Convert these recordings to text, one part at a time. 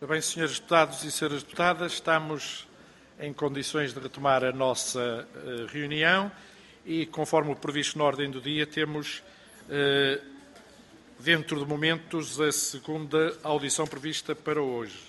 Bem, senhores deputados e senhoras deputadas, estamos em condições de retomar a nossa reunião e, conforme o previsto na ordem do dia, temos, dentro de momentos, a segunda audição prevista para hoje,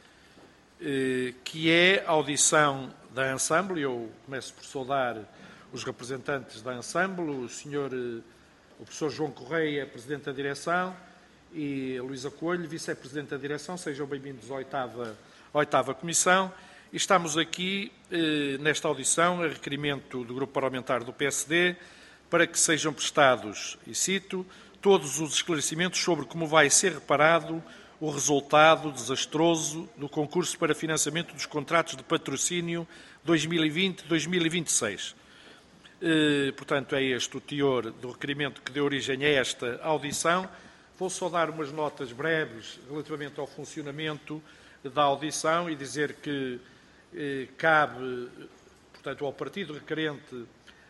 que é a audição da Ensemble. Eu começo por saudar os representantes da Ensemble, o professor João Correia, Presidente da Direção, e Luísa Coelho, Vice-Presidente da Direção. Sejam bem-vindos à oitava Comissão. E estamos aqui, nesta audição, a requerimento do Grupo Parlamentar do PSD, para que sejam prestados, e cito, todos os esclarecimentos sobre como vai ser reparado o resultado desastroso do concurso para financiamento dos contratos de patrocínio 2020-2026. Portanto, é este o teor do requerimento que deu origem a esta audição. Vou só dar umas notas breves relativamente ao funcionamento da audição e dizer que cabe, portanto, ao partido requerente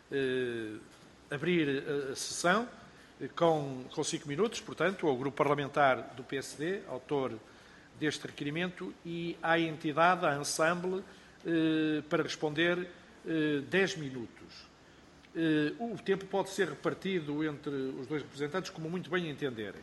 abrir a sessão com 5 minutos, portanto, ao Grupo Parlamentar do PSD, autor deste requerimento, e à entidade, à Ensemble, para responder 10 minutos. O tempo pode ser repartido entre os dois representantes como muito bem entenderem.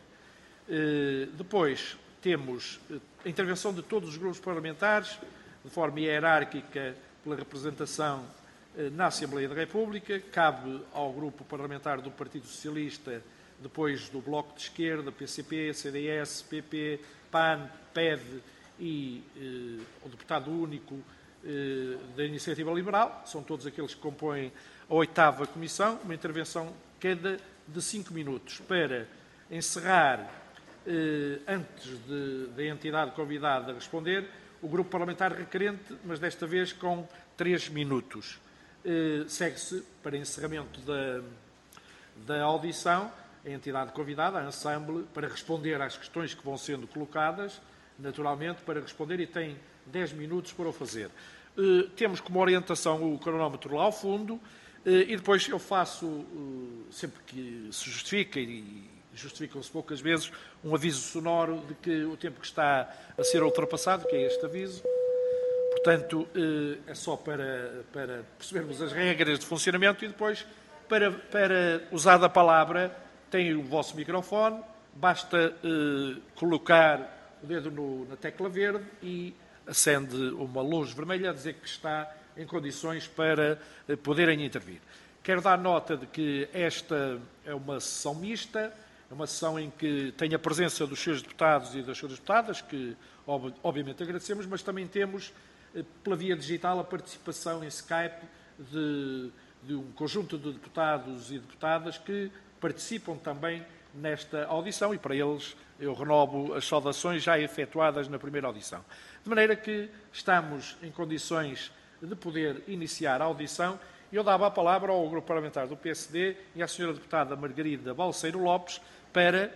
Depois temos a intervenção de todos os grupos parlamentares, de forma hierárquica, pela representação na Assembleia da República. Cabe ao Grupo Parlamentar do Partido Socialista, depois do Bloco de Esquerda, PCP, CDS, PP, PAN, PEV e o deputado único da Iniciativa Liberal. São todos aqueles que compõem a oitava Comissão. Uma intervenção cada de 5 minutos para encerrar, antes da entidade convidada a responder, o Grupo Parlamentar requerente, mas desta vez com 3 minutos. Segue-se, para encerramento da audição, a entidade convidada, a Ensemble, para responder às questões que vão sendo colocadas, naturalmente, para responder, e tem 10 minutos para o fazer. Temos como orientação o cronómetro lá ao fundo, e depois eu faço, sempre que se justifica, e justificam-se poucas vezes, um aviso sonoro de que o tempo que está a ser ultrapassado, que é este aviso. Portanto, é só para percebermos as regras de funcionamento, e depois, para usar a palavra, tem o vosso microfone, basta colocar o dedo na tecla verde e acende uma luz vermelha a dizer que está em condições para poderem intervir. Quero dar nota de que esta é uma sessão mista, é uma sessão em que tem a presença dos senhores deputados e das senhoras deputadas, que obviamente agradecemos, mas também temos, pela via digital, a participação em Skype de um conjunto de deputados e deputadas que participam também nesta audição, e para eles eu renovo as saudações já efetuadas na primeira audição. De maneira que estamos em condições de poder iniciar a audição. Eu dava a palavra ao Grupo Parlamentar do PSD e à senhora deputada Margarida Balseiro Lopes para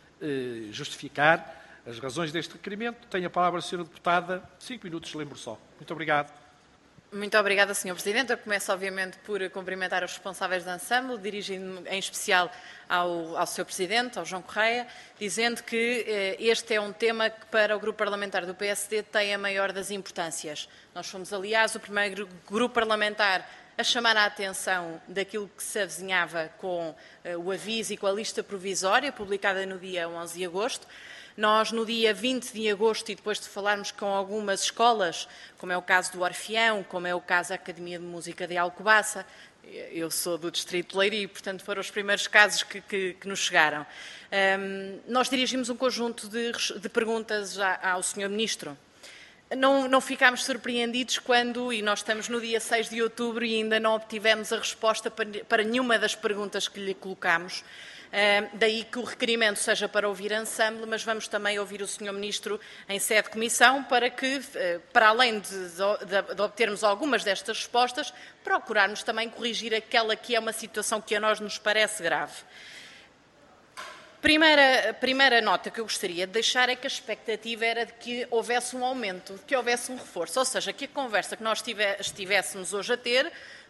justificar as razões deste requerimento. Tenho a palavra a senhora deputada. 5 minutos, lembro só. Muito obrigado. Muito obrigada, Sr. Presidente. Eu começo, obviamente, por cumprimentar os responsáveis da Ensemble, dirigindo-me em especial ao Sr. Presidente, ao João Correia, dizendo que este é um tema que, para o Grupo Parlamentar do PSD, tem a maior das importâncias. Nós fomos, aliás, o primeiro grupo parlamentar a chamar a atenção daquilo que se avizinhava com o aviso e com a lista provisória, publicada no dia 11 de agosto. Nós, no dia 20 de agosto, e depois de falarmos com algumas escolas, como é o caso do Orfeão, como é o caso da Academia de Música de Alcobaça, eu sou do Distrito de Leiria, portanto foram os primeiros casos que nos chegaram. Nós dirigimos um conjunto de perguntas ao Sr. Ministro. Não ficámos surpreendidos quando, e nós estamos no dia 6 de outubro e ainda não obtivemos a resposta para nenhuma das perguntas que lhe colocámos. Daí que o requerimento seja para ouvir a Ensemble, mas vamos também ouvir o Sr. Ministro em sede de comissão para que, para além de obtermos algumas destas respostas, procurarmos também corrigir aquela que é uma situação que a nós nos parece grave. Primeira nota que eu gostaria de deixar é que a expectativa era de que houvesse um aumento, de que houvesse um reforço, ou seja, que a conversa que nós estivéssemos hoje a ter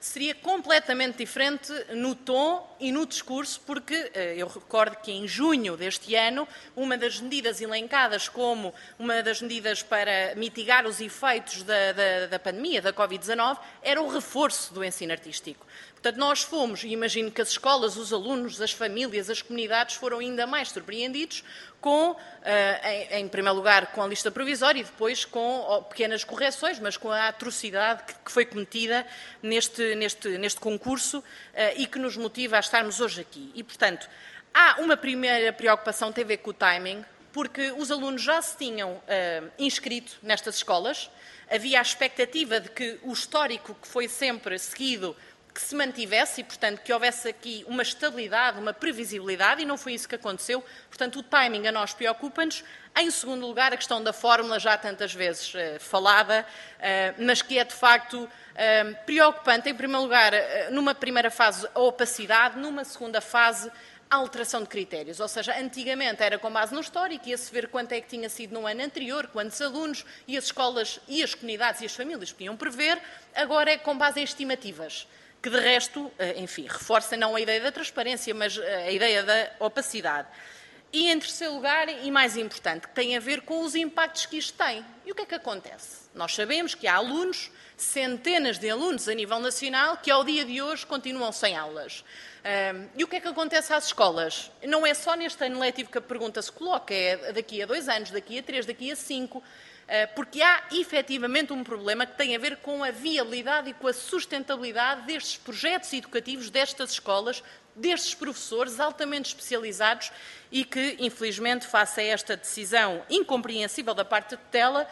seria completamente diferente no tom e no discurso, porque eu recordo que em junho deste ano, uma das medidas elencadas como uma das medidas para mitigar os efeitos da pandemia, da Covid-19, era o reforço do ensino artístico. Portanto, nós fomos, e imagino que as escolas, os alunos, as famílias, as comunidades foram ainda mais surpreendidos com, em primeiro lugar, com a lista provisória e depois com pequenas correções, mas com a atrocidade que foi cometida neste concurso e que nos motiva a estarmos hoje aqui. E, portanto, há uma primeira preocupação que tem a ver com o timing, porque os alunos já se tinham inscrito nestas escolas, havia a expectativa de que o histórico que foi sempre seguido que se mantivesse e, portanto, que houvesse aqui uma estabilidade, uma previsibilidade, e não foi isso que aconteceu. Portanto, o timing a nós preocupa-nos. Em segundo lugar, a questão da fórmula, já tantas vezes falada, mas que é, de facto, preocupante. Em primeiro lugar, numa primeira fase, a opacidade, numa segunda fase, a alteração de critérios. Ou seja, antigamente era com base no histórico, ia-se ver quanto é que tinha sido no ano anterior, quantos alunos, e as escolas, e as comunidades e as famílias podiam prever. Agora é com base em estimativas, que de resto, enfim, reforça não a ideia da transparência, mas a ideia da opacidade. E em terceiro lugar, e mais importante, que tem a ver com os impactos que isto tem. E o que é que acontece? Nós sabemos que há alunos, centenas de alunos a nível nacional, que ao dia de hoje continuam sem aulas. E o que é que acontece às escolas? Não é só neste ano letivo que a pergunta se coloca, é daqui a 2 anos, daqui a 3, daqui a 5, porque há efetivamente um problema que tem a ver com a viabilidade e com a sustentabilidade destes projetos educativos, destas escolas, destes professores altamente especializados e que, infelizmente, face a esta decisão incompreensível da parte da tutela,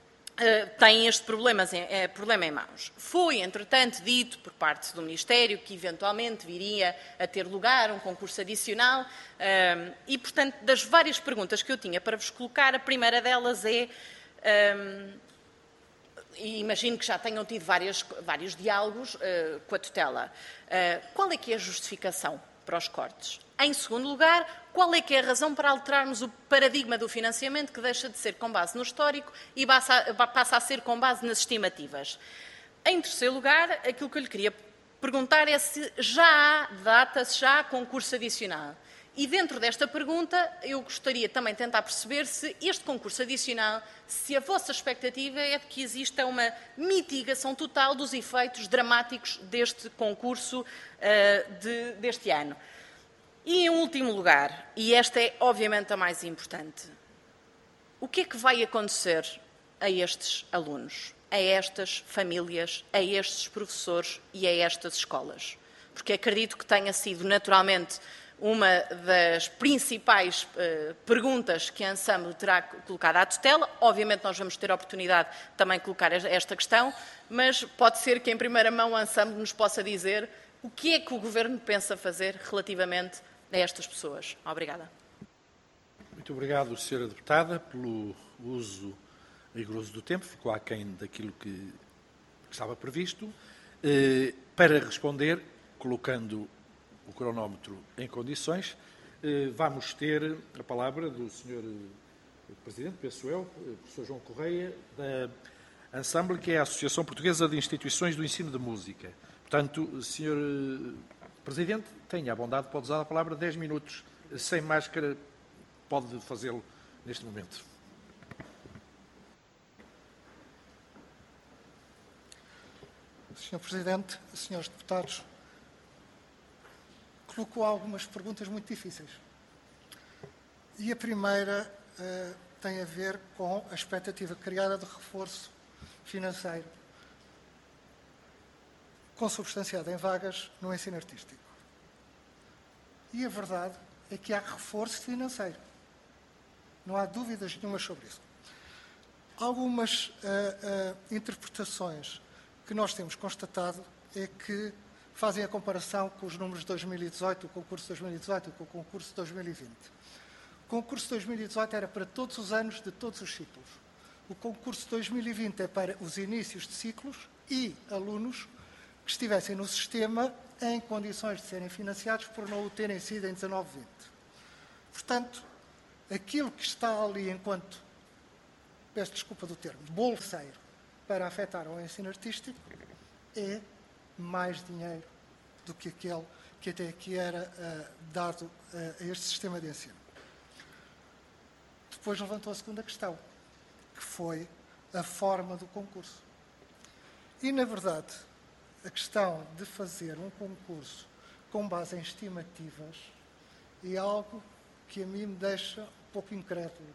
têm este problema em mãos. Foi, entretanto, dito por parte do Ministério que eventualmente viria a ter lugar um concurso adicional e, portanto, das várias perguntas que eu tinha para vos colocar, a primeira delas é, e imagino que já tenham tido vários diálogos com a tutela, qual é que é a justificação para os cortes? Em segundo lugar, qual é que é a razão para alterarmos o paradigma do financiamento, que deixa de ser com base no histórico e passa a ser com base nas estimativas? Em terceiro lugar, aquilo que eu lhe queria perguntar é se já há data, se já há concurso adicional. E dentro desta pergunta, eu gostaria também de tentar perceber se este concurso adicional, se a vossa expectativa é de que exista uma mitigação total dos efeitos dramáticos deste concurso deste ano. E, em último lugar, e esta é obviamente a mais importante, o que é que vai acontecer a estes alunos, a estas famílias, a estes professores e a estas escolas? Porque acredito que tenha sido naturalmente uma das principais perguntas que a Ensemble terá colocado à tutela. Obviamente nós vamos ter a oportunidade de também colocar esta questão, mas pode ser que em primeira mão a Ensemble nos possa dizer o que é que o Governo pensa fazer relativamente a estas pessoas. Obrigada. Muito obrigado, Sra. Deputada, pelo uso rigoroso do tempo. Ficou aquém daquilo que estava previsto. Para responder, colocando o cronómetro em condições, vamos ter a palavra do Sr. Presidente, penso eu, professor João Correia, da Ensemble, que é a Associação Portuguesa de Instituições do Ensino de Música. Portanto, Sr. Presidente, tenha a bondade, pode usar a palavra 10 minutos. Sem máscara, pode fazê-lo neste momento. Sr. Presidente, senhores deputados, colocou algumas perguntas muito difíceis. E a primeira tem a ver com a expectativa criada de reforço financeiro consubstanciado em vagas no ensino artístico. E a verdade é que há reforço financeiro. Não há dúvidas nenhumas sobre isso. Algumas interpretações que nós temos constatado é que fazem a comparação com os números de 2018, o concurso de 2018 e com o concurso de 2020. O concurso de 2018 era para todos os anos de todos os ciclos. O concurso de 2020 é para os inícios de ciclos e alunos que estivessem no sistema em condições de serem financiados por não o terem sido em 19-20. Portanto, aquilo que está ali enquanto, peço desculpa do termo, bolseiro para afetar o ensino artístico é mais dinheiro do que aquele que até aqui era dado a este sistema de ensino. Depois levantou a segunda questão, que foi a forma do concurso. E, na verdade, a questão de fazer um concurso com base em estimativas é algo que a mim me deixa um pouco incrédulo.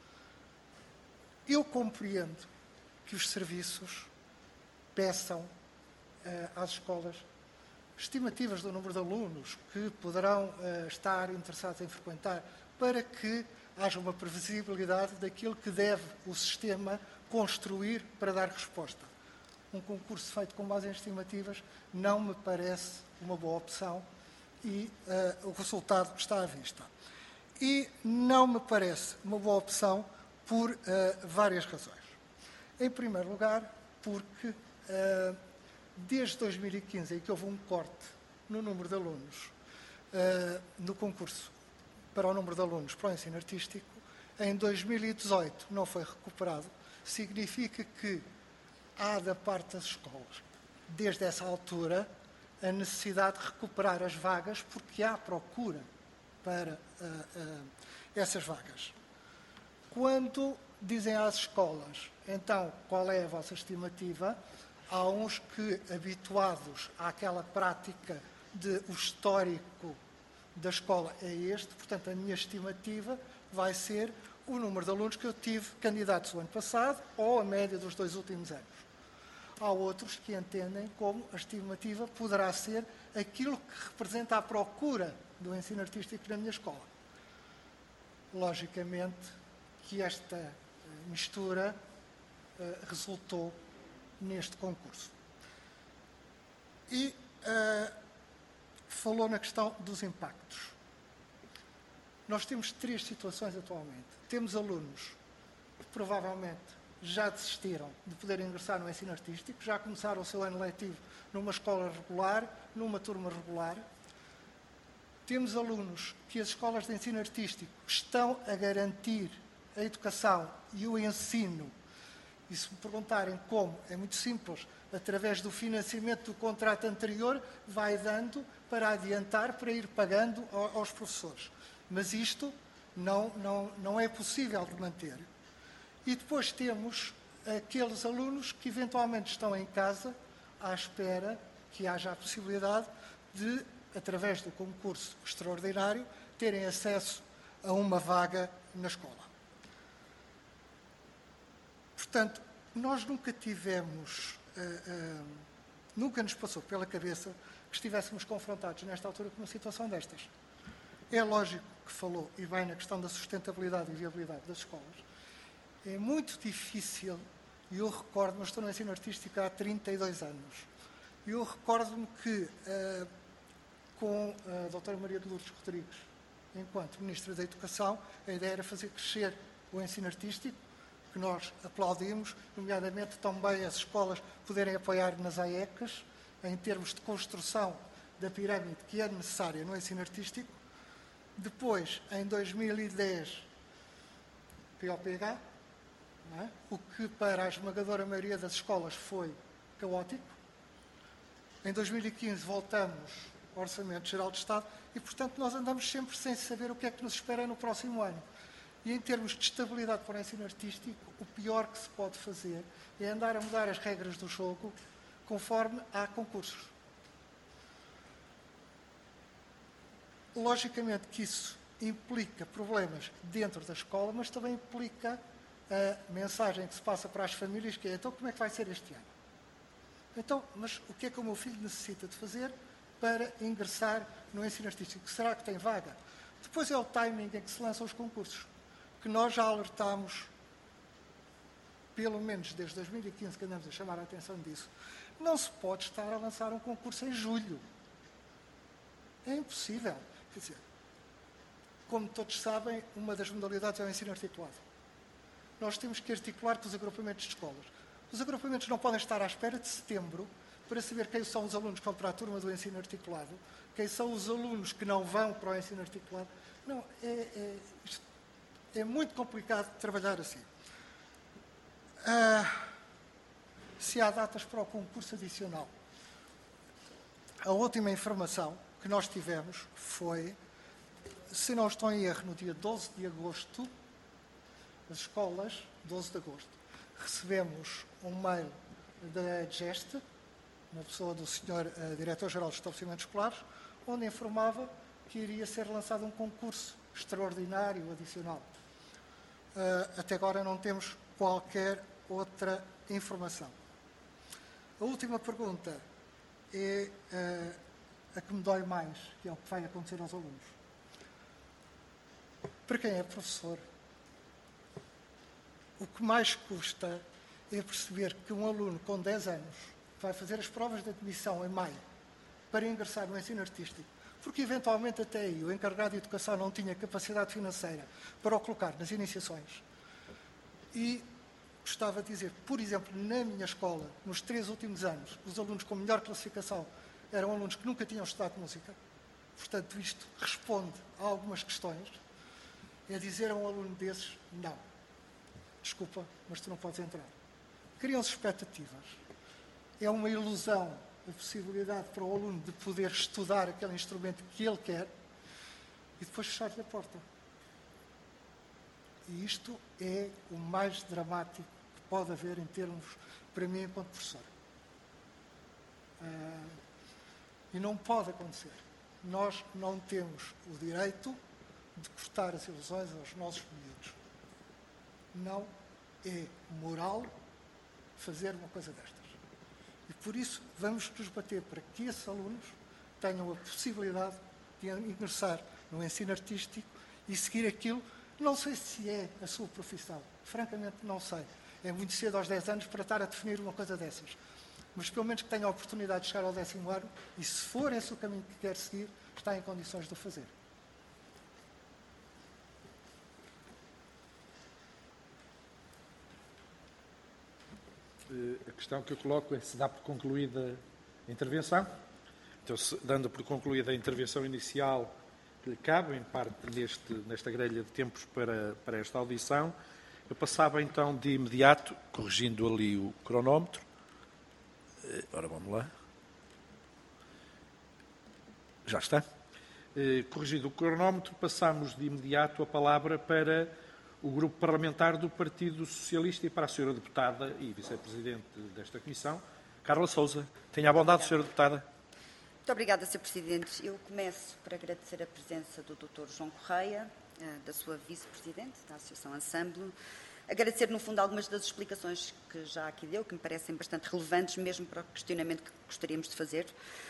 Eu compreendo que os serviços peçam às escolas estimativas do número de alunos que poderão estar interessados em frequentar, para que haja uma previsibilidade daquilo que deve o sistema construir para dar resposta. Um concurso feito com base em estimativas não me parece uma boa opção e o resultado está à vista. E não me parece uma boa opção por várias razões. Em primeiro lugar, porque desde 2015, em que houve um corte no número de alunos no concurso para o número de alunos para o ensino artístico, em 2018 não foi recuperado, significa que há da parte das escolas, desde essa altura, a necessidade de recuperar as vagas, porque há procura para essas vagas. Quando dizem às escolas, então, qual é a vossa estimativa? Há uns que, habituados àquela prática de o histórico da escola é este, portanto, a minha estimativa vai ser o número de alunos que eu tive candidatos o ano passado ou a média dos 2 últimos anos. Há outros que entendem como a estimativa poderá ser aquilo que representa a procura do ensino artístico na minha escola. Logicamente que esta mistura resultou neste concurso. E falou na questão dos impactos. Nós temos 3 situações atualmente. Temos alunos que provavelmente já desistiram de poder ingressar no ensino artístico, já começaram o seu ano letivo numa escola regular, numa turma regular. Temos alunos que as escolas de ensino artístico estão a garantir a educação e o ensino. E se me perguntarem como, é muito simples. Através do financiamento do contrato anterior, vai dando para adiantar, para ir pagando aos professores. Mas isto não é possível de manter. E depois temos aqueles alunos que eventualmente estão em casa à espera que haja a possibilidade de, através do concurso extraordinário, terem acesso a uma vaga na escola. Portanto, nós nunca tivemos, nunca nos passou pela cabeça que estivéssemos confrontados nesta altura com uma situação destas. É lógico que falou, e bem, na questão da sustentabilidade e viabilidade das escolas. É muito difícil, e eu recordo-me, estou no ensino artístico há 32 anos, e eu recordo-me que com a doutora Maria de Lourdes Rodrigues, enquanto Ministra da Educação, a ideia era fazer crescer o ensino artístico, que nós aplaudimos, nomeadamente também as escolas poderem apoiar nas AECAs, em termos de construção da pirâmide que é necessária no ensino artístico. Depois, em 2010, POPH, não é? O que para a esmagadora maioria das escolas foi caótico. Em 2015 voltamos ao Orçamento Geral de Estado e, portanto, nós andamos sempre sem saber o que é que nos espera no próximo ano. E em termos de estabilidade para o ensino artístico, o pior que se pode fazer é andar a mudar as regras do jogo conforme há concursos. Logicamente que isso implica problemas dentro da escola, mas também implica a mensagem que se passa para as famílias, que é, então, como é que vai ser este ano? Então, mas o que é que o meu filho necessita de fazer para ingressar no ensino artístico? Será que tem vaga? Depois é o timing em que se lançam os concursos, que nós já alertámos, pelo menos desde 2015, que andamos a chamar a atenção disso. Não se pode estar a lançar um concurso em julho. É impossível. Quer dizer, como todos sabem, uma das modalidades é o ensino articulado. Nós temos que articular com os agrupamentos de escolas. Os agrupamentos não podem estar à espera de setembro para saber quem são os alunos que vão para a turma do ensino articulado, quem são os alunos que não vão para o ensino articulado. Não, é muito complicado trabalhar assim. Se há datas para o concurso adicional, A última informação que nós tivemos foi, se não estou em erro, no dia 12 de agosto, as escolas, 12 de agosto, recebemos um mail da GEST, na pessoa do Sr. Diretor-Geral dos Estabelecimentos Escolares, onde informava que iria ser lançado um concurso extraordinário, adicional. Até agora não temos qualquer outra informação. A última pergunta é a que me dói mais, que é o que vai acontecer aos alunos. Para quem é professor, o que mais custa é perceber que um aluno com 10 anos vai fazer as provas de admissão em maio para ingressar no ensino artístico, porque eventualmente até aí o encarregado de educação não tinha capacidade financeira para o colocar nas iniciações. E gostava de dizer, por exemplo, na minha escola, nos 3 últimos anos, os alunos com melhor classificação eram alunos que nunca tinham estudado música. Portanto, isto responde a algumas questões. É dizer a um aluno desses, não, desculpa, mas tu não podes entrar. Criam-se expectativas. É uma ilusão a possibilidade para o aluno de poder estudar aquele instrumento que ele quer e depois fechar-lhe a porta. E isto é o mais dramático que pode haver em termos, para mim, enquanto professor. E não pode acontecer. Nós não temos o direito de cortar as ilusões aos nossos miúdos. Não é moral fazer uma coisa destas. E por isso vamos nos bater para que esses alunos tenham a possibilidade de ingressar no ensino artístico e seguir aquilo. Não sei se é a sua profissão, francamente não sei. É muito cedo aos 10 anos para estar a definir uma coisa dessas. Mas pelo menos que tenha a oportunidade de chegar ao 10º ano e se for esse o caminho que quer seguir, está em condições de o fazer. A questão que eu coloco é se dá por concluída a intervenção. Então, dando por concluída a intervenção inicial que lhe cabe, em parte nesta grelha de tempos para esta audição, eu passava então de imediato, corrigindo ali o cronómetro. Ora, vamos lá. Já está. Corrigido o cronómetro, passamos de imediato a palavra para o Grupo Parlamentar do Partido Socialista e para a Sra. Deputada e Vice-Presidente desta Comissão, Carla Sousa. Tenha a bondade, Sra. Deputada. Muito obrigada, Sr. Presidente. Eu começo por agradecer a presença do Dr. João Correia, da sua Vice-Presidente da Associação Ensemble. Agradecer, no fundo, algumas das explicações que já aqui deu, que me parecem bastante relevantes, mesmo para o questionamento que gostaríamos de fazer.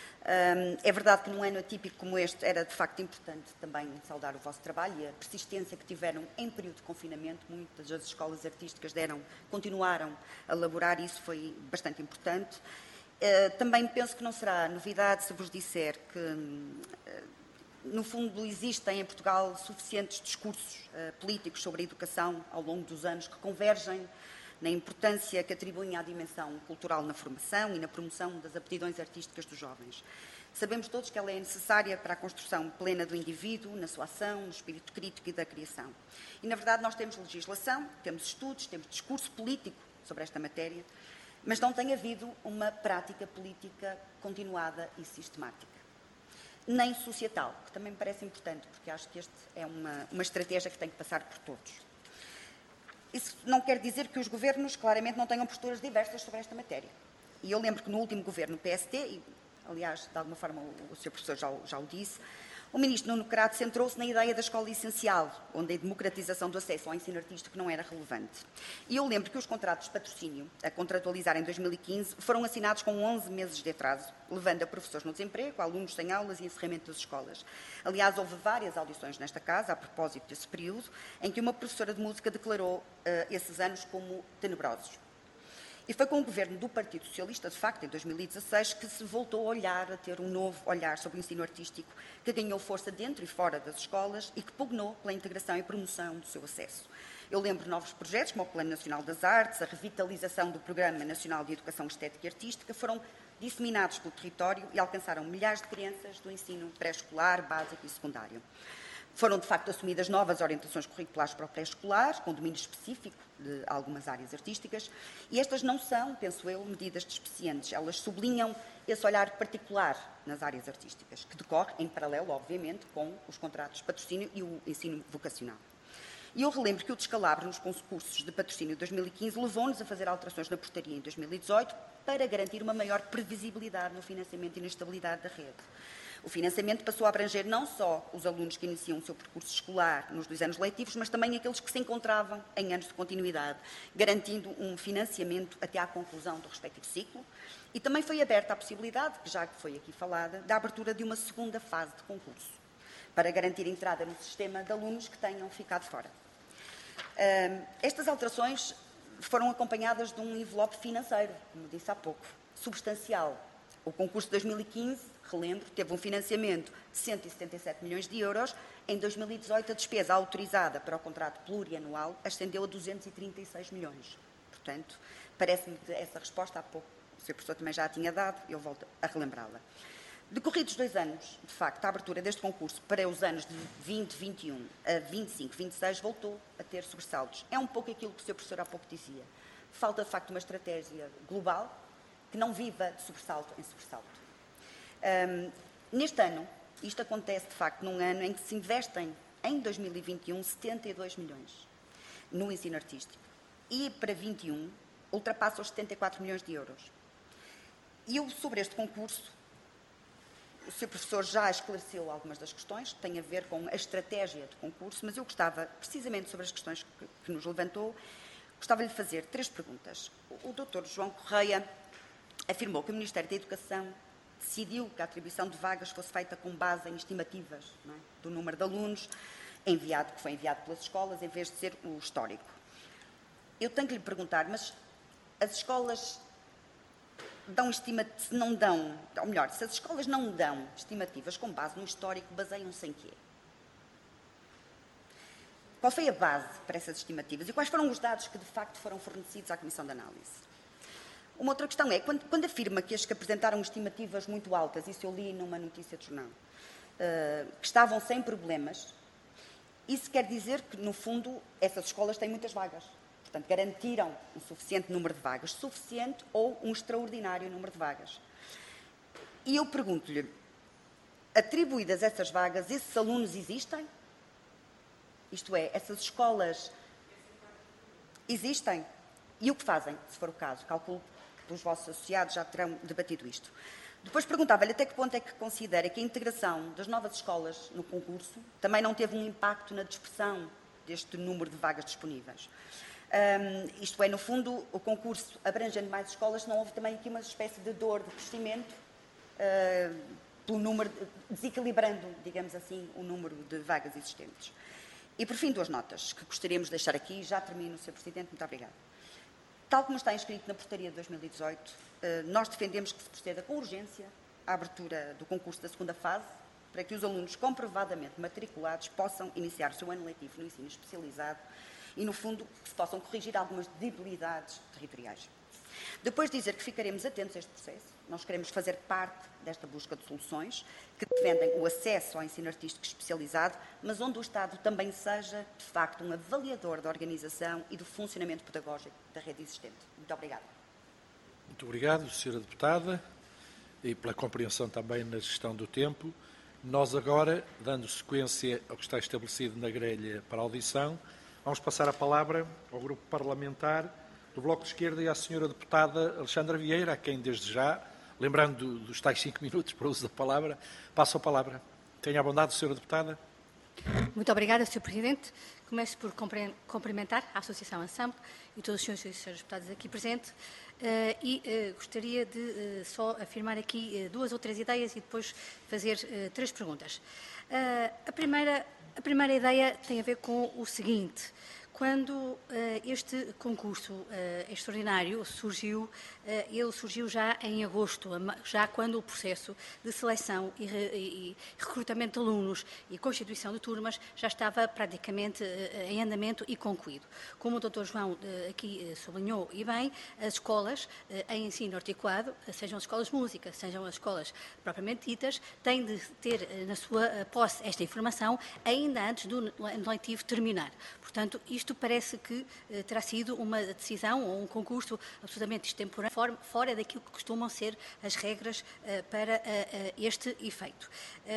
É verdade que num ano atípico como este era, de facto, importante também saudar o vosso trabalho e a persistência que tiveram em período de confinamento. Muitas das escolas artísticas continuaram a elaborar, isso foi bastante importante. Também penso que não será novidade se vos disser que, no fundo, existem em Portugal suficientes discursos políticos sobre a educação ao longo dos anos que convergem na importância que atribuem à dimensão cultural na formação e na promoção das aptidões artísticas dos jovens. Sabemos todos que ela é necessária para a construção plena do indivíduo, na sua ação, no espírito crítico e da criação. E, na verdade, nós temos legislação, temos estudos, temos discurso político sobre esta matéria, mas não tem havido uma prática política continuada e sistemática. Nem societal, que também me parece importante, porque acho que esta é uma estratégia que tem que passar por todos. Isso não quer dizer que os governos, claramente, não tenham posturas diversas sobre esta matéria. E eu lembro que no último governo PST, e, aliás, de alguma forma o Sr. Professor já o disse, o Ministro Nuno Crato centrou-se na ideia da escola essencial, onde a democratização do acesso ao ensino artístico não era relevante. E eu lembro que os contratos de patrocínio, a contratualizar em 2015, foram assinados com 11 meses de atraso, levando a professores no desemprego, alunos sem aulas e encerramento das escolas. Aliás, houve várias audições nesta casa, a propósito desse período, em que uma professora de música declarou esses anos como tenebrosos. E foi com o governo do Partido Socialista, de facto, em 2016, que se voltou a olhar, a ter um novo olhar sobre o ensino artístico, que ganhou força dentro e fora das escolas e que pugnou pela integração e promoção do seu acesso. Eu lembro de novos projetos, como o Plano Nacional das Artes, a revitalização do Programa Nacional de Educação Estética e Artística, foram disseminados pelo território e alcançaram milhares de crianças do ensino pré-escolar, básico e secundário. Foram, de facto, assumidas novas orientações curriculares para o pré-escolar, com domínio específico de algumas áreas artísticas, e estas não são, penso eu, medidas despecientes. Elas sublinham esse olhar particular nas áreas artísticas, que decorre em paralelo, obviamente, com os contratos de patrocínio e o ensino vocacional. E eu relembro que o descalabro nos concursos de patrocínio de 2015 levou-nos a fazer alterações na portaria em 2018 para garantir uma maior previsibilidade no financiamento e na estabilidade da rede. O financiamento passou a abranger não só os alunos que iniciam o seu percurso escolar nos 2 anos letivos, mas também aqueles que se encontravam em anos de continuidade, garantindo um financiamento até à conclusão do respectivo ciclo. E também foi aberta a possibilidade, que já foi aqui falada, da abertura de uma segunda fase de concurso, para garantir a entrada no sistema de alunos que tenham ficado fora. Estas alterações foram acompanhadas de um envelope financeiro, como disse há pouco, substancial. O concurso de 2015, relembro, teve um financiamento de 177 milhões de euros. Em 2018, a despesa autorizada para o contrato plurianual ascendeu a 236 milhões. Portanto, parece-me que essa resposta, há pouco, o Sr. Professor também já a tinha dado, eu volto a relembrá-la. Decorridos 2 anos, de facto, a abertura deste concurso para os anos de 2021 a 25, 26 voltou a ter sobressaltos. É um pouco aquilo que o Sr. Professor há pouco dizia. Falta, de facto, uma estratégia global que não viva de sobressalto em sobressalto. Neste ano, isto acontece, de facto, num ano em que se investem, em 2021, 72 milhões no ensino artístico. E para 21, ultrapassa os 74 milhões de euros. E eu, sobre este concurso, o Sr. Professor já esclareceu algumas das questões que têm a ver com a estratégia de concurso, mas eu gostava, precisamente sobre as questões que nos levantou, gostava de lhe fazer 3 perguntas. O Dr. João Correia afirmou que o Ministério da Educação decidiu que a atribuição de vagas fosse feita com base em estimativas, não é, do número de alunos que foi enviado pelas escolas, em vez de ser o histórico. Eu tenho que lhe perguntar, mas as escolas se não dão, ou melhor, se as escolas não dão estimativas com base no histórico, baseiam-se em quê? Qual foi a base para essas estimativas e quais foram os dados que, de facto, foram fornecidos à Comissão de Análise? Uma outra questão é, quando afirma que as que apresentaram estimativas muito altas, isso eu li numa notícia de jornal, que estavam sem problemas, isso quer dizer que, no fundo, essas escolas têm muitas vagas. Portanto, garantiram um suficiente número de vagas, suficiente ou um extraordinário número de vagas. E eu pergunto-lhe, atribuídas essas vagas, esses alunos existem? Isto é, essas escolas existem? E o que fazem, se for o caso? Calculo que os vossos associados já terão debatido isto. Depois perguntava-lhe até que ponto é que considera que a integração das novas escolas no concurso também não teve um impacto na dispersão deste número de vagas disponíveis. Isto é, no fundo, o concurso abrangendo mais escolas, não houve também aqui uma espécie de dor de crescimento pelo número, desequilibrando, digamos assim, o número de vagas existentes. E, por fim, 2 notas que gostaríamos de deixar aqui. Já termino, Sr. Presidente. Muito obrigada. Tal como está inscrito na portaria de 2018, nós defendemos que se proceda com urgência à abertura do concurso da segunda fase, para que os alunos comprovadamente matriculados possam iniciar o seu ano letivo no ensino especializado e, no fundo, que se possam corrigir algumas debilidades territoriais. Depois de dizer que ficaremos atentos a este processo, nós queremos fazer parte desta busca de soluções que defendem o acesso ao ensino artístico especializado, mas onde o Estado também seja, de facto, um avaliador da organização e do funcionamento pedagógico da rede existente. Muito obrigada. Muito obrigado, Sra. Deputada, e pela compreensão também na gestão do tempo. Nós agora, dando sequência ao que está estabelecido na grelha para a audição, vamos passar a palavra ao Grupo Parlamentar do Bloco de Esquerda e à Sra. Deputada Alexandra Vieira, a quem desde já, lembrando dos tais 5 minutos para o uso da palavra, passo a palavra. Tenha a bondade, Sra. Deputada. Muito obrigada, Sr. Presidente. Começo por cumprimentar a Associação Ensemble e todos os senhores e senhoras deputados aqui presentes gostaria de só afirmar aqui 2 ou 3 ideias e depois fazer 3 perguntas. A primeira ideia tem a ver com o seguinte. Quando este concurso extraordinário surgiu, ele surgiu já em agosto, já quando o processo de seleção e recrutamento de alunos e constituição de turmas já estava praticamente em andamento e concluído. Como o Dr. João aqui sublinhou e bem, as escolas em ensino articulado, sejam as escolas de música, sejam as escolas propriamente ditas, têm de ter na sua posse esta informação ainda antes do ano letivo terminar. Portanto, isto parece que terá sido uma decisão ou um concurso absolutamente extemporâneo, fora daquilo que costumam ser as regras para este efeito.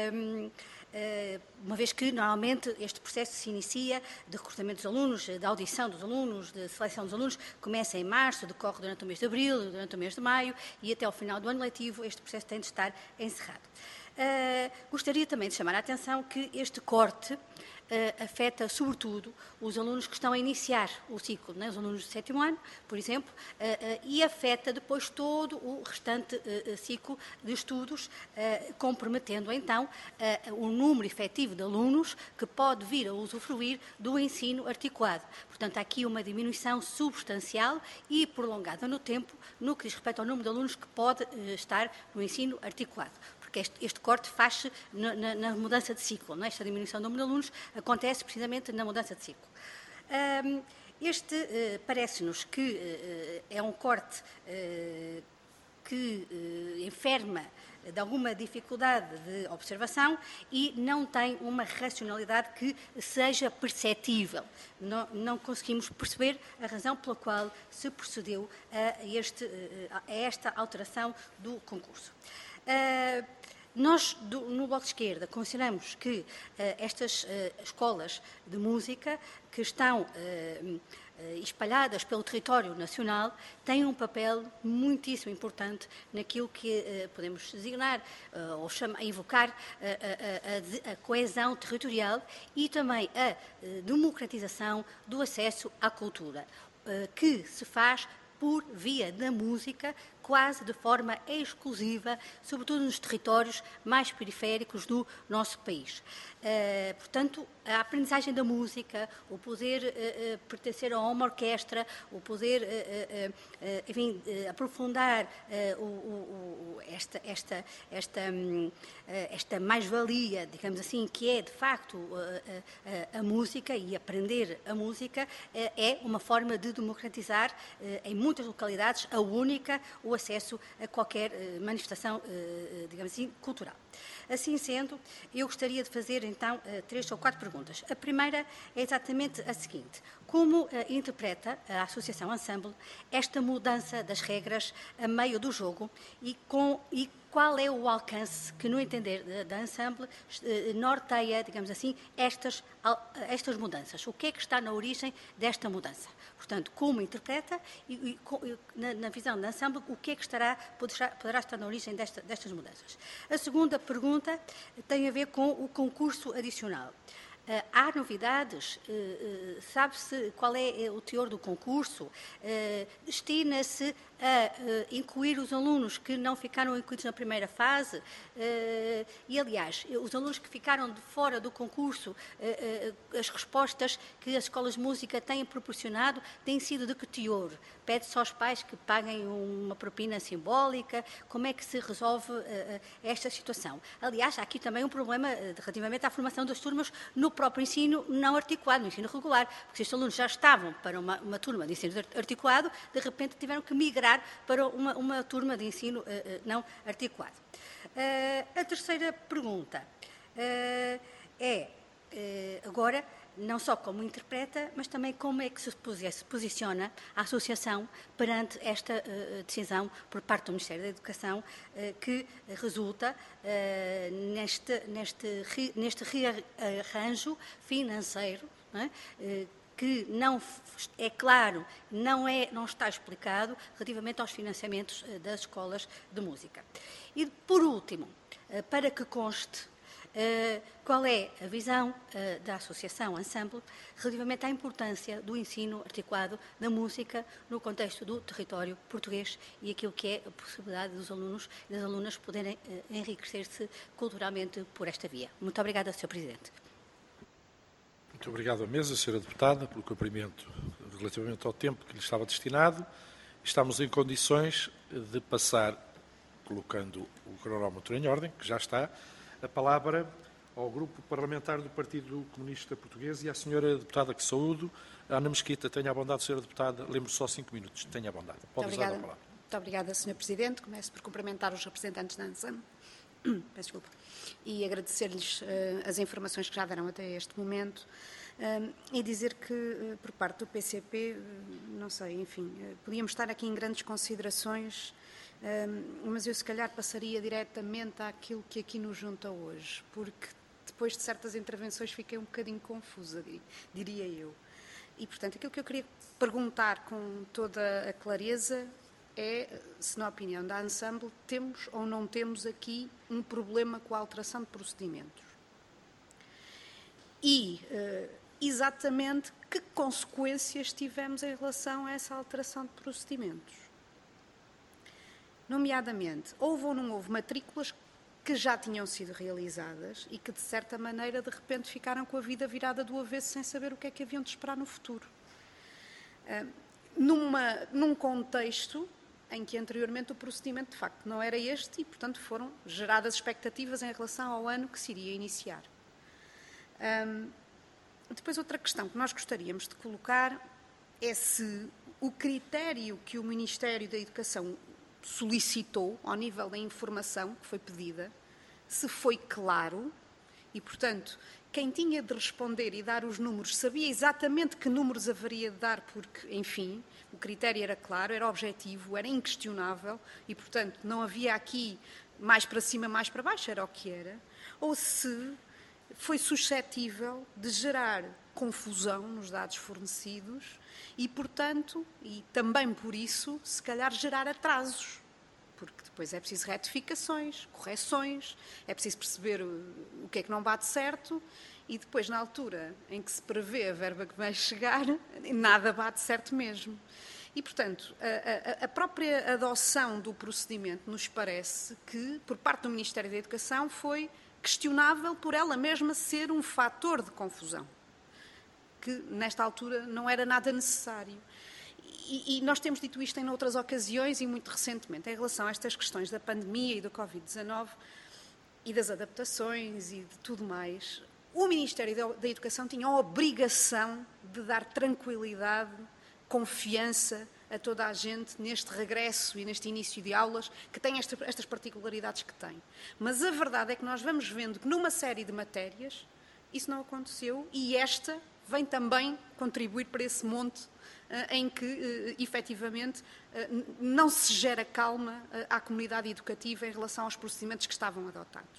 Uma vez que, normalmente, este processo se inicia de recrutamento dos alunos, de audição dos alunos, de seleção dos alunos, começa em março, decorre durante o mês de abril, durante o mês de maio e até ao final do ano letivo este processo tem de estar encerrado. Gostaria também de chamar a atenção que este corte afeta, sobretudo, os alunos que estão a iniciar o ciclo, né? Os alunos do 7º ano, por exemplo, e afeta depois todo o restante ciclo de estudos, comprometendo, então, o número efetivo de alunos que pode vir a usufruir do ensino articulado. Portanto, há aqui uma diminuição substancial e prolongada no tempo, no que diz respeito ao número de alunos que pode estar no ensino articulado. Porque este corte faz-se na mudança de ciclo, não é? Esta diminuição do número de alunos acontece precisamente na mudança de ciclo. Parece-nos que é um corte que enferma de alguma dificuldade de observação e não tem uma racionalidade que seja perceptível. Não conseguimos perceber a razão pela qual se procedeu a esta alteração do concurso. Nós, no Bloco de Esquerda, consideramos que estas escolas de música que estão espalhadas pelo território nacional têm um papel muitíssimo importante naquilo que podemos designar ou invocar a coesão territorial e também a democratização do acesso à cultura, que se faz por via da música, quase de forma exclusiva, sobretudo nos territórios mais periféricos do nosso país. Portanto, a aprendizagem da música, o poder pertencer a uma orquestra, o poder, enfim, aprofundar esta mais-valia, digamos assim, que é, de facto, a música e aprender a música, é uma forma de democratizar, em muitas localidades, a única, o acesso a qualquer manifestação, digamos assim, cultural. Assim sendo, eu gostaria de fazer, então, 3 ou 4 perguntas. A primeira é exatamente a seguinte. Como interpreta a Associação Ensemble esta mudança das regras a meio do jogo e qual é o alcance que, no entender da Ensemble, norteia, digamos assim, estas mudanças? O que é que está na origem desta mudança? Portanto, como interpreta e na visão da Ensemble, o que é que poderá estar na origem destas mudanças? A segunda pergunta tem a ver com o concurso adicional. Há novidades? Sabe-se qual é o teor do concurso? Destina-se a incluir os alunos que não ficaram incluídos na primeira fase? E, aliás, os alunos que ficaram de fora do concurso, as respostas que as escolas de música têm proporcionado têm sido de que teor? Pede-se aos pais que paguem uma propina simbólica? Como é que se resolve esta situação? Aliás, há aqui também um problema relativamente à formação das turmas no próprio ensino não articulado, no ensino regular, porque se estes alunos já estavam para uma turma de ensino articulado, de repente tiveram que migrar para uma turma de ensino não articulado. A terceira pergunta agora, não só como interpreta, mas também como é que se posiciona a Associação perante esta decisão por parte do Ministério da Educação que resulta neste rearranjo financeiro, não é? Que não é claro, não está explicado relativamente aos financiamentos das escolas de música. E, por último, para que conste, qual é a visão da Associação Ensemble relativamente à importância do ensino articulado da música no contexto do território português e aquilo que é a possibilidade dos alunos e das alunas poderem enriquecer-se culturalmente por esta via? Muito obrigada, Sr. Presidente. Muito Muito obrigado à mesa, Sra. Deputada, pelo cumprimento relativamente ao tempo que lhe estava destinado. Estamos em condições de passar, colocando o cronómetro em ordem, que já está, a palavra ao Grupo Parlamentar do Partido Comunista Português e à Sra. Deputada que saúdo, Ana Mesquita. Tenha a bondade, Sra. Deputada, lembro só 5 minutos. Tenha a bondade. Pode usar a palavra. Muito obrigada, Sr. Presidente. Começo por cumprimentar os representantes da ANSAM. Peço desculpa. E agradecer-lhes as informações que já deram até este momento e dizer que, por parte do PCP, não sei, enfim, podíamos estar aqui em grandes considerações, mas eu se calhar passaria diretamente àquilo que aqui nos junta hoje, porque depois de certas intervenções fiquei um bocadinho confusa, diria eu. E, portanto, aquilo que eu queria perguntar com toda a clareza é se, na opinião da Ensemble, temos ou não temos aqui um problema com a alteração de procedimentos. E, exatamente, que consequências tivemos em relação a essa alteração de procedimentos. Nomeadamente, houve ou não houve matrículas que já tinham sido realizadas e que, de certa maneira, de repente ficaram com a vida virada do avesso sem saber o que é que haviam de esperar no futuro. Num contexto em que anteriormente o procedimento de facto não era este e, portanto, foram geradas expectativas em relação ao ano que se iria iniciar. Depois, outra questão que nós gostaríamos de colocar é se o critério que o Ministério da Educação solicitou, ao nível da informação que foi pedida, se foi claro e, portanto, quem tinha de responder e dar os números sabia exatamente que números haveria de dar, porque, enfim, o critério era claro, era objetivo, era inquestionável e, portanto, não havia aqui mais para cima, mais para baixo, era o que era, ou se foi suscetível de gerar confusão nos dados fornecidos e, portanto, e também por isso, se calhar gerar atrasos. Porque depois é preciso retificações, correções, é preciso perceber o que é que não bate certo e depois, na altura em que se prevê a verba que vai chegar, nada bate certo mesmo. E, portanto, a própria adoção do procedimento nos parece que, por parte do Ministério da Educação, foi questionável por ela mesma ser um fator de confusão, que nesta altura não era nada necessário. E nós temos dito isto em outras ocasiões e muito recentemente, em relação a estas questões da pandemia e do Covid-19 e das adaptações e de tudo mais. O Ministério da Educação tinha a obrigação de dar tranquilidade, confiança a toda a gente neste regresso e neste início de aulas que tem estas particularidades que tem. Mas a verdade é que nós vamos vendo que numa série de matérias isso não aconteceu e esta vem também contribuir para esse monte em que, efetivamente, não se gera calma à comunidade educativa em relação aos procedimentos que estavam adotados.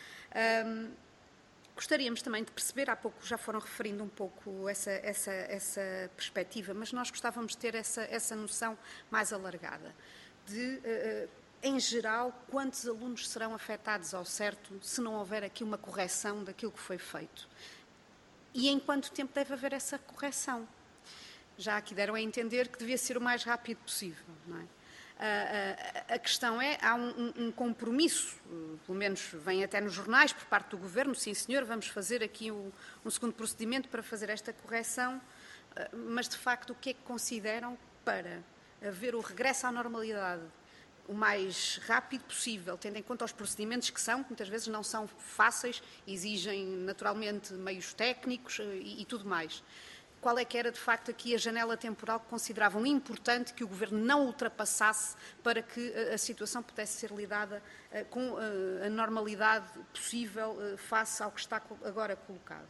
Gostaríamos também de perceber, há pouco já foram referindo um pouco essa perspectiva, mas nós gostávamos de ter essa noção mais alargada de, em geral, quantos alunos serão afetados ao certo se não houver aqui uma correção daquilo que foi feito. E em quanto tempo deve haver essa correção? Já aqui deram a entender que devia ser o mais rápido possível, não é? A questão é, há um compromisso, pelo menos vem até nos jornais, por parte do Governo, sim senhor, vamos fazer aqui um segundo procedimento para fazer esta correção, mas de facto o que é que consideram para haver o regresso à normalidade o mais rápido possível, tendo em conta os procedimentos que muitas vezes não são fáceis, exigem naturalmente meios técnicos e tudo mais. Qual é que era, de facto, aqui a janela temporal que consideravam importante que o Governo não ultrapassasse para que a situação pudesse ser lidada com a normalidade possível face ao que está agora colocado?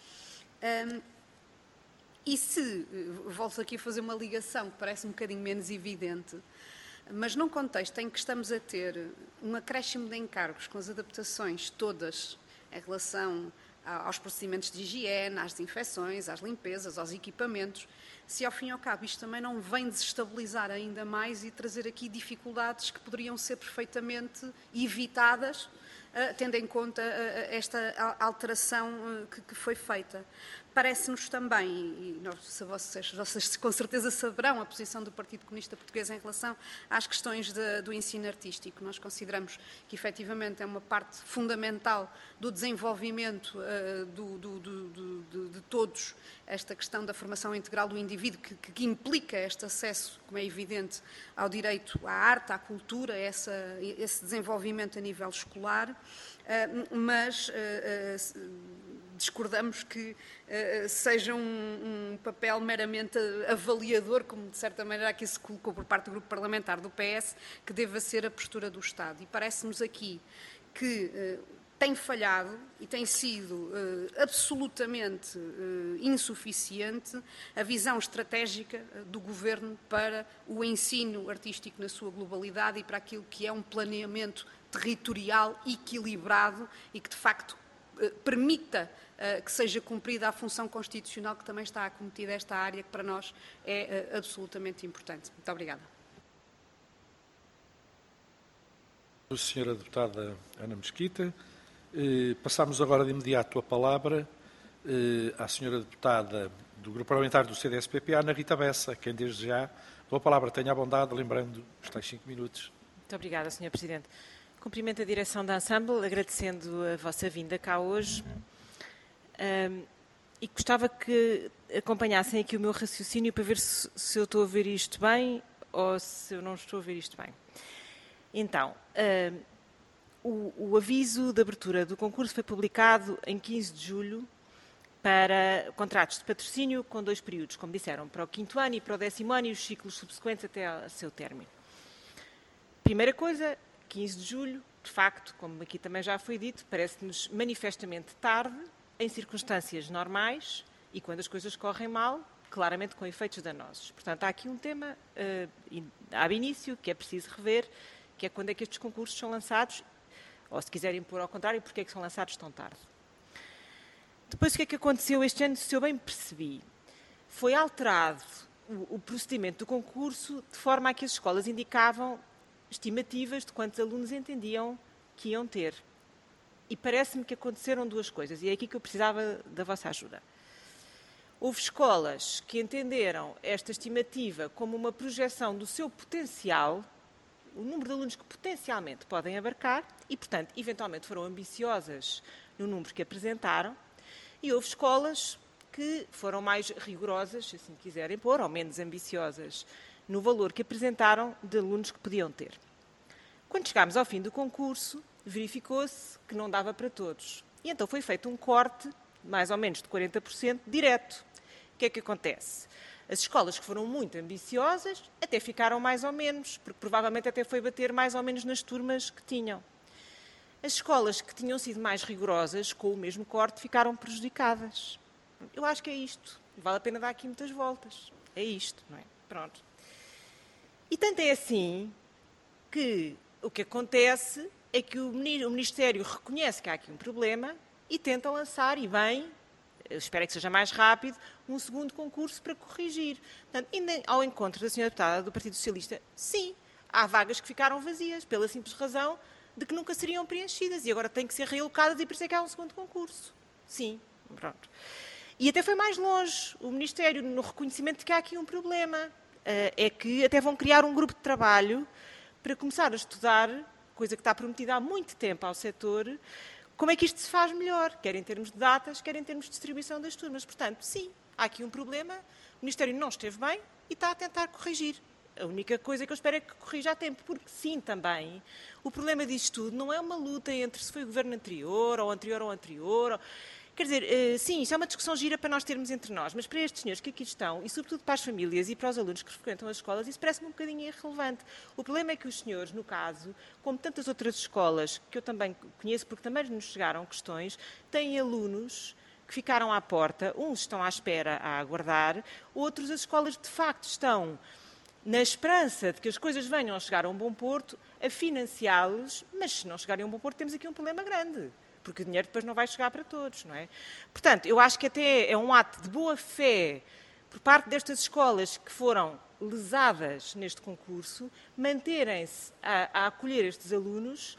E se, volto aqui a fazer uma ligação que parece um bocadinho menos evidente, mas num contexto em que estamos a ter um acréscimo de encargos com as adaptações todas em relação aos procedimentos de higiene, às desinfecções, às limpezas, aos equipamentos, se ao fim e ao cabo isto também não vem desestabilizar ainda mais e trazer aqui dificuldades que poderiam ser perfeitamente evitadas tendo em conta esta alteração que foi feita. Parece-nos também, e vocês com certeza saberão a posição do Partido Comunista Português em relação às questões do ensino artístico. Nós consideramos que efetivamente é uma parte fundamental do desenvolvimento de todos, esta questão da formação integral do indivíduo, que implica este acesso, como é evidente, ao direito à arte, à cultura, esse desenvolvimento a nível escolar, mas discordamos que seja um papel meramente avaliador, como de certa maneira aqui se colocou por parte do grupo parlamentar do PS, que deva ser a postura do Estado. E parece-nos aqui que tem falhado e tem sido absolutamente insuficiente a visão estratégica do Governo para o ensino artístico na sua globalidade e para aquilo que é um planeamento territorial equilibrado e que, de facto, permita que seja cumprida a função constitucional que também está acometida a esta área, que para nós é absolutamente importante. Muito obrigada. Senhora Deputada Ana Mesquita. Passamos agora de imediato a palavra à Senhora Deputada do Grupo Parlamentar do CDS-PP, Ana Rita Bessa, quem desde já dou a palavra. Tenha a bondade, lembrando os tais 5 minutos. Muito obrigada, Sr. Presidente. Cumprimento a direção da Ensemble, agradecendo a vossa vinda cá hoje. E gostava que acompanhassem aqui o meu raciocínio para ver se eu estou a ver isto bem ou se eu não estou a ver isto bem. Então, o aviso de abertura do concurso foi publicado em 15 de julho para contratos de patrocínio com 2 períodos, como disseram, para o 5º ano e para o 10º ano e os ciclos subsequentes até ao seu término. Primeira coisa, 15 de julho, de facto, como aqui também já foi dito, parece-nos manifestamente tarde, em circunstâncias normais e quando as coisas correm mal, claramente com efeitos danosos. Portanto, há aqui um tema ab início que é preciso rever, que é quando é que estes concursos são lançados, ou se quiserem pôr ao contrário, porque é que são lançados tão tarde. Depois, o que é que aconteceu este ano, se eu bem percebi? Foi alterado o procedimento do concurso de forma a que as escolas indicavam estimativas de quantos alunos entendiam que iam ter. E parece-me que aconteceram 2 coisas, e é aqui que eu precisava da vossa ajuda. Houve escolas que entenderam esta estimativa como uma projeção do seu potencial, o número de alunos que potencialmente podem abarcar, e, portanto, eventualmente foram ambiciosas no número que apresentaram, e houve escolas que foram mais rigorosas, se assim quiserem pôr, ou menos ambiciosas no valor que apresentaram de alunos que podiam ter. Quando chegámos ao fim do concurso, verificou-se que não dava para todos. E então foi feito um corte, mais ou menos de 40%, direto. O que é que acontece? As escolas que foram muito ambiciosas até ficaram mais ou menos, porque provavelmente até foi bater mais ou menos nas turmas que tinham. As escolas que tinham sido mais rigorosas, com o mesmo corte, ficaram prejudicadas. Eu acho que é isto. Vale a pena dar aqui muitas voltas. É isto, não é? Pronto. E tanto é assim que o que acontece é que o Ministério reconhece que há aqui um problema e tenta lançar, e bem, espero que seja mais rápido, um segundo concurso para corrigir. Portanto, ainda ao encontro da Sra. Deputada do Partido Socialista, sim, há vagas que ficaram vazias, pela simples razão de que nunca seriam preenchidas e agora têm que ser realocadas e por isso é que há um segundo concurso. Sim, pronto. E até foi mais longe o Ministério no reconhecimento de que há aqui um problema. É que até vão criar um grupo de trabalho para começar a estudar, coisa que está prometida há muito tempo ao setor, como é que isto se faz melhor, quer em termos de datas, quer em termos de distribuição das turmas. Portanto, sim, há aqui um problema, o Ministério não esteve bem e está a tentar corrigir. A única coisa que eu espero é que corrija a tempo, porque sim, também, o problema disto tudo não é uma luta entre se foi o governo anterior, ou anterior, ou anterior. Quer dizer, sim, isto é uma discussão gira para nós termos entre nós, mas para estes senhores que aqui estão, e sobretudo para as famílias e para os alunos que frequentam as escolas, isso parece-me um bocadinho irrelevante. O problema é que os senhores, no caso, como tantas outras escolas, que eu também conheço porque também nos chegaram questões, têm alunos que ficaram à porta, uns estão à espera a aguardar, outros as escolas de facto estão na esperança de que as coisas venham a chegar a um bom porto, a financiá-los, mas se não chegarem a um bom porto temos aqui um problema grande. Porque o dinheiro depois não vai chegar para todos, não é? Portanto, eu acho que até é um ato de boa-fé por parte destas escolas que foram lesadas neste concurso, manterem-se a acolher estes alunos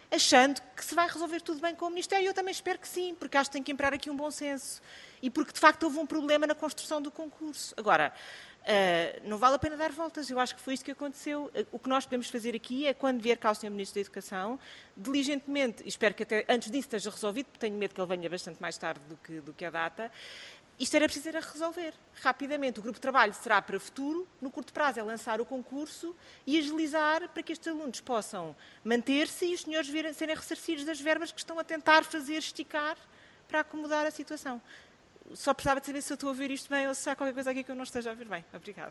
achando que se vai resolver tudo bem com o Ministério. Eu também espero que sim, porque acho que tem que imperar aqui um bom senso. E porque, de facto, houve um problema na construção do concurso. Agora, não vale a pena dar voltas. Eu acho que foi isso que aconteceu. O que nós podemos fazer aqui é, quando vier cá o Sr. Ministro da Educação, diligentemente, e espero que até antes disso esteja resolvido, porque tenho medo que ele venha bastante mais tarde do que a data, isto era preciso resolver rapidamente. O grupo de trabalho será para o futuro. No curto prazo é lançar o concurso e agilizar para que estes alunos possam manter-se e os senhores serem ressarcidos das verbas que estão a tentar fazer esticar para acomodar a situação. Só precisava de saber se eu estou a ouvir isto bem ou se há qualquer coisa aqui que eu não esteja a ouvir bem. Obrigada.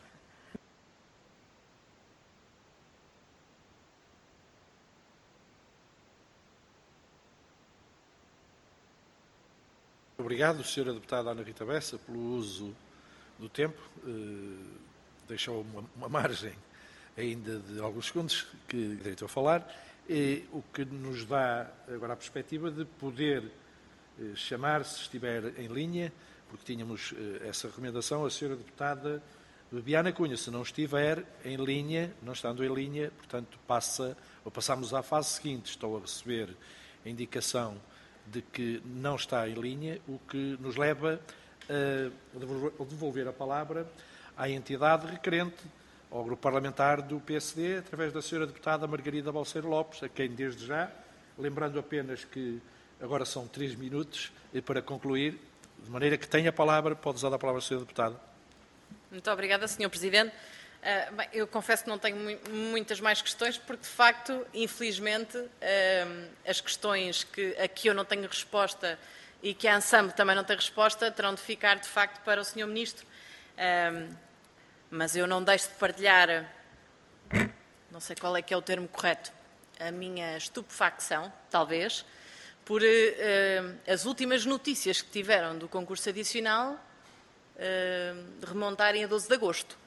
Obrigado, Sra. Deputada Ana Rita Bessa, pelo uso do tempo. Deixou uma margem ainda de alguns segundos que direito a falar, o que nos dá agora a perspectiva de poder chamar, se estiver em linha, porque tínhamos essa recomendação, a Sra. Deputada Bebiana Cunha. Se não estiver em linha, não estando em linha, portanto, passamos à fase seguinte. Estou a receber a indicação de que não está em linha, o que nos leva a devolver a palavra à entidade requerente, ao grupo parlamentar do PSD, através da Sra. Deputada Margarida Balseiro Lopes, a quem desde já, lembrando apenas que agora são 3 minutos para concluir, de maneira que tenha a palavra, pode usar a palavra a Sra. Deputada. Muito obrigada, Sr. Presidente. Bem, eu confesso que não tenho muitas mais questões, porque, de facto, infelizmente, as questões a que eu não tenho resposta e que a ANSAMB também não tem resposta, terão de ficar, de facto, para o Sr. Ministro. Mas eu não deixo de partilhar, não sei qual é que é o termo correto, a minha estupefacção, talvez, por as últimas notícias que tiveram do concurso adicional remontarem a 12 de agosto.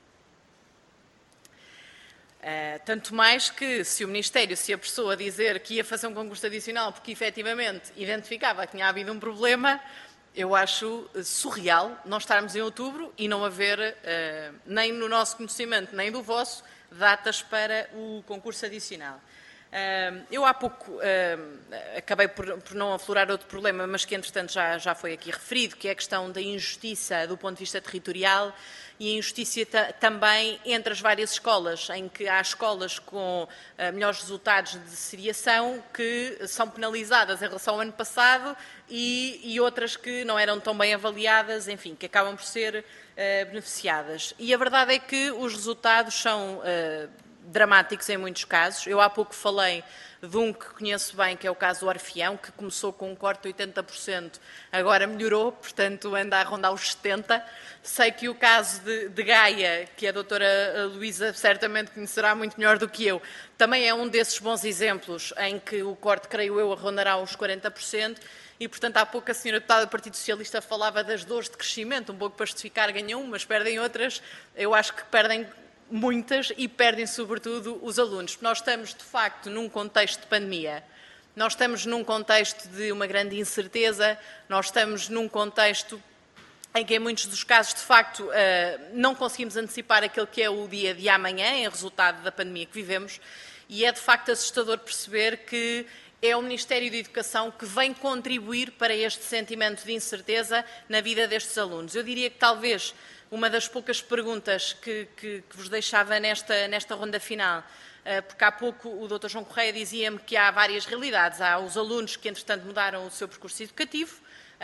Tanto mais que, se o Ministério se apressou a dizer que ia fazer um concurso adicional porque, efetivamente, identificava que tinha havido um problema, eu acho surreal nós estarmos em outubro e não haver, nem no nosso conhecimento, nem do vosso, datas para o concurso adicional. Eu há pouco acabei por não aflorar outro problema, mas que entretanto já foi aqui referido, que é a questão da injustiça do ponto de vista territorial e a injustiça também entre as várias escolas, em que há escolas com melhores resultados de seriação que são penalizadas em relação ao ano passado e outras que não eram tão bem avaliadas, enfim, que acabam por ser beneficiadas. E a verdade é que os resultados são dramáticos em muitos casos. Eu há pouco falei de um que conheço bem, que é o caso do Orfeão, que começou com um corte de 80%, agora melhorou, portanto anda a rondar os 70%. Sei que o caso de Gaia, que a doutora Luísa certamente conhecerá muito melhor do que eu, também é um desses bons exemplos em que o corte, creio eu, rondará os 40%. E, portanto, há pouco a senhora deputada do Partido Socialista falava das dores de crescimento, um pouco para justificar, ganham umas, perdem outras. Eu acho que perdem muitas e perdem, sobretudo, os alunos. Nós estamos, de facto, num contexto de pandemia. Nós estamos num contexto de uma grande incerteza. Nós estamos num contexto em que, em muitos dos casos, de facto, não conseguimos antecipar aquele que é o dia de amanhã, em resultado da pandemia que vivemos. E é, de facto, assustador perceber que é o Ministério da Educação que vem contribuir para este sentimento de incerteza na vida destes alunos. Eu diria que talvez uma das poucas perguntas que vos deixava nesta ronda final, porque há pouco o Dr. João Correia dizia-me que há várias realidades. Há os alunos que, entretanto, mudaram o seu percurso educativo.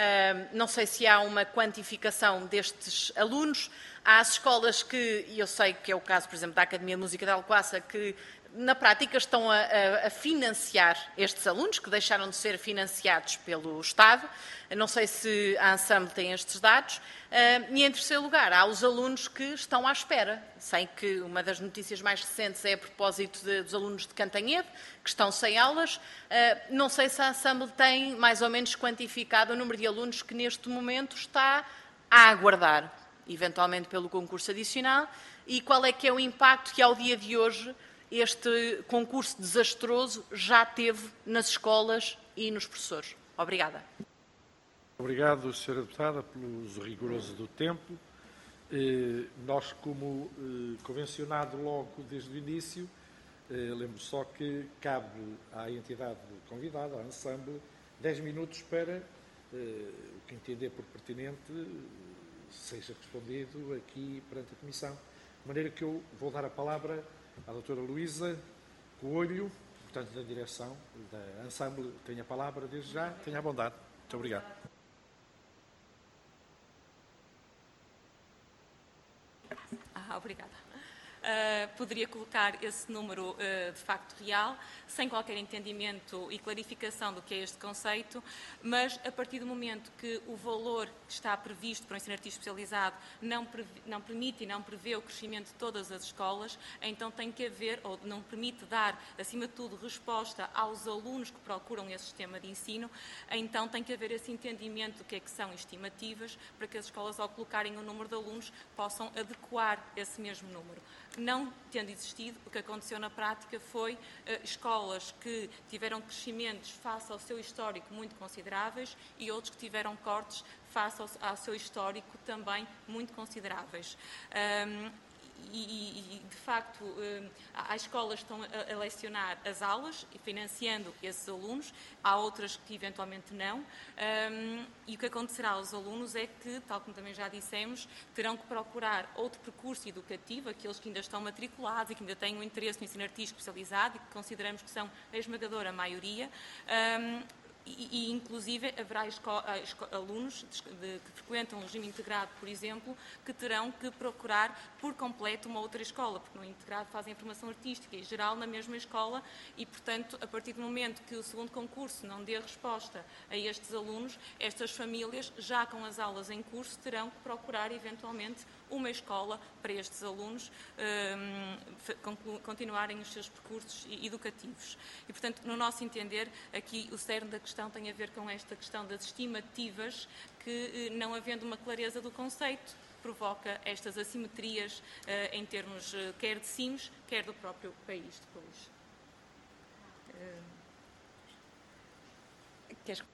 Não sei se há uma quantificação destes alunos. Há as escolas que, e eu sei que é o caso, por exemplo, da Academia de Música de Alcoaça, que na prática estão a financiar estes alunos, que deixaram de ser financiados pelo Estado. Não sei se a ANSAMB tem estes dados. E, em terceiro lugar, há os alunos que estão à espera. Sei que uma das notícias mais recentes é a propósito dos alunos de Cantanhede, que estão sem aulas. Não sei se a ANSAMB tem mais ou menos quantificado o número de alunos que neste momento está a aguardar, eventualmente pelo concurso adicional, e qual é que é o impacto que, ao dia de hoje, este concurso desastroso já teve nas escolas e nos professores. Obrigada. Obrigado, Sra. Deputada, pelo uso rigoroso do tempo. Nós, como convencionado logo desde o início, Lembro só que cabe à entidade convidada, ao Ensemble, 10 minutos para o que entender por pertinente seja respondido aqui perante a Comissão. De maneira que eu vou dar a palavra à doutora Luísa Coelho, portanto, da direção da Ensemble. Tenha a palavra desde já, tenha a bondade. Muito obrigado. Obrigada. Poderia colocar esse número de facto real, sem qualquer entendimento e clarificação do que é este conceito, mas a partir do momento que o valor que está previsto para o ensino artístico especializado não permite e não prevê o crescimento de todas as escolas, então tem que haver, ou não permite dar, acima de tudo, resposta aos alunos que procuram esse sistema de ensino, então tem que haver esse entendimento do que é que são estimativas, para que as escolas, ao colocarem o número de alunos, possam adequar esse mesmo número. Não tendo existido, o que aconteceu na prática foi escolas que tiveram crescimentos face ao seu histórico muito consideráveis e outros que tiveram cortes face ao seu histórico também muito consideráveis. De facto, há escolas que estão a lecionar as aulas e financiando esses alunos, há outras que eventualmente não, e o que acontecerá aos alunos é que, tal como também já dissemos, terão que procurar outro percurso educativo, aqueles que ainda estão matriculados e que ainda têm um interesse no ensino artístico especializado e que consideramos que são a esmagadora maioria, inclusive haverá alunos que frequentam o regime integrado, por exemplo, que terão que procurar por completo uma outra escola, porque no integrado fazem formação artística e geral na mesma escola e, portanto, a partir do momento que o segundo concurso não dê resposta a estes alunos, estas famílias, já com as aulas em curso, terão que procurar eventualmente uma escola para estes alunos continuarem os seus percursos educativos. E, portanto, no nosso entender, aqui o cerne da questão tem a ver com esta questão das estimativas, que, não havendo uma clareza do conceito, provoca estas assimetrias em termos quer de SIMs, quer do próprio país depois. Queres...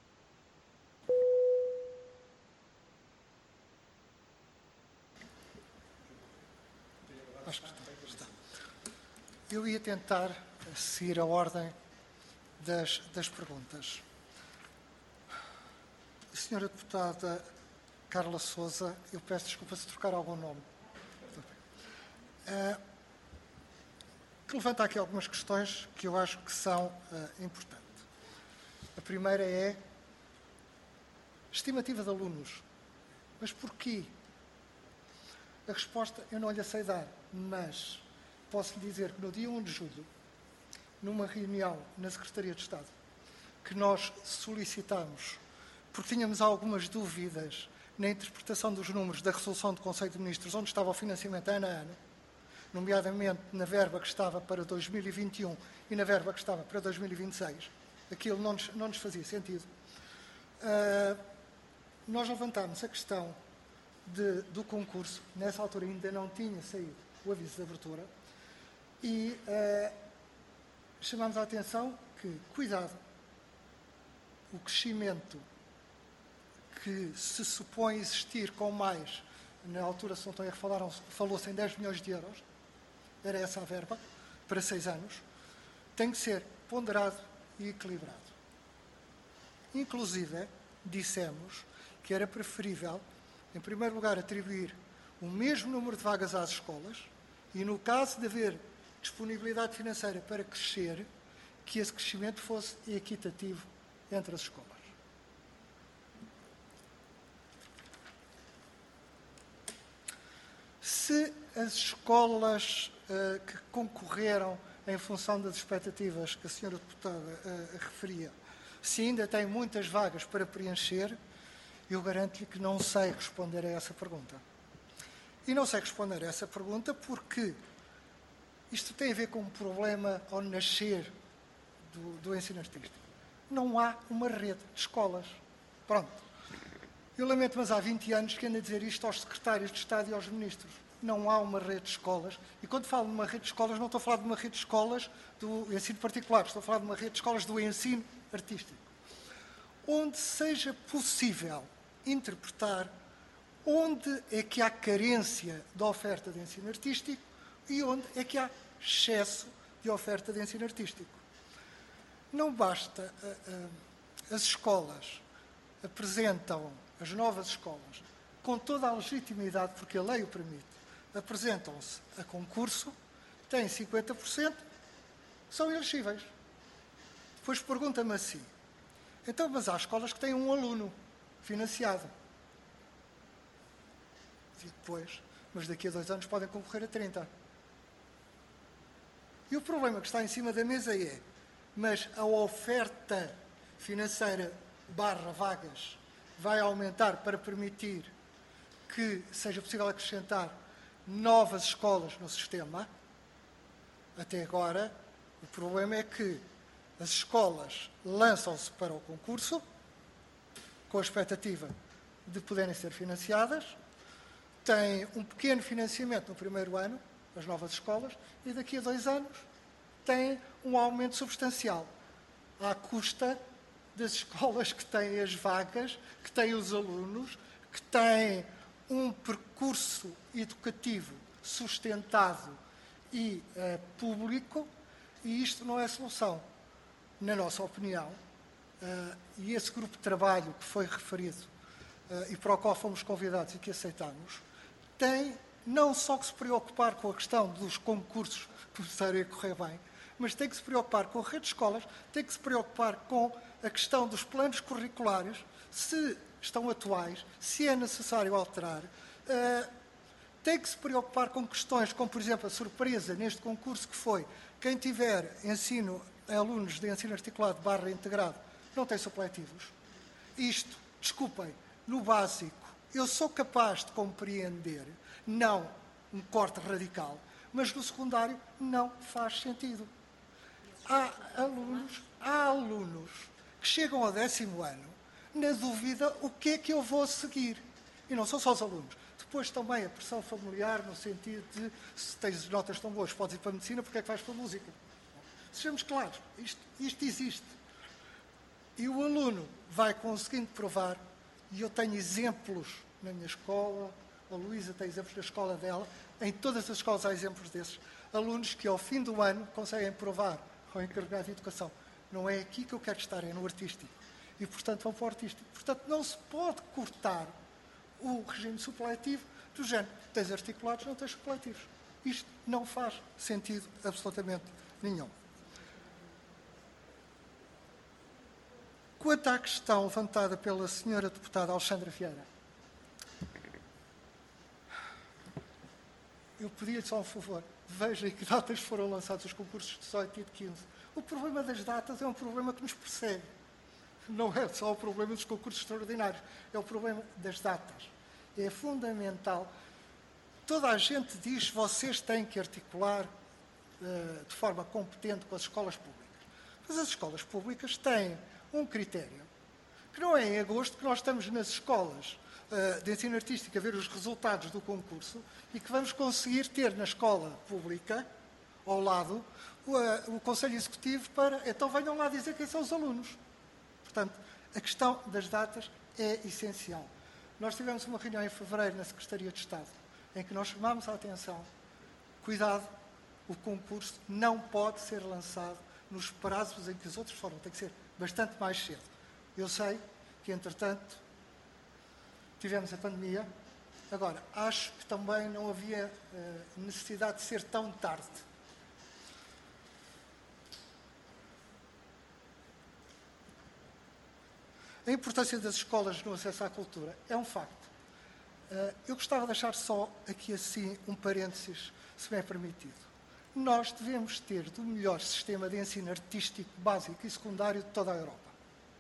Acho que está. Eu ia tentar seguir a ordem das perguntas. A senhora deputada Carla Sousa, eu peço desculpa se trocar algum nome. Que levanta aqui algumas questões que eu acho que são importantes. A primeira é estimativa de alunos. Mas porquê? A resposta eu não lhe sei dar, mas posso lhe dizer que no dia 1 de julho, numa reunião na Secretaria de Estado, que nós solicitamos, porque tínhamos algumas dúvidas na interpretação dos números da resolução do Conselho de Ministros, onde estava o financiamento ano a ano, nomeadamente na verba que estava para 2021 e na verba que estava para 2026, aquilo não nos fazia sentido. Nós levantámos a questão do concurso, nessa altura ainda não tinha saído o aviso de abertura, e chamámos a atenção que, cuidado, o crescimento que se supõe existir com mais, na altura, se não estou a errar, falou-se em 10 milhões de euros, era essa a verba, para 6 anos, tem que ser ponderado e equilibrado. Inclusive, dissemos que era preferível, em primeiro lugar, atribuir o mesmo número de vagas às escolas e, no caso de haver disponibilidade financeira para crescer, que esse crescimento fosse equitativo entre as escolas. Se as escolas que concorreram em função das expectativas que a senhora deputada referia, se ainda têm muitas vagas para preencher, eu garanto-lhe que não sei responder a essa pergunta. E não sei responder a essa pergunta porque isto tem a ver com um problema ao nascer do ensino artístico. Não há uma rede de escolas. Pronto. Eu lamento, mas há 20 anos que ando a dizer isto aos secretários de Estado e aos ministros. Não há uma rede de escolas. E quando falo de uma rede de escolas, não estou a falar de uma rede de escolas do ensino particular, estou a falar de uma rede de escolas do ensino artístico. Onde seja possível interpretar onde é que há carência da oferta de ensino artístico e onde é que há excesso de oferta de ensino artístico. Não basta, as escolas apresentam, as novas escolas, com toda a legitimidade, porque a lei o permite, apresentam-se a concurso, têm 50%, são elegíveis. Depois pergunta-me assim, então, mas há escolas que têm um aluno financiado. E depois, mas daqui a 2 anos podem concorrer a 30. E o problema que está em cima da mesa é, mas a oferta financeira / vagas vai aumentar para permitir que seja possível acrescentar novas escolas no sistema? Até agora, o problema é que as escolas lançam-se para o concurso com a expectativa de poderem ser financiadas, têm um pequeno financiamento no primeiro ano, as novas escolas, e daqui a 2 anos têm um aumento substancial, à custa das escolas que têm as vagas, que têm os alunos, que têm um percurso educativo sustentado e público, e isto não é solução. Na nossa opinião, e esse grupo de trabalho que foi referido e para o qual fomos convidados e que aceitamos, tem não só que se preocupar com a questão dos concursos começarem a correr bem, mas tem que se preocupar com a rede de escolas, tem que se preocupar com a questão dos planos curriculares, se estão atuais, se é necessário alterar, tem que se preocupar com questões como, por exemplo, a surpresa neste concurso que foi quem tiver alunos de ensino articulado / integrado, não tem supletivos. Isto, desculpem, no básico, eu sou capaz de compreender, não um corte radical, mas no secundário não faz sentido. Há alunos que chegam ao 10º ano na dúvida o que é que eu vou seguir. E não são só os alunos. Depois também a pressão familiar, no sentido de, se tens notas tão boas, podes ir para a medicina, porque é que vais para a música? Sejamos claros, isto existe. E o aluno vai conseguindo provar, e eu tenho exemplos na minha escola, a Luísa tem exemplos na escola dela, em todas as escolas há exemplos desses, alunos que ao fim do ano conseguem provar ao encarregado de educação, não é aqui que eu quero estar, é no artístico. E, portanto, vão para o artístico. Portanto, não se pode cortar o regime supletivo do género. Tens articulados, não tens supletivos. Isto não faz sentido absolutamente nenhum. Quanto à questão levantada pela senhora deputada Alexandra Vieira, eu pedia-lhe só um favor. Veja em que datas foram lançados os concursos de 18 e de 15. O problema das datas é um problema que nos persegue. Não é só o problema dos concursos extraordinários, é o problema das datas. É fundamental. Toda a gente diz que vocês têm que articular de forma competente com as escolas públicas. Mas as escolas públicas têm um critério, que não é em agosto que nós estamos nas escolas de ensino artístico a ver os resultados do concurso e que vamos conseguir ter na escola pública, ao lado, o Conselho Executivo para, então venham lá dizer quem são os alunos. Portanto, a questão das datas é essencial. Nós tivemos uma reunião em fevereiro na Secretaria de Estado, em que nós chamámos a atenção, cuidado, o concurso não pode ser lançado nos prazos em que os outros foram, tem que ser bastante mais cedo. Eu sei que, entretanto, tivemos a pandemia. Agora, acho que também não havia necessidade de ser tão tarde. A importância das escolas no acesso à cultura é um facto. Eu gostava de deixar só aqui assim um parênteses, se me é permitido. Nós devemos ter do melhor sistema de ensino artístico básico e secundário de toda a Europa.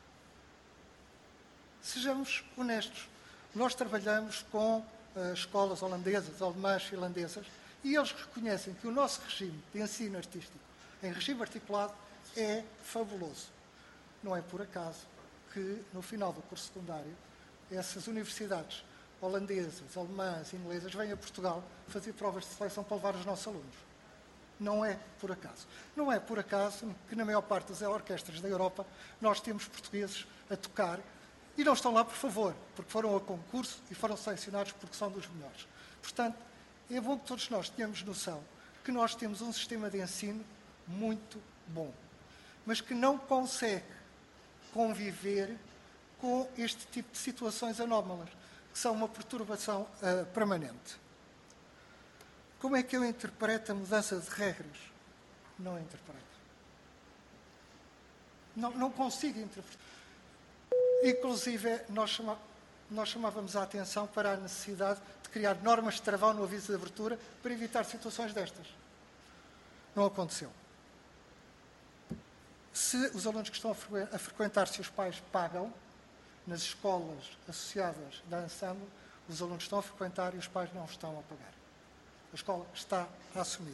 Sejamos honestos. Nós trabalhamos com escolas holandesas, alemãs, finlandesas, e eles reconhecem que o nosso regime de ensino artístico, em regime articulado, é fabuloso. Não é por acaso que, no final do curso secundário, essas universidades holandesas, alemãs, inglesas, vêm a Portugal fazer provas de seleção para levar os nossos alunos. Não é por acaso. Não é por acaso que, na maior parte das orquestras da Europa, nós temos portugueses a tocar e não estão lá por favor, porque foram a concurso e foram selecionados porque são dos melhores. Portanto, é bom que todos nós tenhamos noção que nós temos um sistema de ensino muito bom, mas que não consegue conviver com este tipo de situações anómalas, que são uma perturbação permanente. Como é que eu interpreto a mudança de regras? Não interpreto. Não consigo interpretar. Inclusive, nós chamávamos a atenção para a necessidade de criar normas de travão no aviso de abertura para evitar situações destas. Não aconteceu. Se os alunos que estão a frequentar, se os pais pagam, nas escolas associadas da Ensemble, os alunos estão a frequentar e os pais não estão a pagar. A escola está a assumir.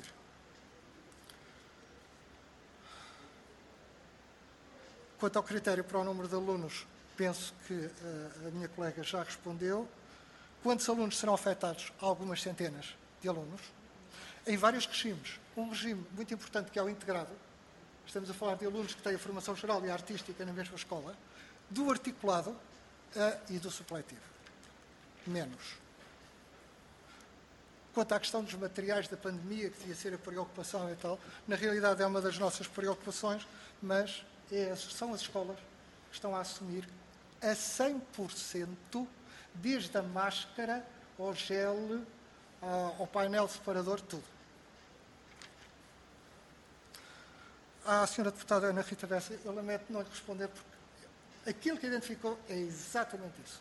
Quanto ao critério para o número de alunos, penso que a minha colega já respondeu. Quantos alunos serão afetados? Algumas centenas de alunos, em vários regimes. Um regime muito importante que é o integrado. Estamos a falar de alunos que têm a formação geral e artística na mesma escola, do articulado e do supletivo. Menos. Quanto à questão dos materiais da pandemia, que devia ser a preocupação e tal, na realidade é uma das nossas preocupações, mas são as escolas que estão a assumir a 100%, desde a máscara, ao gel, ao painel separador, tudo. À senhora deputada Ana Rita Bessa, eu lamento não lhe responder, porque aquilo que identificou é exatamente isso.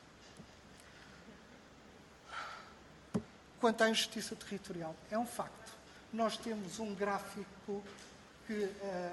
Quanto à injustiça territorial, é um facto. Nós temos um gráfico que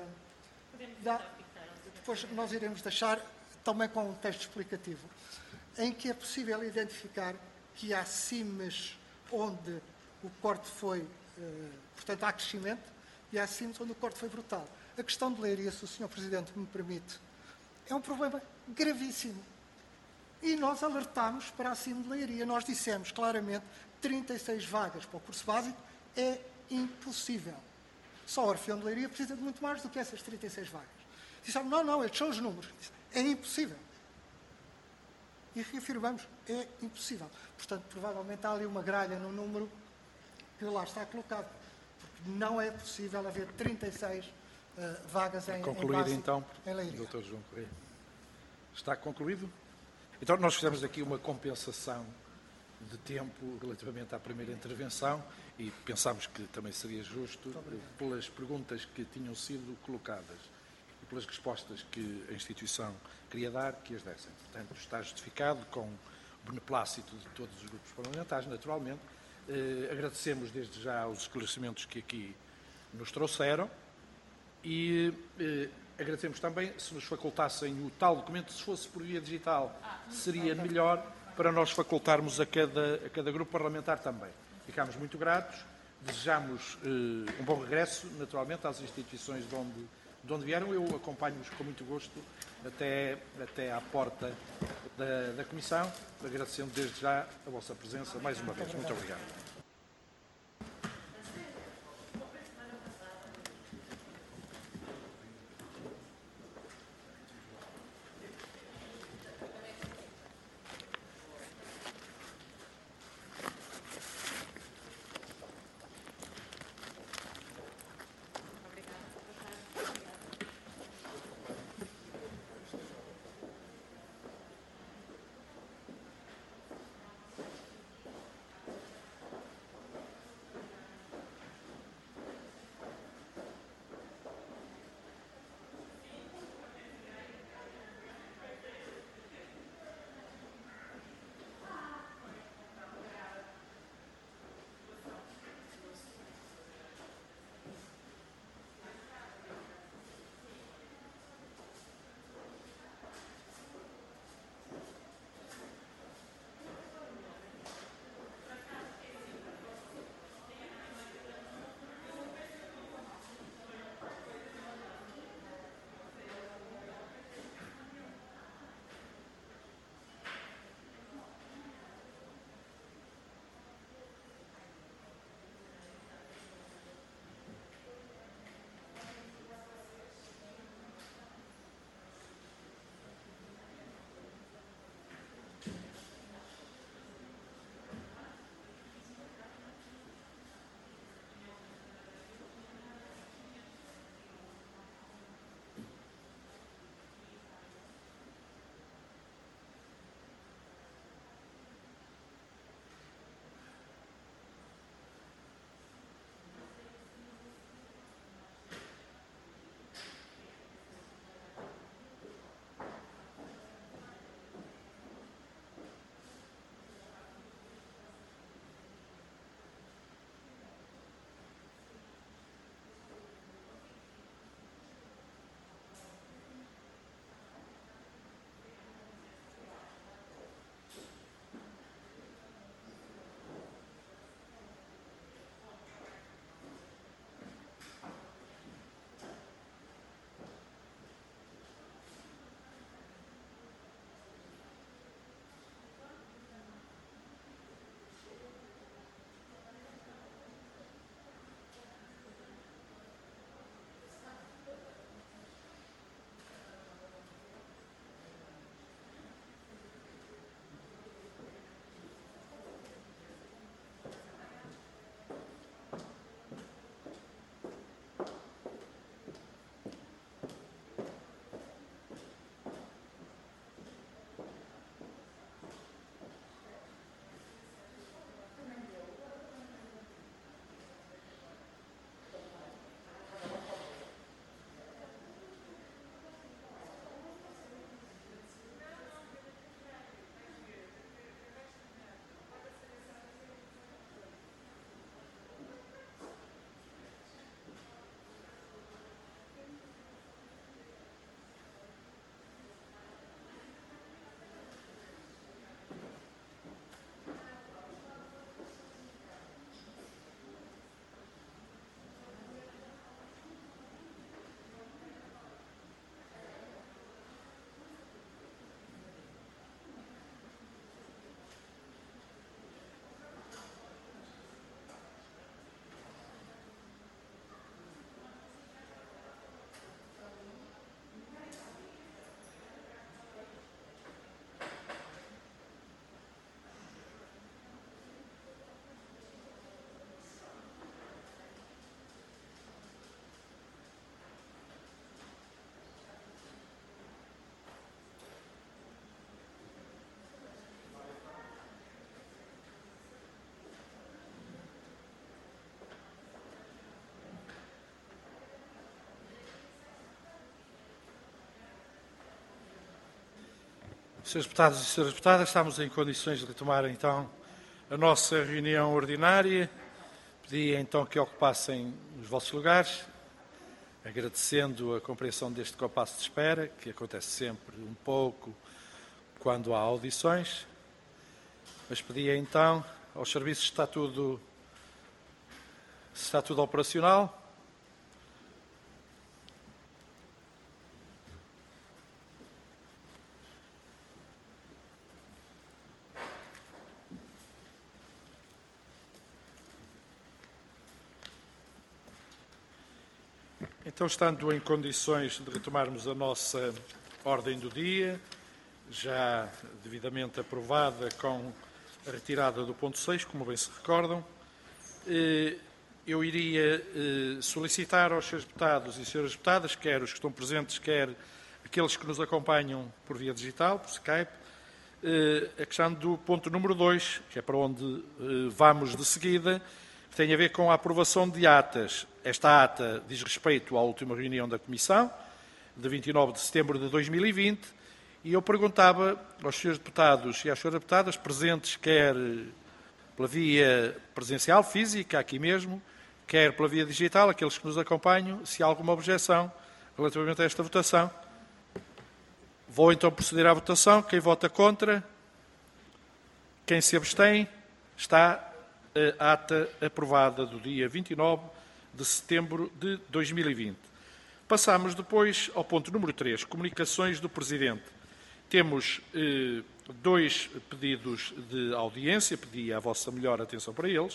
depois nós iremos deixar também com um texto explicativo, em que é possível identificar que há cimas onde o corte foi, portanto, há crescimento, e há cimas onde o corte foi brutal. A questão de Leiria, se o Sr. Presidente me permite, é um problema gravíssimo. E nós alertámos para a CIM de Leiria. Nós dissemos claramente 36 vagas para o curso básico é impossível. Só o Orfeão de Leiria precisa de muito mais do que essas 36 vagas. Disseram, não, estes são os números. É impossível. E reafirmamos, é impossível. Portanto, provavelmente há ali uma gralha no número que lá está colocado. Porque não é possível haver 36 vagas em concluído, então, em Leiria. Dr. João Correia. Está concluído? Então, nós fizemos aqui uma compensação de tempo relativamente à primeira intervenção e pensámos que também seria justo, pelas perguntas que tinham sido colocadas e pelas respostas que a instituição queria dar, que as dessem. Portanto, está justificado com o beneplácito de todos os grupos parlamentares, naturalmente. Agradecemos desde já os esclarecimentos que aqui nos trouxeram e agradecemos também se nos facultassem o tal documento, se fosse por via digital, seria melhor para nós facultarmos a cada grupo parlamentar também. Ficamos muito gratos, desejamos um bom regresso, naturalmente, às instituições de onde vieram. Eu acompanho-os com muito gosto até à porta da Comissão, agradecendo desde já a vossa presença mais uma vez. Muito obrigado. Senhores deputados e senhoras deputadas, estamos em condições de retomar então a nossa reunião ordinária. Pedi então que ocupassem os vossos lugares, agradecendo a compreensão deste compasso de espera, que acontece sempre um pouco quando há audições. Mas pedi então aos serviços se está tudo operacional. Então, estando em condições de retomarmos a nossa ordem do dia, já devidamente aprovada com a retirada do ponto 6, como bem se recordam, eu iria solicitar aos senhores deputados e senhoras deputadas, quer os que estão presentes, quer aqueles que nos acompanham por via digital, por Skype, a questão do ponto número 2, que é para onde vamos de seguida, que tem a ver com a aprovação de atas. Esta ata diz respeito à última reunião da Comissão, de 29 de setembro de 2020, e eu perguntava aos senhores deputados e às senhoras deputadas, presentes quer pela via presencial, física, aqui mesmo, quer pela via digital, aqueles que nos acompanham, se há alguma objeção relativamente a esta votação. Vou então proceder à votação. Quem vota contra? Quem se abstém? Está a ata aprovada do dia 29 de setembro de 2020. Passamos depois ao ponto número 3, comunicações do Presidente. Temos dois pedidos de audiência, pedi a vossa melhor atenção para eles.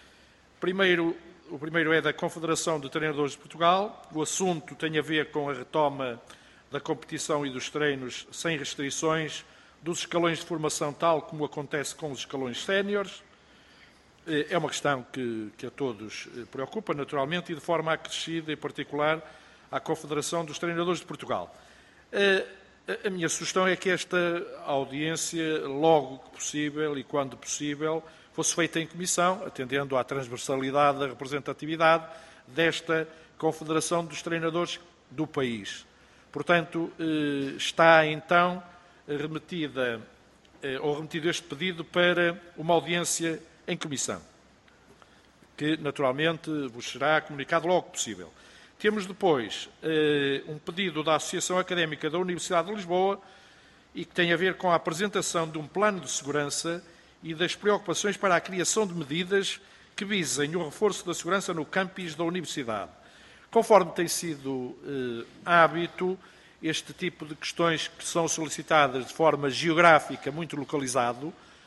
O primeiro é da Confederação de Treinadores de Portugal. O assunto tem a ver com a retoma da competição e dos treinos sem restrições dos escalões de formação, tal como acontece com os escalões séniores. É uma questão que a todos preocupa, naturalmente, e de forma acrescida, em particular, à Confederação dos Treinadores de Portugal. A minha sugestão é que esta audiência, logo que possível e quando possível, fosse feita em comissão, atendendo à transversalidade da representatividade desta Confederação dos Treinadores do país. Portanto, está então remetido este pedido para uma audiência em comissão, que naturalmente vos será comunicado logo que possível. Temos depois um pedido da Associação Académica da Universidade de Lisboa e que tem a ver com a apresentação de um plano de segurança e das preocupações para a criação de medidas que visem o reforço da segurança no campus da Universidade. Conforme tem sido hábito, este tipo de questões que são solicitadas de forma geográfica muito localizada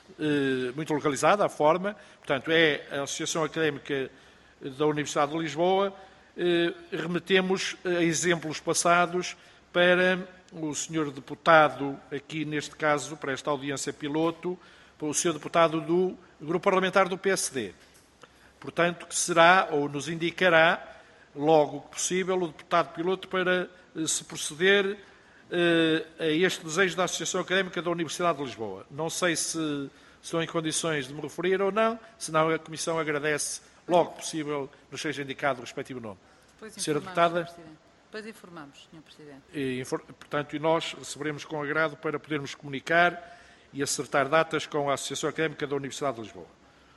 a forma, portanto, é a Associação Académica da Universidade de Lisboa, remetemos a exemplos passados para o senhor deputado, aqui neste caso, para esta audiência piloto, para o senhor deputado do Grupo Parlamentar do PSD. Portanto, que será, ou nos indicará, logo que possível, o deputado piloto para se proceder a este desejo da Associação Académica da Universidade de Lisboa. Não sei se estão em condições de me referir ou não, senão a Comissão agradece logo que possível nos seja indicado o respectivo nome. Senhora Deputada. Depois informamos, Sr. Presidente. Portanto, nós receberemos com agrado para podermos comunicar e acertar datas com a Associação Académica da Universidade de Lisboa.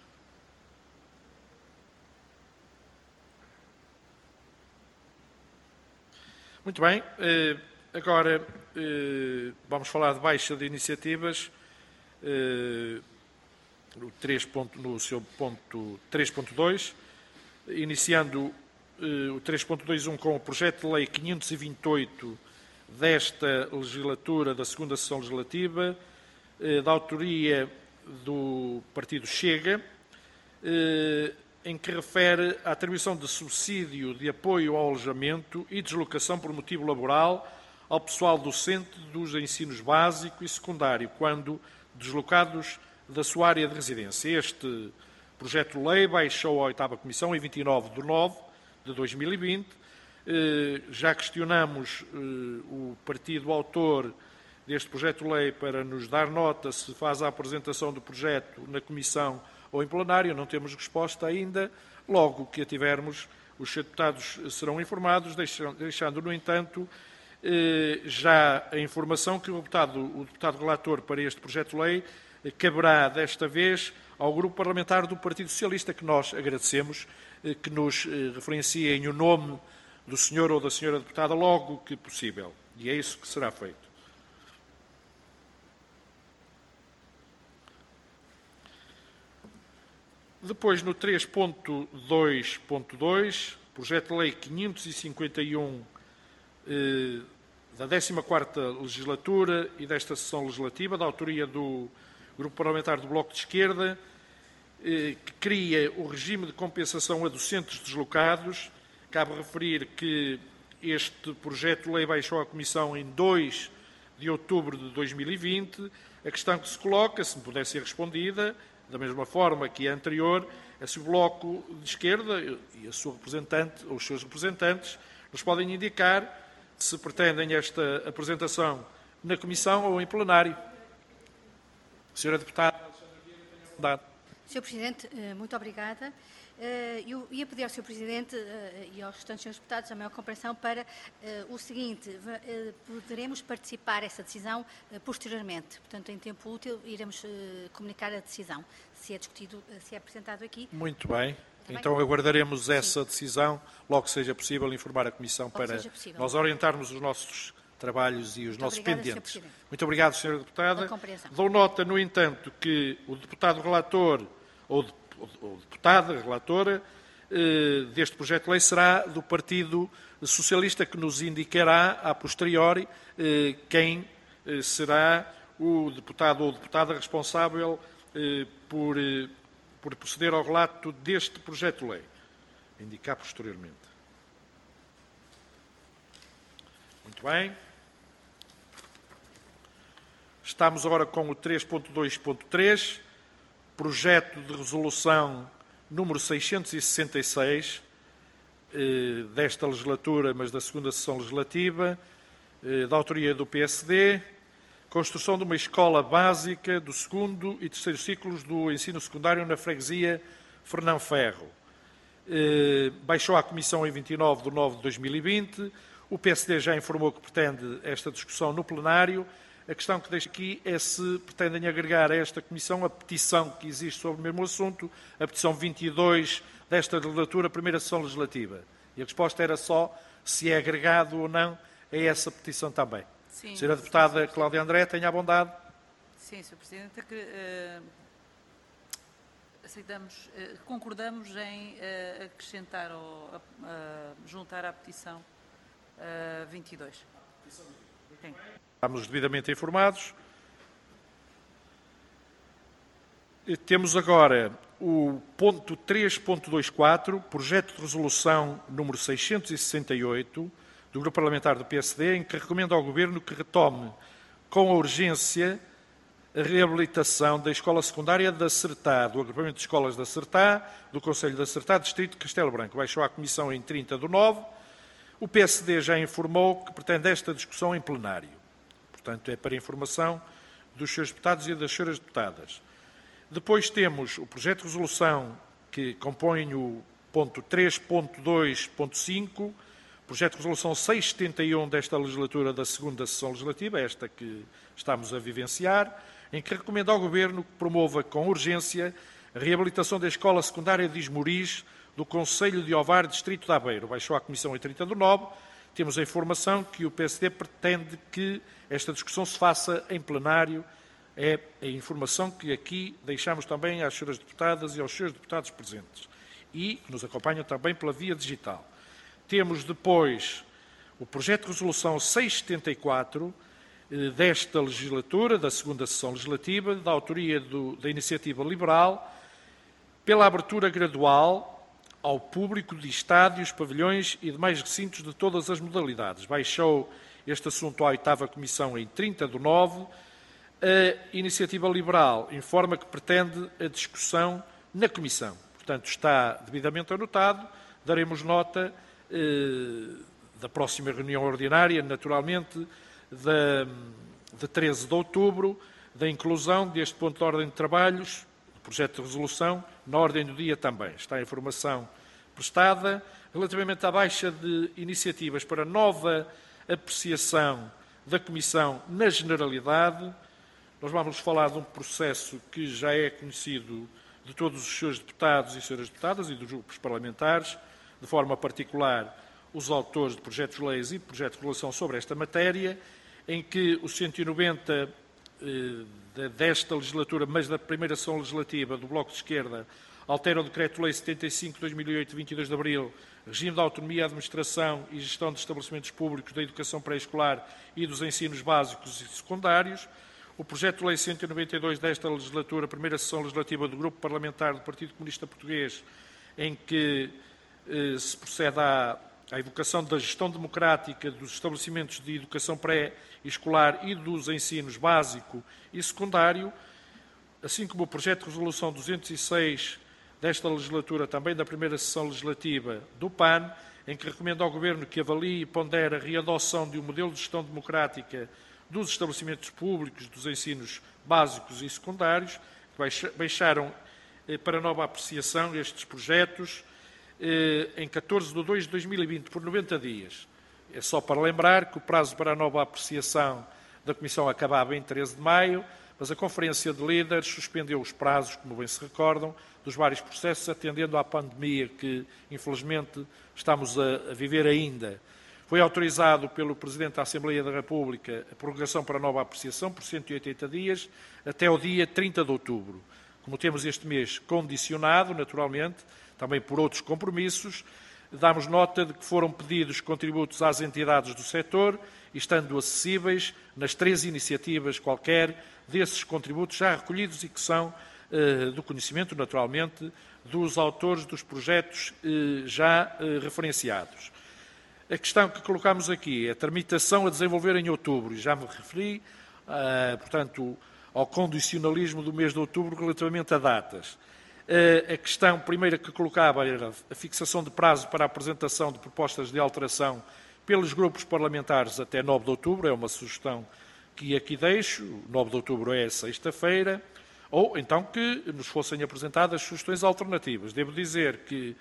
Muito bem. Agora vamos falar de baixa de iniciativas. No seu ponto 3.2, iniciando o 3.21 com o projeto de lei 528 desta legislatura, da segunda sessão legislativa, da autoria do Partido Chega, em que refere à atribuição de subsídio de apoio ao alojamento e deslocação por motivo laboral ao pessoal docente dos ensinos básico e secundário, quando deslocados da sua área de residência. Este projeto de lei baixou à 8ª Comissão em 29 de 9 de 2020. Já questionamos o partido autor deste projeto de lei para nos dar nota se faz a apresentação do projeto na Comissão ou em plenário. Não temos resposta ainda. Logo que a tivermos, os deputados serão informados, deixando, no entanto, já a informação que o deputado relator para este projeto de lei caberá desta vez ao Grupo Parlamentar do Partido Socialista, que nós agradecemos, que nos referenciem o nome do senhor ou da senhora deputada logo que possível. E é isso que será feito. Depois, no 3.2.2, projeto de lei 551 da 14ª legislatura e desta sessão legislativa, da autoria do Grupo Parlamentar do Bloco de Esquerda, que cria o regime de compensação a docentes deslocados. Cabe referir que este projeto de lei baixou à Comissão em 2 de outubro de 2020. A questão que se coloca, se me pudesse ser respondida, da mesma forma que a anterior, é se o Bloco de Esquerda e a sua representante, ou os seus representantes, nos podem indicar se pretendem esta apresentação na Comissão ou em plenário. Senhora Deputada, Sr. Presidente, muito obrigada. Eu ia pedir ao Sr. Presidente e aos restantes senhores deputados a maior compreensão para o seguinte: poderemos participar dessa decisão posteriormente. Portanto, em tempo útil, iremos comunicar a decisão, se é discutido, se é apresentado aqui. Muito bem. Então aguardaremos essa decisão, logo que seja possível informar a Comissão para nós orientarmos os nossos trabalhos e os nossos pendentes. Muito obrigado, Sra. Deputada. Dou nota, no entanto, que o deputado relator ou deputada relatora deste projeto de lei será do Partido Socialista, que nos indicará a posteriori quem será o deputado ou deputada responsável por proceder ao relato deste projeto de lei. Indicar posteriormente. Muito bem. Estamos agora com o 3.2.3, projeto de resolução número 666 desta legislatura, mas da segunda sessão legislativa, da autoria do PSD, construção de uma escola básica do segundo e terceiro ciclos do ensino secundário na freguesia Fernão Ferro. Baixou à Comissão em 29 de nove de 2020. O PSD já informou que pretende esta discussão no plenário. A questão que deixo aqui é se pretendem agregar a esta Comissão a petição que existe sobre o mesmo assunto, a petição 22 desta legislatura, primeira sessão legislativa. E a resposta era só se é agregado ou não a essa petição também. Sim, Senhora Deputada Cláudia André, tenha a bondade. Sim, Sr. Presidente, concordamos em acrescentar ou juntar à petição 22. Sim. Estamos devidamente informados. Temos agora o ponto 3.24, projeto de resolução número 668, do Grupo Parlamentar do PSD, em que recomenda ao Governo que retome com a urgência a reabilitação da Escola Secundária da Sertá, do agrupamento de escolas da Sertá, do Conselho da Sertá, Distrito de Castelo Branco. Baixou à Comissão em 30 de nove. O PSD já informou que pretende esta discussão em plenário. Portanto, é para informação dos senhores deputados e das senhoras deputadas. Depois temos o projeto de resolução que compõe o ponto 3.2.5, projeto de resolução 671 desta legislatura da segunda sessão legislativa, esta que estamos a vivenciar, em que recomenda ao Governo que promova com urgência a reabilitação da Escola Secundária de Esmoriz do Conselho de Ovar, Distrito de Aveiro. Baixou à Comissão em 30 de nove. Temos a informação que o PSD pretende que esta discussão se faça em plenário. É a informação que aqui deixamos também às senhoras deputadas e aos senhores deputados presentes e que nos acompanham também pela via digital. Temos depois o projeto de resolução 674 desta legislatura, da segunda sessão legislativa, da autoria da Iniciativa Liberal, pela abertura gradual ao público de estádios, pavilhões e demais recintos de todas as modalidades. Baixou este assunto à 8ª Comissão em 30 de nove. A Iniciativa Liberal informa que pretende a discussão na Comissão. Portanto, está devidamente anotado. Daremos nota da próxima reunião ordinária, naturalmente, de 13 de outubro, da inclusão deste ponto de ordem de trabalhos, do projeto de resolução, na ordem do dia também. Está a informação prestada. Relativamente à baixa de iniciativas para nova apreciação da Comissão na generalidade. Nós vamos falar de um processo que já é conhecido de todos os senhores deputados e senhoras deputadas e dos grupos parlamentares, de forma particular os autores de projetos de leis e projetos de regulação sobre esta matéria, em que o 190 desta legislatura, mas da primeira sessão legislativa do Bloco de Esquerda, altera o Decreto-Lei 75/2008, 22 de abril, regime de autonomia, administração e gestão de estabelecimentos públicos da educação pré-escolar e dos ensinos básicos e secundários. O projeto de lei 192 desta legislatura, primeira sessão legislativa do Grupo Parlamentar do Partido Comunista Português, em que se procede à evocação da gestão democrática dos estabelecimentos de educação pré-escolar e dos ensinos básico e secundário, assim como o projeto de resolução 206 desta legislatura, também da primeira sessão legislativa do PAN, em que recomenda ao Governo que avalie e pondere a readoção de um modelo de gestão democrática dos estabelecimentos públicos, dos ensinos básicos e secundários, que baixaram para nova apreciação estes projetos em 14 de 2 de 2020, por 90 dias. É só para lembrar que o prazo para a nova apreciação da Comissão acabava em 13 de maio, mas a Conferência de Líderes suspendeu os prazos, como bem se recordam, dos vários processos, atendendo à pandemia que, infelizmente, estamos a viver ainda. Foi autorizado pelo Presidente da Assembleia da República a prorrogação para nova apreciação por 180 dias, até o dia 30 de outubro. Como temos este mês condicionado, naturalmente, também por outros compromissos, damos nota de que foram pedidos contributos às entidades do setor, estando acessíveis nas 3 iniciativas qualquer desses contributos já recolhidos e que são do conhecimento, naturalmente, dos autores dos projetos já referenciados. A questão que colocamos aqui é a tramitação a desenvolver em outubro, e já me referi, portanto, ao condicionalismo do mês de outubro relativamente a datas. A questão primeira que colocava era a fixação de prazo para a apresentação de propostas de alteração pelos grupos parlamentares até 9 de outubro, é uma sugestão que aqui deixo, 9 de outubro é sexta-feira, ou então que nos fossem apresentadas sugestões alternativas. Devo dizer que,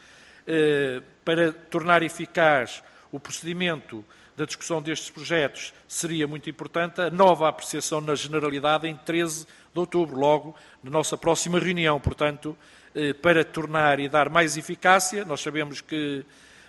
para tornar eficaz o procedimento da discussão destes projetos, seria muito importante a nova apreciação na generalidade em 13 de outubro, logo na nossa próxima reunião. Portanto, para tornar e dar mais eficácia, nós sabemos que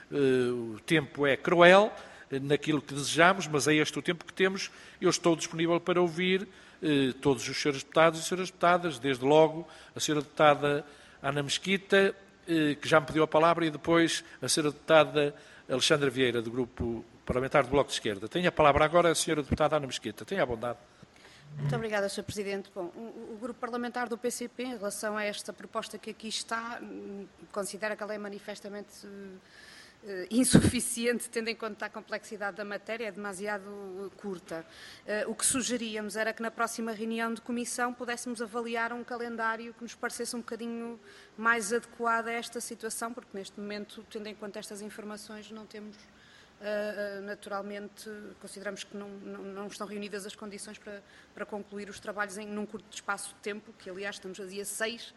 o tempo é cruel naquilo que desejamos, mas é este o tempo que temos. Eu estou disponível para ouvir todos os senhores deputados e senhoras deputadas, desde logo a senhora deputada Ana Mesquita, que já me pediu a palavra, e depois a senhora deputada Alexandra Vieira, do Grupo Parlamentar do Bloco de Esquerda. Tem a palavra agora a senhora deputada Ana Mesquita. Tenha a bondade. Muito obrigada, Sr. Presidente. Bom, o Grupo Parlamentar do PCP, em relação a esta proposta que aqui está, considera que ela é manifestamente insuficiente, tendo em conta a complexidade da matéria, é demasiado curta. O que sugeríamos era que na próxima reunião de comissão pudéssemos avaliar um calendário que nos parecesse um bocadinho mais adequado a esta situação, porque neste momento, tendo em conta estas informações, não temos, naturalmente, consideramos que não estão reunidas as condições para concluir os trabalhos num curto espaço de tempo, que aliás estamos a dia 6,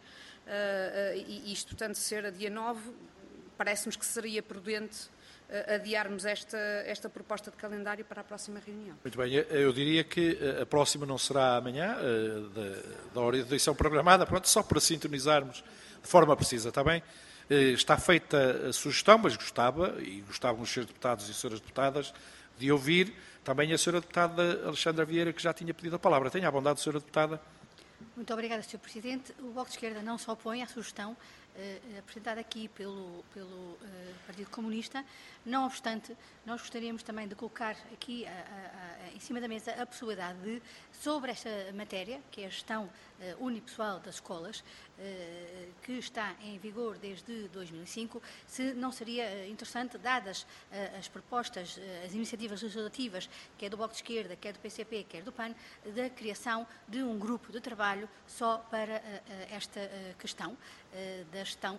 e isto tanto ser a dia 9, parece-nos que seria prudente adiarmos esta proposta de calendário para a próxima reunião. Muito bem, eu diria que a próxima não será amanhã, da hora de edição programada, pronto, só para sintonizarmos de forma precisa, está bem? Está feita a sugestão, mas gostavam os senhores deputados e senhoras deputadas de ouvir também a senhora deputada Alexandra Vieira, que já tinha pedido a palavra. Tenha a bondade, senhora deputada. Muito obrigada, Sr. Presidente. O Bloco de Esquerda não se opõe à sugestão apresentada aqui pelo Partido Comunista. Não obstante, nós gostaríamos também de colocar aqui em cima da mesa a possibilidade de, sobre esta matéria, que é a gestão unipessoal das escolas, que está em vigor desde 2005, se não seria interessante, dadas as propostas, as iniciativas legislativas, quer do Bloco de Esquerda, quer do PCP, quer do PAN, da criação de um grupo de trabalho só para esta questão da gestão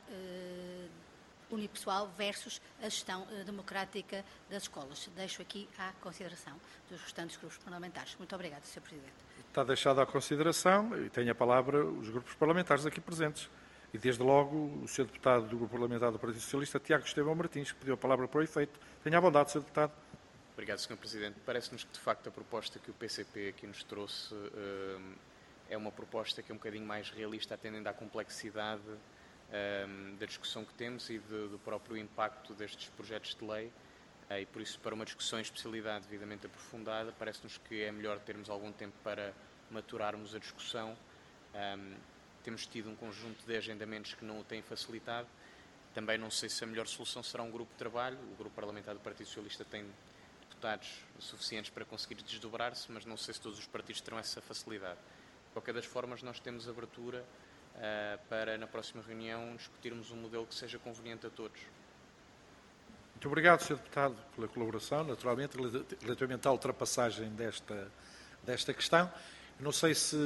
unipessoal versus a gestão democrática das escolas. Deixo aqui à consideração dos restantes grupos parlamentares. Muito obrigada, Sr. Presidente. Está deixado à consideração e tem a palavra os grupos parlamentares aqui presentes. E, desde logo, o Sr. Deputado do Grupo Parlamentar do Partido Socialista, Tiago Estevão Martins, que pediu a palavra para o efeito. Tenha a bondade, Sr. Deputado. Obrigado, Sr. Presidente. Parece-nos que, de facto, a proposta que o PCP aqui nos trouxe é uma proposta que é um bocadinho mais realista, atendendo à complexidade da discussão que temos e do próprio impacto destes projetos de lei. E, por isso, para uma discussão em especialidade devidamente aprofundada, parece-nos que é melhor termos algum tempo para maturarmos a discussão. Temos tido um conjunto de agendamentos que não o têm facilitado. Também não sei se a melhor solução será um grupo de trabalho. O Grupo Parlamentar do Partido Socialista tem deputados suficientes para conseguir desdobrar-se, mas não sei se todos os partidos terão essa facilidade. De qualquer das formas, nós temos abertura para, na próxima reunião, discutirmos um modelo que seja conveniente a todos. Muito obrigado, Sr. Deputado, pela colaboração, naturalmente, relativamente à ultrapassagem desta questão. Não sei se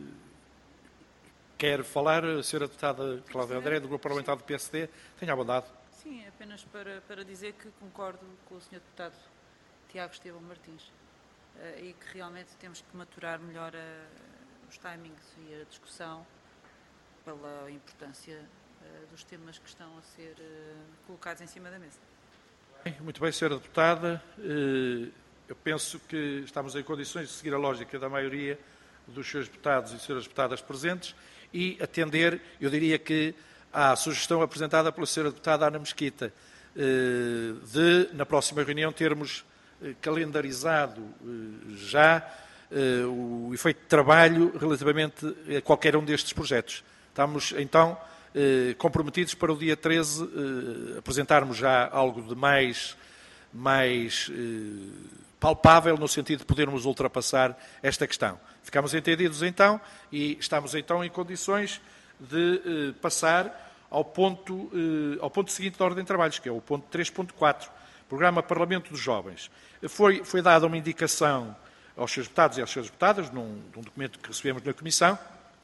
quer falar, a Sra. Deputada Cláudia André, do Grupo Parlamentar do PSD. Tenha a bondade. Sim, apenas para dizer que concordo com o Sr. Deputado Tiago Estevão Martins e que realmente temos que maturar melhor os timings e a discussão pela importância dos temas que estão a ser colocados em cima da mesa. Muito bem, Sra. Deputada. Eu penso que estamos em condições de seguir a lógica da maioria dos Srs. Deputados e Sras. Deputadas presentes e atender, eu diria que, à sugestão apresentada pela Sra. Deputada Ana Mesquita, de, na próxima reunião, termos calendarizado já o efeito de trabalho relativamente a qualquer um destes projetos. Estamos, então, comprometidos para o dia 13 apresentarmos já algo de mais palpável no sentido de podermos ultrapassar esta questão. Ficamos entendidos então e estamos então em condições de passar ao ponto seguinte da ordem de trabalhos, que é o ponto 3.4, Programa Parlamento dos Jovens. Foi dada uma indicação aos Srs. Deputados e às Sras. Deputadas, num documento que recebemos na Comissão.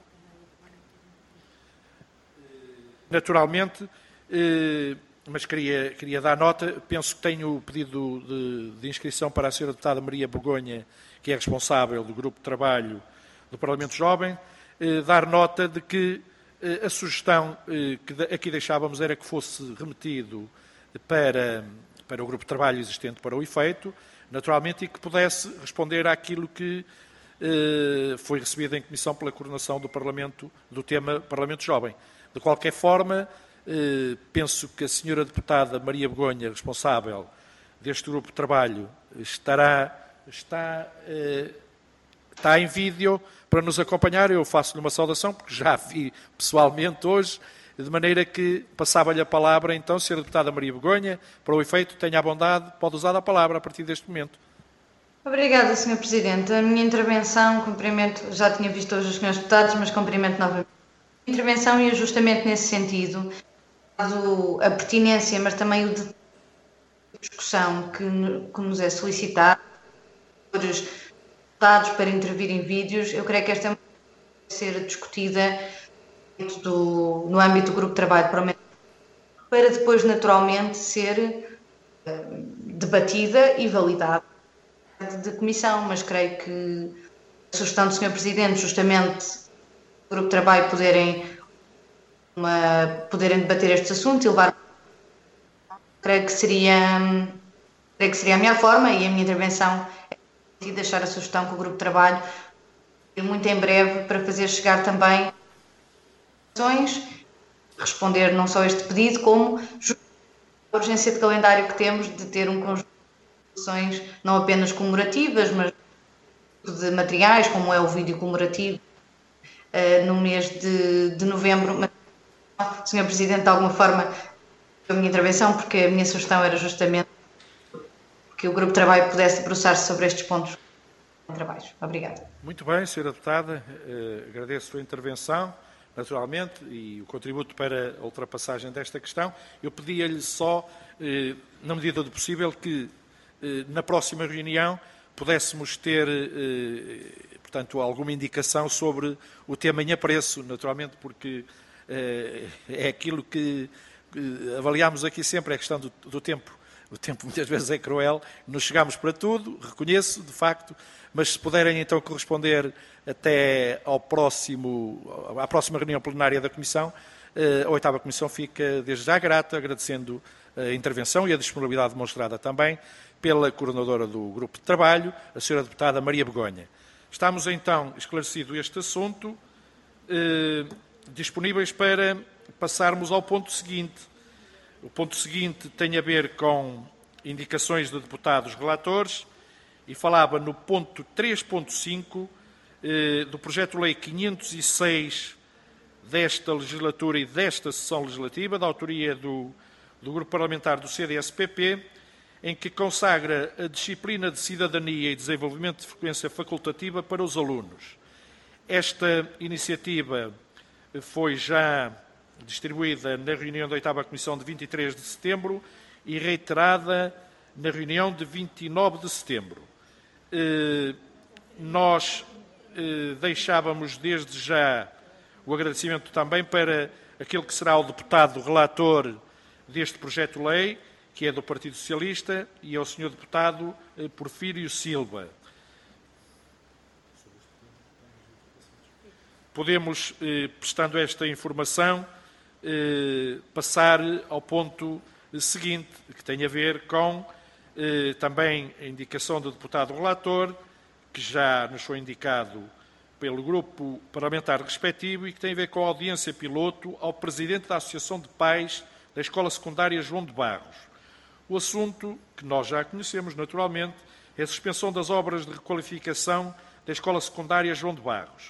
Naturalmente, mas queria dar nota, penso que tenho o pedido de inscrição para a Sra. Deputada Maria Begonha, que é responsável do Grupo de Trabalho do Parlamento Jovem, dar nota de que a sugestão que aqui deixávamos era que fosse remetido para o Grupo de Trabalho existente para o efeito, naturalmente, e que pudesse responder àquilo que foi recebido em Comissão pela coordenação do Parlamento, do tema Parlamento Jovem. De qualquer forma, penso que a Sra. Deputada Maria Begonha, responsável deste grupo de trabalho, está em vídeo para nos acompanhar. Eu faço-lhe uma saudação, porque já a vi pessoalmente hoje, de maneira que passava-lhe a palavra, então, Sra. Deputada Maria Begonha, para o efeito, tenha a bondade, pode usar a palavra a partir deste momento. Obrigada, Sr. Presidente. A minha intervenção, cumprimento, já tinha visto hoje os Srs. Deputados, mas cumprimento novamente. A intervenção ia justamente nesse sentido, a pertinência, mas também o de discussão que nos é solicitado por deputados para intervir em vídeos. Eu creio que esta é uma coisa a ser discutida no âmbito do grupo de trabalho para depois, naturalmente, ser debatida e validada de comissão, mas creio que a sugestão do Sr. Presidente, justamente, o grupo de trabalho poderem debater estes assuntos e levar. Creio que seria a melhor forma, e a minha intervenção é deixar a sugestão que o grupo de trabalho muito em breve para fazer chegar também responder não só este pedido, como a urgência de calendário que temos de ter um conjunto de ações não apenas comemorativas, mas de materiais, como é o vídeo comemorativo no mês de novembro. Mas, Sr. Presidente, de alguma forma, a minha intervenção, porque a minha sugestão era justamente que o grupo de trabalho pudesse debruçar-se sobre estes pontos de trabalho. Obrigada. Muito bem, Sra. Deputada, agradeço a sua intervenção, naturalmente, e o contributo para a ultrapassagem desta questão. Eu pedia-lhe só, na medida do possível, que na próxima reunião pudéssemos ter, portanto, alguma indicação sobre o tema em apreço, naturalmente, porque é aquilo que avaliamos aqui sempre, é a questão do tempo. O tempo muitas vezes é cruel, nos chegamos para tudo, reconheço, de facto, mas se puderem então corresponder até à próxima reunião plenária da Comissão, a 8ª Comissão fica desde já grata, agradecendo a intervenção e a disponibilidade demonstrada também pela coordenadora do Grupo de Trabalho, a Sra. Deputada Maria Begonha. Estamos, então, esclarecido este assunto, disponíveis para passarmos ao ponto seguinte. O ponto seguinte tem a ver com indicações de deputados relatores e falava no ponto 3.5 do projeto-lei 506 desta legislatura e desta sessão legislativa, da autoria do Grupo Parlamentar do CDS-PP, em que consagra a disciplina de cidadania e desenvolvimento de frequência facultativa para os alunos. Esta iniciativa foi já distribuída na reunião da 8ª Comissão de 23 de setembro e reiterada na reunião de 29 de setembro. Nós deixávamos desde já o agradecimento também para aquele que será o deputado relator deste projeto-lei, que é do Partido Socialista, e ao Sr. Deputado Porfírio Silva. Podemos, prestando esta informação, passar ao ponto seguinte, que tem a ver com também a indicação do deputado relator, que já nos foi indicado pelo grupo parlamentar respectivo e que tem a ver com a audiência piloto ao presidente da Associação de Pais da Escola Secundária João de Barros. O assunto, que nós já conhecemos naturalmente, é a suspensão das obras de requalificação da Escola Secundária João de Barros.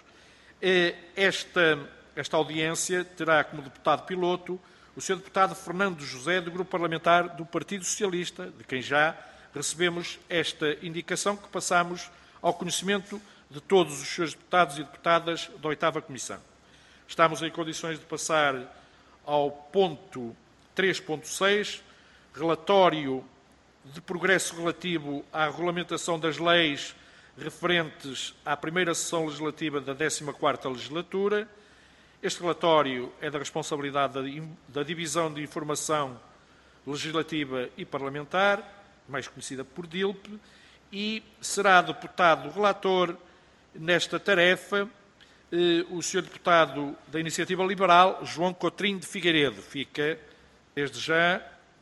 Esta audiência terá como deputado piloto o Sr. Deputado Fernando José, do Grupo Parlamentar do Partido Socialista, de quem já recebemos esta indicação que passamos ao conhecimento de todos os Srs. Deputados e Deputadas da 8ª Comissão. Estamos em condições de passar ao ponto 3.6, relatório de progresso relativo à regulamentação das leis referentes à primeira sessão legislativa da 14ª legislatura. Este relatório é da responsabilidade da Divisão de Informação Legislativa e Parlamentar, mais conhecida por DILP, e será deputado relator nesta tarefa o Sr. Deputado da Iniciativa Liberal, João Cotrim de Figueiredo. Fica, desde já,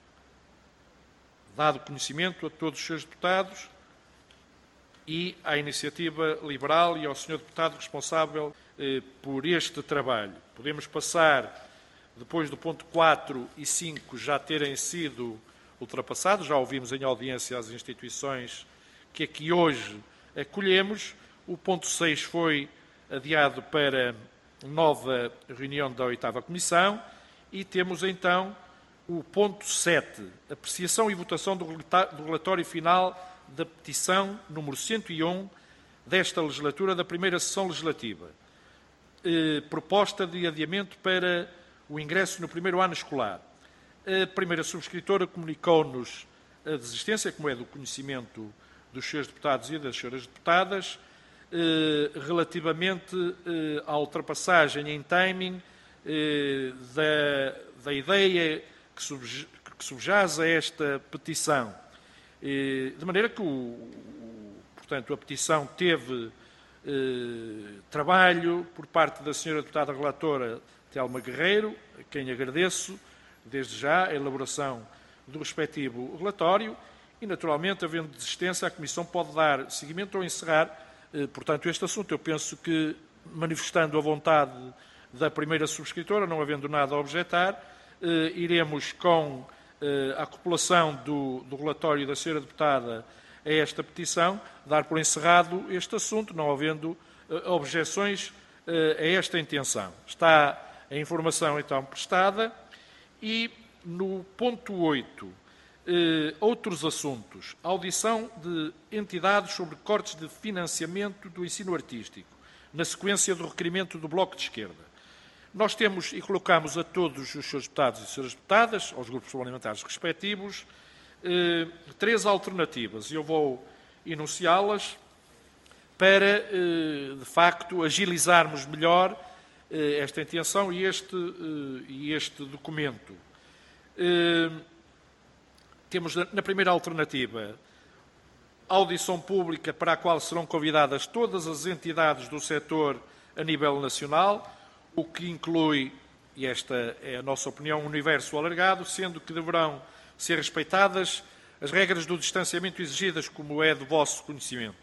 dado conhecimento a todos os Srs. Deputados e à Iniciativa Liberal e ao Sr. Deputado responsável por este trabalho. Podemos passar, depois do ponto 4 e 5 já terem sido ultrapassados, já ouvimos em audiência as instituições que aqui hoje acolhemos. O ponto 6 foi adiado para nova reunião da 8ª Comissão e temos então o ponto 7, apreciação e votação do relatório final da petição número 101 desta legislatura da primeira sessão legislativa. Proposta de adiamento para o ingresso no primeiro ano escolar. A primeira subscritora comunicou-nos a desistência, como é do conhecimento dos Srs. Deputados e das Sras. Deputadas, relativamente à ultrapassagem em timing da ideia que subjaz a esta petição. De maneira que, portanto, a petição teve trabalho por parte da Sra. Deputada Relatora Telma Guerreiro, a quem agradeço desde já a elaboração do respectivo relatório e, naturalmente, havendo desistência, a Comissão pode dar seguimento ou encerrar, portanto, este assunto. Eu penso que, manifestando a vontade da primeira subscritora, não havendo nada a objetar, iremos com a acopulação do relatório da Sra. Deputada a esta petição, dar por encerrado este assunto, não havendo objeções a esta intenção. Está a informação, então, prestada. E, no ponto 8, outros assuntos. Audição de entidades sobre cortes de financiamento do ensino artístico, na sequência do requerimento do Bloco de Esquerda. Nós temos e colocamos a todos os Srs. Deputados e Sras. Deputadas, aos grupos parlamentares respectivos, 3 alternativas. Eu vou enunciá-las para, de facto, agilizarmos melhor esta intenção e este documento. Temos, na primeira alternativa, audição pública para a qual serão convidadas todas as entidades do setor a nível nacional, o que inclui, e esta é a nossa opinião, um universo alargado, sendo que deverão ser respeitadas as regras do distanciamento exigidas, como é do vosso conhecimento.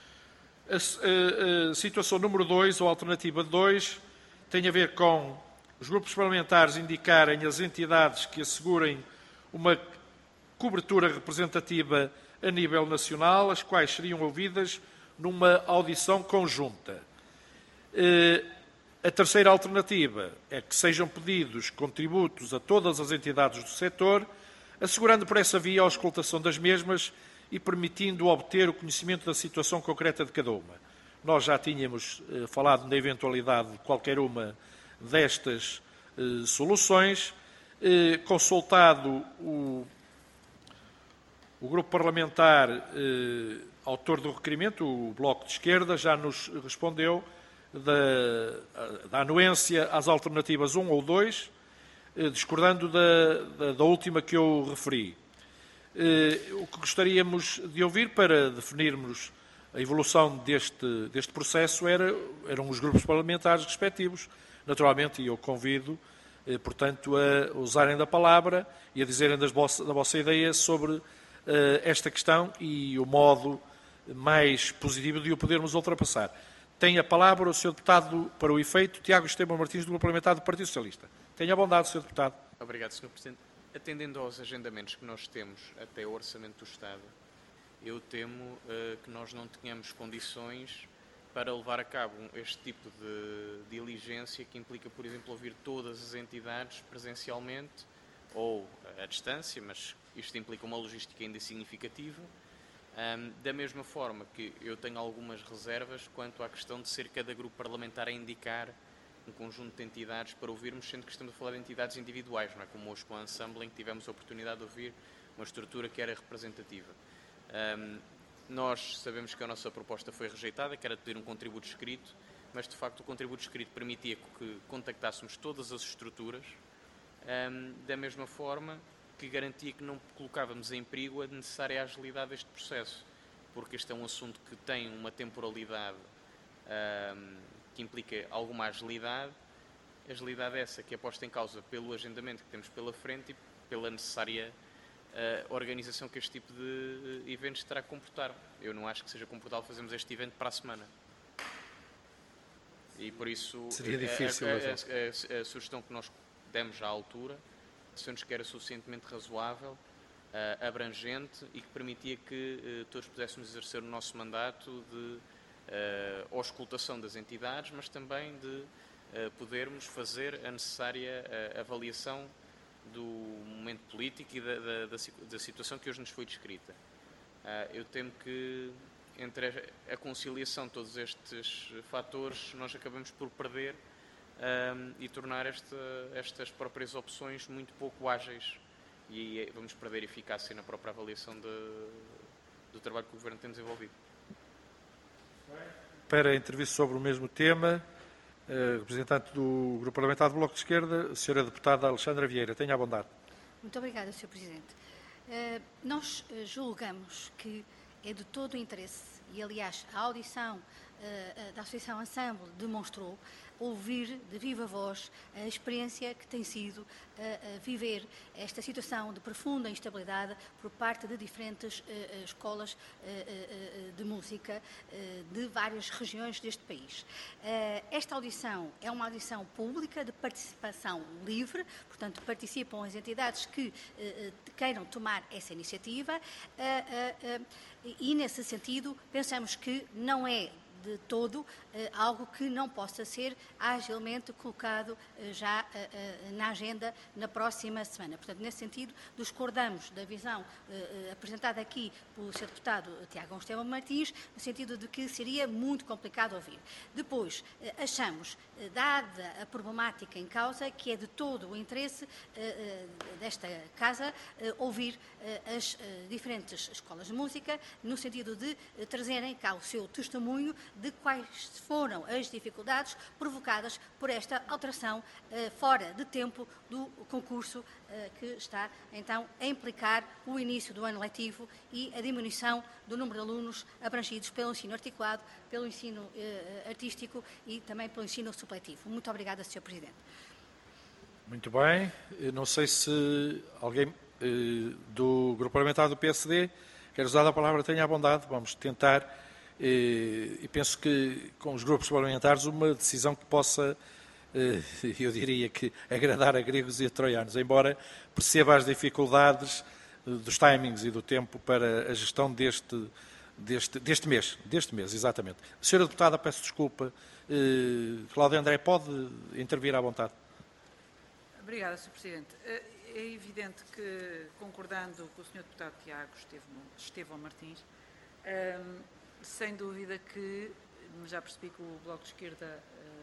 A situação número 2, ou alternativa 2, tem a ver com os grupos parlamentares indicarem as entidades que assegurem uma cobertura representativa a nível nacional, as quais seriam ouvidas numa audição conjunta. A terceira alternativa é que sejam pedidos contributos a todas as entidades do setor, assegurando por essa via a auscultação das mesmas e permitindo obter o conhecimento da situação concreta de cada uma. Nós já tínhamos falado na eventualidade de qualquer uma destas soluções. Consultado o grupo parlamentar autor do requerimento, o Bloco de Esquerda, já nos respondeu da anuência às alternativas 1 ou 2, discordando da última que eu referi. O que gostaríamos de ouvir para definirmos a evolução deste processo eram os grupos parlamentares respectivos, naturalmente, e eu convido, portanto, a usarem da palavra e a dizerem da vossa ideia sobre esta questão e o modo mais positivo de o podermos ultrapassar. Tem a palavra o Sr. Deputado, para o efeito, Tiago Esteban Martins, do Grupo Parlamentar do Partido Socialista. Tenha a bondade, Sr. Deputado. Obrigado, Sr. Presidente. Atendendo aos agendamentos que nós temos até o Orçamento do Estado, eu temo que nós não tenhamos condições para levar a cabo este tipo de diligência que implica, por exemplo, ouvir todas as entidades presencialmente ou à distância, mas isto implica uma logística ainda significativa. Da mesma forma que eu tenho algumas reservas quanto à questão de ser cada grupo parlamentar a indicar um conjunto de entidades para ouvirmos, sendo que estamos a falar de entidades individuais, não é como hoje com a Ensemble, em que tivemos a oportunidade de ouvir uma estrutura que era representativa. Nós sabemos que a nossa proposta foi rejeitada, que era de pedir um contributo escrito, mas de facto o contributo escrito permitia que contactássemos todas as estruturas, da mesma forma que garantia que não colocávamos em perigo a necessária agilidade deste processo, porque este é um assunto que tem uma temporalidade que implica alguma agilidade essa que é posta em causa pelo agendamento que temos pela frente e pela necessária organização que este tipo de eventos terá que comportar. Eu não acho que seja comportável fazermos este evento para a semana. E por isso seria difícil, a sugestão que nós demos à altura se-nos que era suficientemente razoável, abrangente e que permitia que todos pudéssemos exercer o nosso mandato de auscultação das entidades, mas também de podermos fazer a necessária avaliação do momento político e da situação que hoje nos foi descrita. Eu temo que entre a conciliação de todos estes fatores nós acabamos por perder e tornar estas próprias opções muito pouco ágeis e vamos perder eficácia na própria avaliação do trabalho que o Governo tem desenvolvido. Para a entrevista sobre o mesmo tema, representante do Grupo Parlamentar do Bloco de Esquerda, a Sra. Deputada Alexandra Vieira. Tenha a bondade. Muito obrigada, Sr. Presidente. Nós julgamos que é de todo o interesse, e aliás a audição da Associação Ensemble demonstrou, ouvir de viva voz a experiência que tem sido viver esta situação de profunda instabilidade por parte de diferentes escolas de música de várias regiões deste país. Esta audição é uma audição pública de participação livre, portanto participam as entidades que queiram tomar essa iniciativa e nesse sentido pensamos que não é de todo algo que não possa ser agilmente colocado já na agenda na próxima semana. Portanto, nesse sentido, discordamos da visão apresentada aqui pelo Sr. Deputado Tiago Esteban Martins, no sentido de que seria muito complicado ouvir. Depois, achamos, dada a problemática em causa, que é de todo o interesse desta Casa ouvir as diferentes escolas de música, no sentido de trazerem cá o seu testemunho de quais foram as dificuldades provocadas por esta alteração fora de tempo do concurso que está, então, a implicar o início do ano letivo e a diminuição do número de alunos abrangidos pelo ensino articulado, pelo ensino artístico e também pelo ensino supletivo. Muito obrigada, Sr. Presidente. Muito bem. Eu não sei se alguém do Grupo Parlamentar do PSD, quer usar a palavra, tenha a bondade, vamos tentar, e penso que com os grupos parlamentares uma decisão que possa, eu diria que, agradar a gregos e a troianos, embora perceba as dificuldades dos timings e do tempo para a gestão deste mês, exatamente. Senhora Deputada, peço desculpa. Cláudia André, pode intervir à vontade. Obrigada, Sr. Presidente. É evidente que, concordando com o Sr. Deputado Tiago Estevão Martins, sem dúvida que, já percebi que o Bloco de Esquerda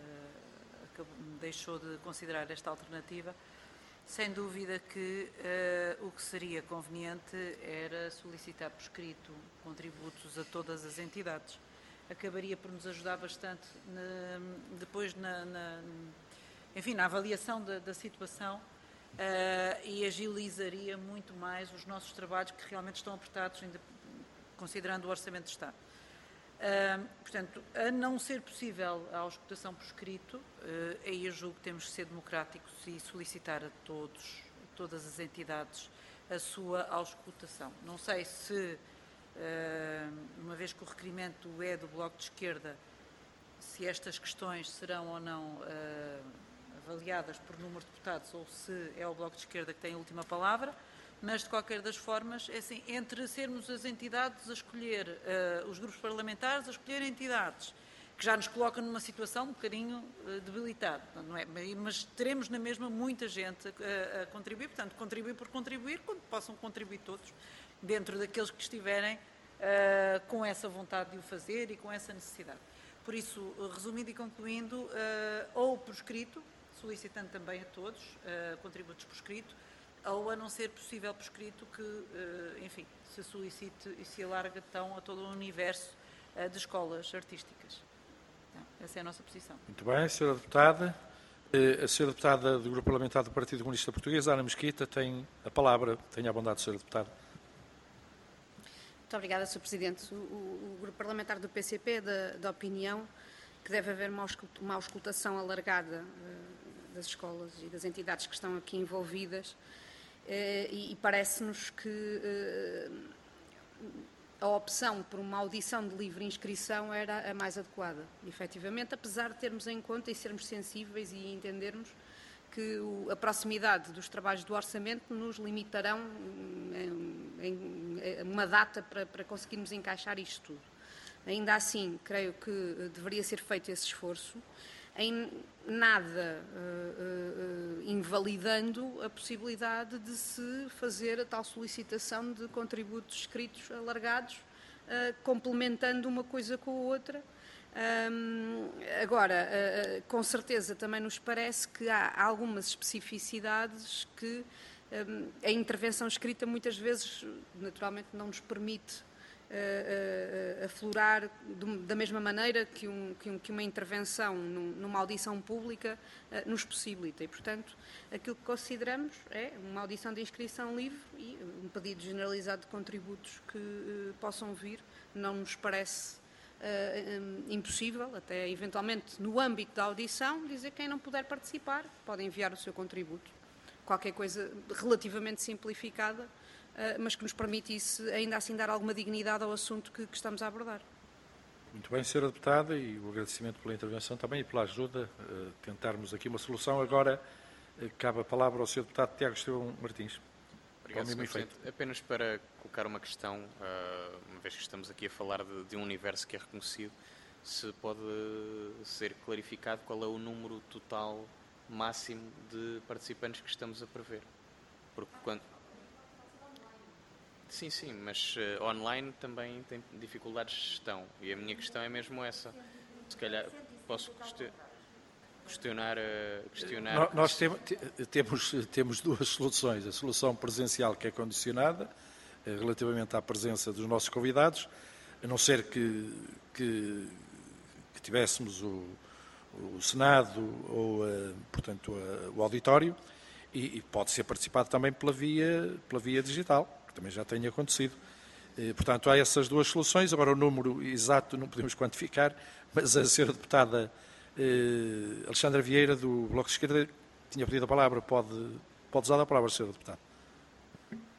deixou de considerar esta alternativa, sem dúvida que o que seria conveniente era solicitar por escrito contributos a todas as entidades. Acabaria por nos ajudar bastante depois enfim, na avaliação da situação e agilizaria muito mais os nossos trabalhos que realmente estão apertados, considerando o Orçamento de Estado. Portanto, a não ser possível a auscultação por escrito, aí eu julgo que temos que ser democráticos e solicitar a todas as entidades a sua auscultação. Não sei se, uma vez que o requerimento é do Bloco de Esquerda, se estas questões serão ou não avaliadas por número de deputados ou se é o Bloco de Esquerda que tem a última palavra, mas de qualquer das formas, é assim, entre sermos as entidades a escolher, os grupos parlamentares a escolher entidades, que já nos colocam numa situação um bocadinho debilitada, não é? Mas teremos na mesma muita gente a contribuir, portanto, contribuir por contribuir, quando possam contribuir todos, dentro daqueles que estiverem com essa vontade de o fazer e com essa necessidade. Por isso, resumindo e concluindo, ou por escrito, solicitando também a todos contributos por escrito, ou a não ser possível por escrito que, enfim, se solicite e se alarga então a todo o universo de escolas artísticas. Então, essa é a nossa posição. Muito bem, Sra. Deputada. A Sra. Deputada do Grupo Parlamentar do Partido Comunista Português, Ana Mesquita, tem a palavra. Tenha a bondade, Sra. Deputada. Muito obrigada, Sr. Presidente. O Grupo Parlamentar do PCP é da opinião que deve haver uma auscultação alargada das escolas e das entidades que estão aqui envolvidas e parece-nos que a opção por uma audição de livre inscrição era a mais adequada, efetivamente, apesar de termos em conta e sermos sensíveis e entendermos que a proximidade dos trabalhos do orçamento nos limitarão em uma data para conseguirmos encaixar isto tudo. Ainda assim, creio que deveria ser feito esse esforço, em nada invalidando a possibilidade de se fazer a tal solicitação de contributos escritos alargados, complementando uma coisa com a outra. Agora, com certeza também nos parece que há algumas especificidades que a intervenção escrita muitas vezes naturalmente não nos permite aflorar da mesma maneira que uma intervenção numa audição pública nos possibilita. E, portanto, aquilo que consideramos é uma audição de inscrição livre e um pedido generalizado de contributos que possam vir. Não nos parece impossível, até eventualmente no âmbito da audição, dizer que quem não puder participar pode enviar o seu contributo. Qualquer coisa relativamente simplificada, mas que nos permitisse ainda assim dar alguma dignidade ao assunto que estamos a abordar. Muito bem, Sra. Deputada, e o agradecimento pela intervenção também e pela ajuda a tentarmos aqui uma solução. Agora cabe a palavra ao Sr. Deputado Tiago Estevão Martins. Obrigado, Sr. Presidente. Apenas para colocar uma questão, uma vez que estamos aqui a falar de um universo que é reconhecido, se pode ser clarificado qual é o número total máximo de participantes que estamos a prever. Porque quando... Sim, mas online também tem dificuldades de gestão. E a minha questão é mesmo essa. Se calhar posso questionar... Nós temos duas soluções. A solução presencial, que é condicionada, relativamente à presença dos nossos convidados, a não ser que tivéssemos o Senado ou, portanto, o auditório, e pode ser participado também pela via digital, que também já tem acontecido. Portanto, há essas duas soluções. Agora, o número exato não podemos quantificar, mas a Sra. Deputada Alexandra Vieira, do Bloco de Esquerda, tinha pedido a palavra. Pode usar a palavra, Sra. Deputada.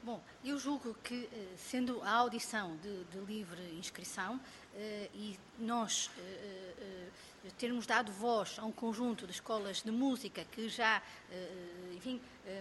Bom, eu julgo que, sendo a audição de livre inscrição e nós termos dado voz a um conjunto de escolas de música que já, enfim,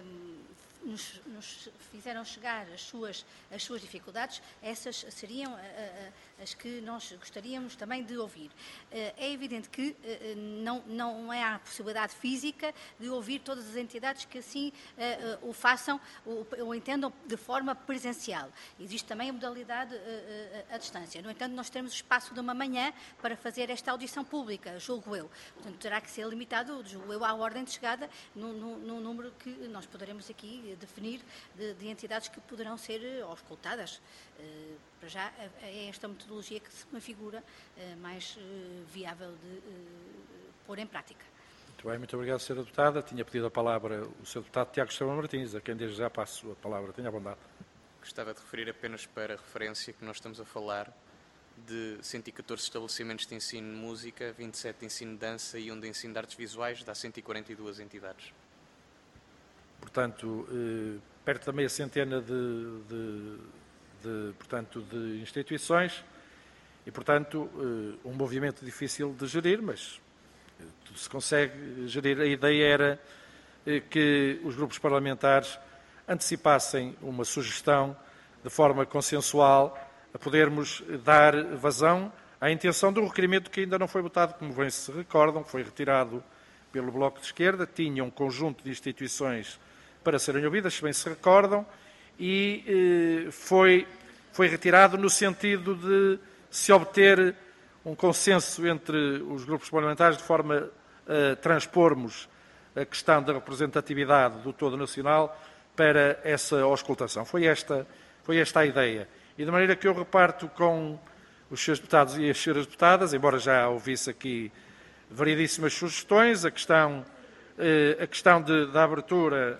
nos fizeram chegar as suas dificuldades, essas seriam as que nós gostaríamos também de ouvir. É evidente que não há a possibilidade física de ouvir todas as entidades que assim o façam ou entendam de forma presencial. Existe também a modalidade à distância. No entanto, nós temos espaço de uma manhã para fazer esta audição pública, julgo eu. Portanto, terá que ser limitado, julgo eu, à ordem de chegada no número que nós poderemos aqui definir de entidades que poderão ser auscultadas. Para já é esta metodologia que se me figura mais viável de pôr em prática. Muito bem, muito obrigado, Sra. Deputada. Tinha pedido a palavra o Sr. Deputado Tiago Esteban Martins, a quem desde já passo a palavra. Tenha a bondade. Gostava de referir apenas para referência que nós estamos a falar de 114 estabelecimentos de ensino de música, 27 de ensino de dança e 1 de ensino de artes visuais, dá 142 entidades. Portanto, perto da meia centena de instituições e, portanto, um movimento difícil de gerir, mas tudo se consegue gerir. A ideia era que os grupos parlamentares antecipassem uma sugestão de forma consensual a podermos dar vazão à intenção do requerimento que ainda não foi votado, como bem se recordam, foi retirado pelo Bloco de Esquerda, tinha um conjunto de instituições para serem ouvidas, se bem se recordam, e foi retirado no sentido de se obter um consenso entre os grupos parlamentares de forma a transpormos a questão da representatividade do todo nacional para essa auscultação. Foi esta a ideia. E de maneira que eu reparto com os Srs. Deputados e as Sras. Deputadas, embora já ouvisse aqui variedíssimas sugestões, a questão da abertura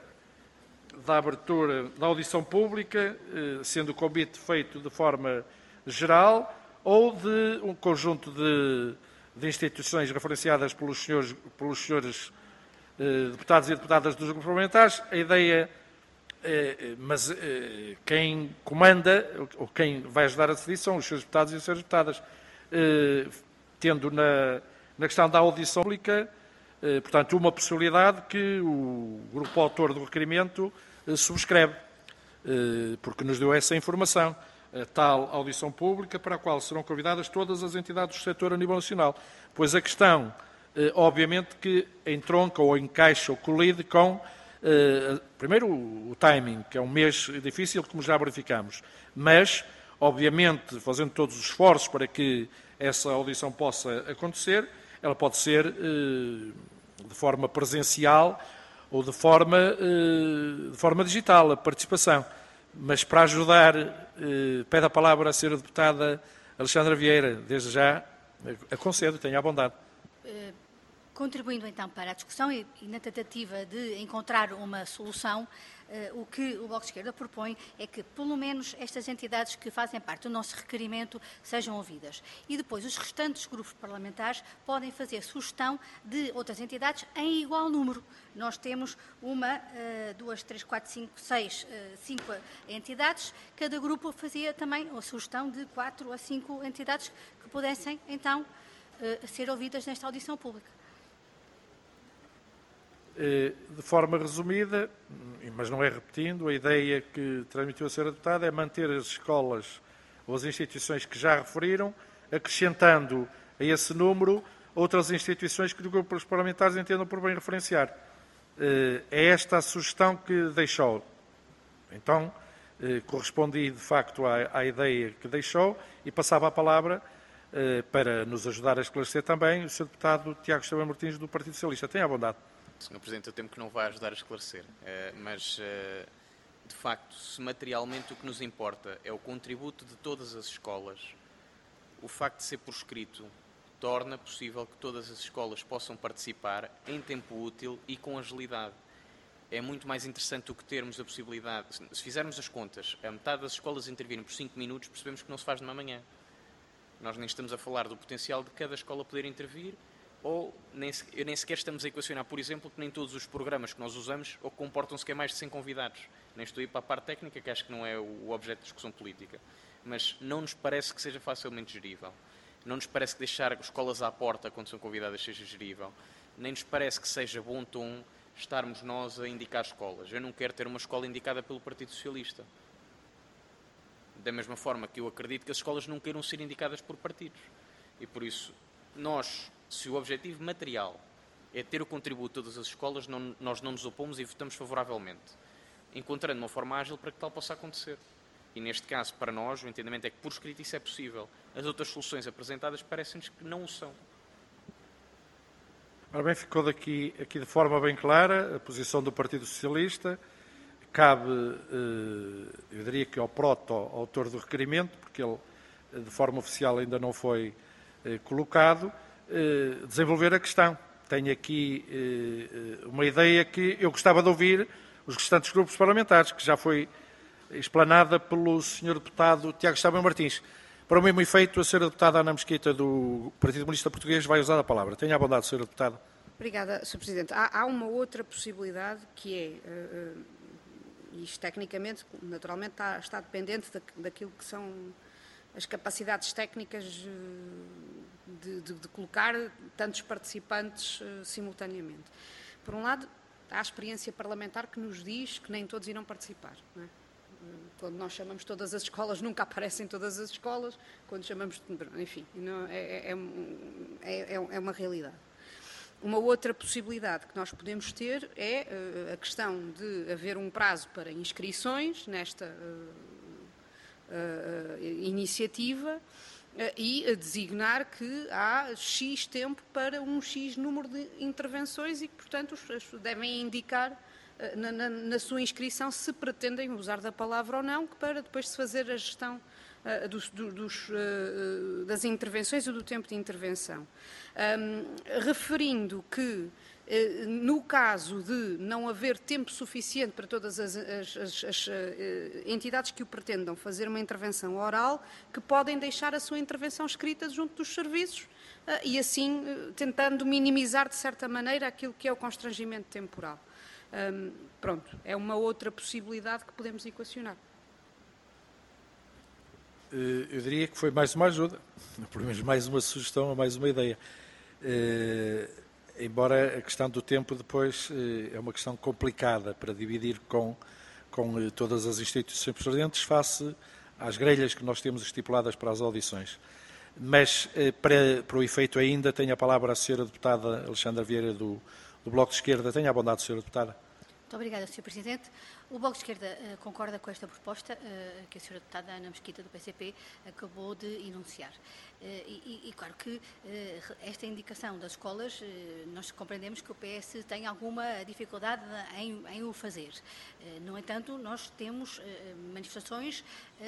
da audição pública, sendo o convite feito de forma geral, ou de um conjunto de instituições referenciadas pelos senhores deputados e deputadas dos grupos parlamentares. A ideia, mas quem comanda, ou quem vai ajudar a decidir, são os senhores deputados e as senhoras deputadas, tendo na questão da audição pública, portanto, uma possibilidade que o grupo autor do requerimento subscreve, porque nos deu essa informação, a tal audição pública para a qual serão convidadas todas as entidades do setor a nível nacional. Pois a questão, obviamente, que entronca ou encaixa ou colide com, primeiro, o timing, que é um mês difícil, como já verificamos, mas, obviamente, fazendo todos os esforços para que essa audição possa acontecer, ela pode ser de forma presencial ou de forma digital, a participação. Mas para ajudar, pede a palavra à Sra. Deputada Alexandra Vieira. Desde já a concedo, tenha a bondade. Contribuindo então para a discussão e na tentativa de encontrar uma solução, o que o Bloco de Esquerda propõe é que, pelo menos, estas entidades que fazem parte do nosso requerimento sejam ouvidas. E depois, os restantes grupos parlamentares podem fazer sugestão de outras entidades em igual número. Nós temos 1, 2, 3, 4, 5, 6, 5 entidades. Cada grupo fazia também a sugestão de 4 a 5 entidades que pudessem, então, ser ouvidas nesta audição pública. De forma resumida, mas não é repetindo, a ideia que transmitiu a Sra. Deputada é manter as escolas ou as instituições que já referiram, acrescentando a esse número outras instituições que os grupos parlamentares entendam por bem referenciar. É esta a sugestão que deixou. Então, correspondi de facto à ideia que deixou e passava a palavra para nos ajudar a esclarecer também o Sr. Deputado Tiago Esteban Martins, do Partido Socialista. Tenha a bondade. Sr. Presidente, eu temo que não vai ajudar a esclarecer, mas, de facto, se materialmente o que nos importa é o contributo de todas as escolas, o facto de ser por escrito torna possível que todas as escolas possam participar em tempo útil e com agilidade. É muito mais interessante do que termos a possibilidade, se fizermos as contas, a metade das escolas intervirem por 5 minutos, percebemos que não se faz numa manhã. Nós nem estamos a falar do potencial de cada escola poder intervir, ou nem sequer estamos a equacionar, por exemplo, que nem todos os programas que nós usamos ou comportam sequer mais de 100 convidados. Nem estou a ir para a parte técnica, que acho que não é o objeto de discussão política. Mas não nos parece que seja facilmente gerível. Não nos parece que deixar escolas à porta quando são convidadas seja gerível. Nem nos parece que seja bom tom estarmos nós a indicar escolas. Eu não quero ter uma escola indicada pelo Partido Socialista. Da mesma forma que eu acredito que as escolas não queiram ser indicadas por partidos. E por isso, nós, se o objetivo material é ter o contributo de todas as escolas, nós não nos opomos e votamos favoravelmente, encontrando uma forma ágil para que tal possa acontecer. E neste caso, para nós, o entendimento é que por escrito isso é possível. As outras soluções apresentadas parecem-nos que não o são. Ora bem, ficou daqui de forma bem clara a posição do Partido Socialista. Cabe, eu diria que ao proto-autor do requerimento, porque ele de forma oficial ainda não foi colocado, desenvolver a questão. Tenho aqui uma ideia que eu gostava de ouvir os restantes grupos parlamentares, que já foi explanada pelo Sr. Deputado Tiago Estevão Martins. Para o mesmo efeito, a Sra. Deputada Ana Mesquita, do Partido Comunista Português, vai usar a palavra. Tenha a bondade, Sra. Deputada. Obrigada, Sr. Presidente. Há uma outra possibilidade que é, isto tecnicamente, naturalmente, está dependente daquilo que são as capacidades técnicas de colocar tantos participantes simultaneamente. Por um lado, há a experiência parlamentar que nos diz que nem todos irão participar, não é? Quando nós chamamos todas as escolas, nunca aparecem todas as escolas. Quando chamamos, enfim, não, é uma realidade. Uma outra possibilidade que nós podemos ter é a questão de haver um prazo para inscrições nesta iniciativa e designar que há X tempo para um X número de intervenções e que, portanto, devem indicar na sua inscrição se pretendem usar da palavra ou não, para depois se fazer a gestão das intervenções e do tempo de intervenção. Referindo que, no caso de não haver tempo suficiente para todas as entidades que o pretendam fazer uma intervenção oral, que podem deixar a sua intervenção escrita junto dos serviços e assim tentando minimizar de certa maneira aquilo que é o constrangimento temporal. Pronto, é uma outra possibilidade que podemos equacionar. Eu diria que foi mais uma ajuda, pelo menos mais uma sugestão ou mais uma ideia. Embora a questão do tempo depois é uma questão complicada para dividir com todas as instituições presentes face às grelhas que nós temos estipuladas para as audições. Mas, para o efeito ainda, tenho a palavra a Sra. Deputada Alexandra Vieira, do Bloco de Esquerda. Tenha a bondade, Sra. Deputada. Muito obrigada, Sr. Presidente. O Bloco de Esquerda concorda com esta proposta que a Sra. Deputada Ana Mesquita, do PCP, acabou de enunciar. E claro que esta indicação das escolas, nós compreendemos que o PS tem alguma dificuldade em o fazer. No entanto, nós temos manifestações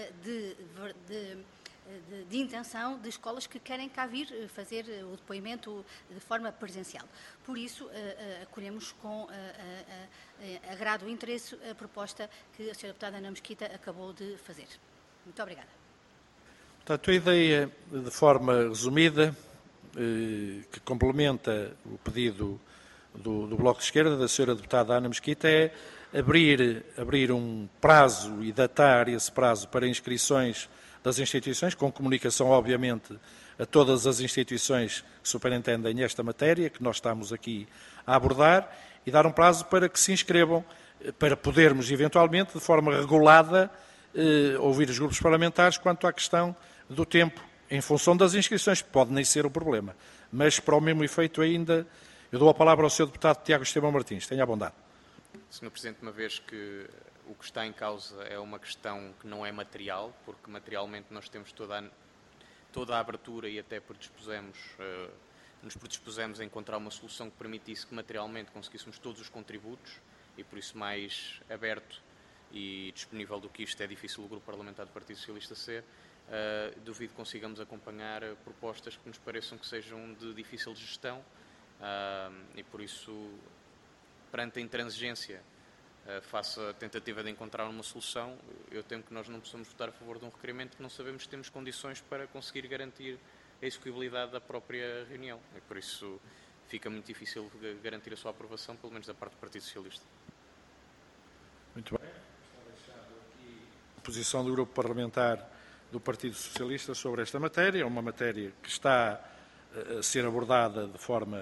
de intenção de escolas que querem cá vir fazer o depoimento de forma presencial. Por isso, acolhemos com agrado e interesse a proposta que a Sra. Deputada Ana Mesquita acabou de fazer. Muito obrigada. Portanto, a ideia, de forma resumida, que complementa o pedido do Bloco de Esquerda, da Sra. Deputada Ana Mesquita, é abrir um prazo e datar esse prazo para inscrições das instituições, com comunicação, obviamente, a todas as instituições que superintendem esta matéria, que nós estamos aqui a abordar, e dar um prazo para que se inscrevam, para podermos, eventualmente, de forma regulada, ouvir os grupos parlamentares quanto à questão do tempo, em função das inscrições, que pode nem ser o problema. Mas, para o mesmo efeito ainda, eu dou a palavra ao Sr. Deputado Tiago Estevão Martins. Tenha a bondade. Sr. Presidente, uma vez que o que está em causa é uma questão que não é material, porque materialmente nós temos toda a abertura e até nos predispusemos a encontrar uma solução que permitisse que materialmente conseguíssemos todos os contributos e por isso mais aberto e disponível do que isto é difícil o Grupo Parlamentar do Partido Socialista ser, duvido que consigamos acompanhar propostas que nos pareçam que sejam de difícil gestão e por isso, perante a intransigência, face à tentativa de encontrar uma solução, eu temo que nós não possamos votar a favor de um requerimento que não sabemos se temos condições para conseguir garantir a execuibilidade da própria reunião. E por isso fica muito difícil garantir a sua aprovação, pelo menos da parte do Partido Socialista. Muito bem. Está deixado aqui a posição do Grupo Parlamentar do Partido Socialista sobre esta matéria. É uma matéria que está a ser abordada de forma,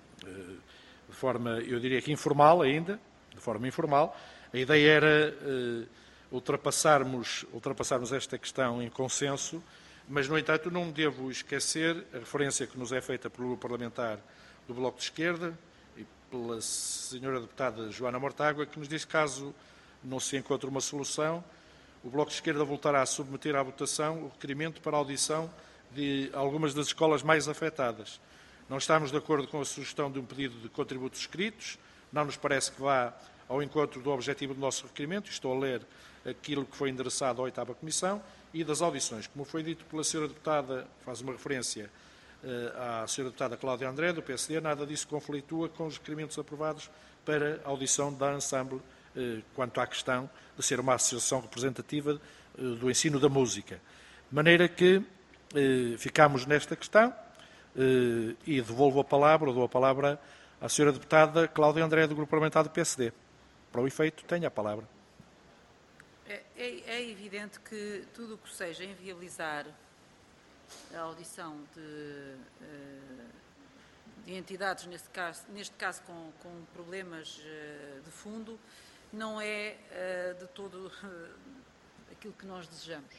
eu diria que informal ainda, de forma informal. A ideia era ultrapassarmos esta questão em consenso, mas, no entanto, não devo esquecer a referência que nos é feita pelo Grupo Parlamentar do Bloco de Esquerda e pela senhora deputada Joana Mortágua, que nos diz que, caso não se encontre uma solução, o Bloco de Esquerda voltará a submeter à votação o requerimento para a audição de algumas das escolas mais afetadas. Não estamos de acordo com a sugestão de um pedido de contributos escritos, não nos parece que vá ao encontro do objetivo do nosso requerimento. Estou a ler aquilo que foi endereçado à 8ª Comissão e das audições. Como foi dito pela senhora deputada, faz uma referência à senhora deputada Cláudia André, do PSD, nada disso conflitua com os requerimentos aprovados para a audição da Ensemble quanto à questão de ser uma associação representativa do ensino da música. De maneira que ficamos nesta questão e dou a palavra à senhora deputada Cláudia André, do Grupo Parlamentar do PSD. Para o efeito, tenha a palavra. É evidente que tudo o que seja inviabilizar a audição de entidades, neste caso com problemas de fundo, não é de todo aquilo que nós desejamos.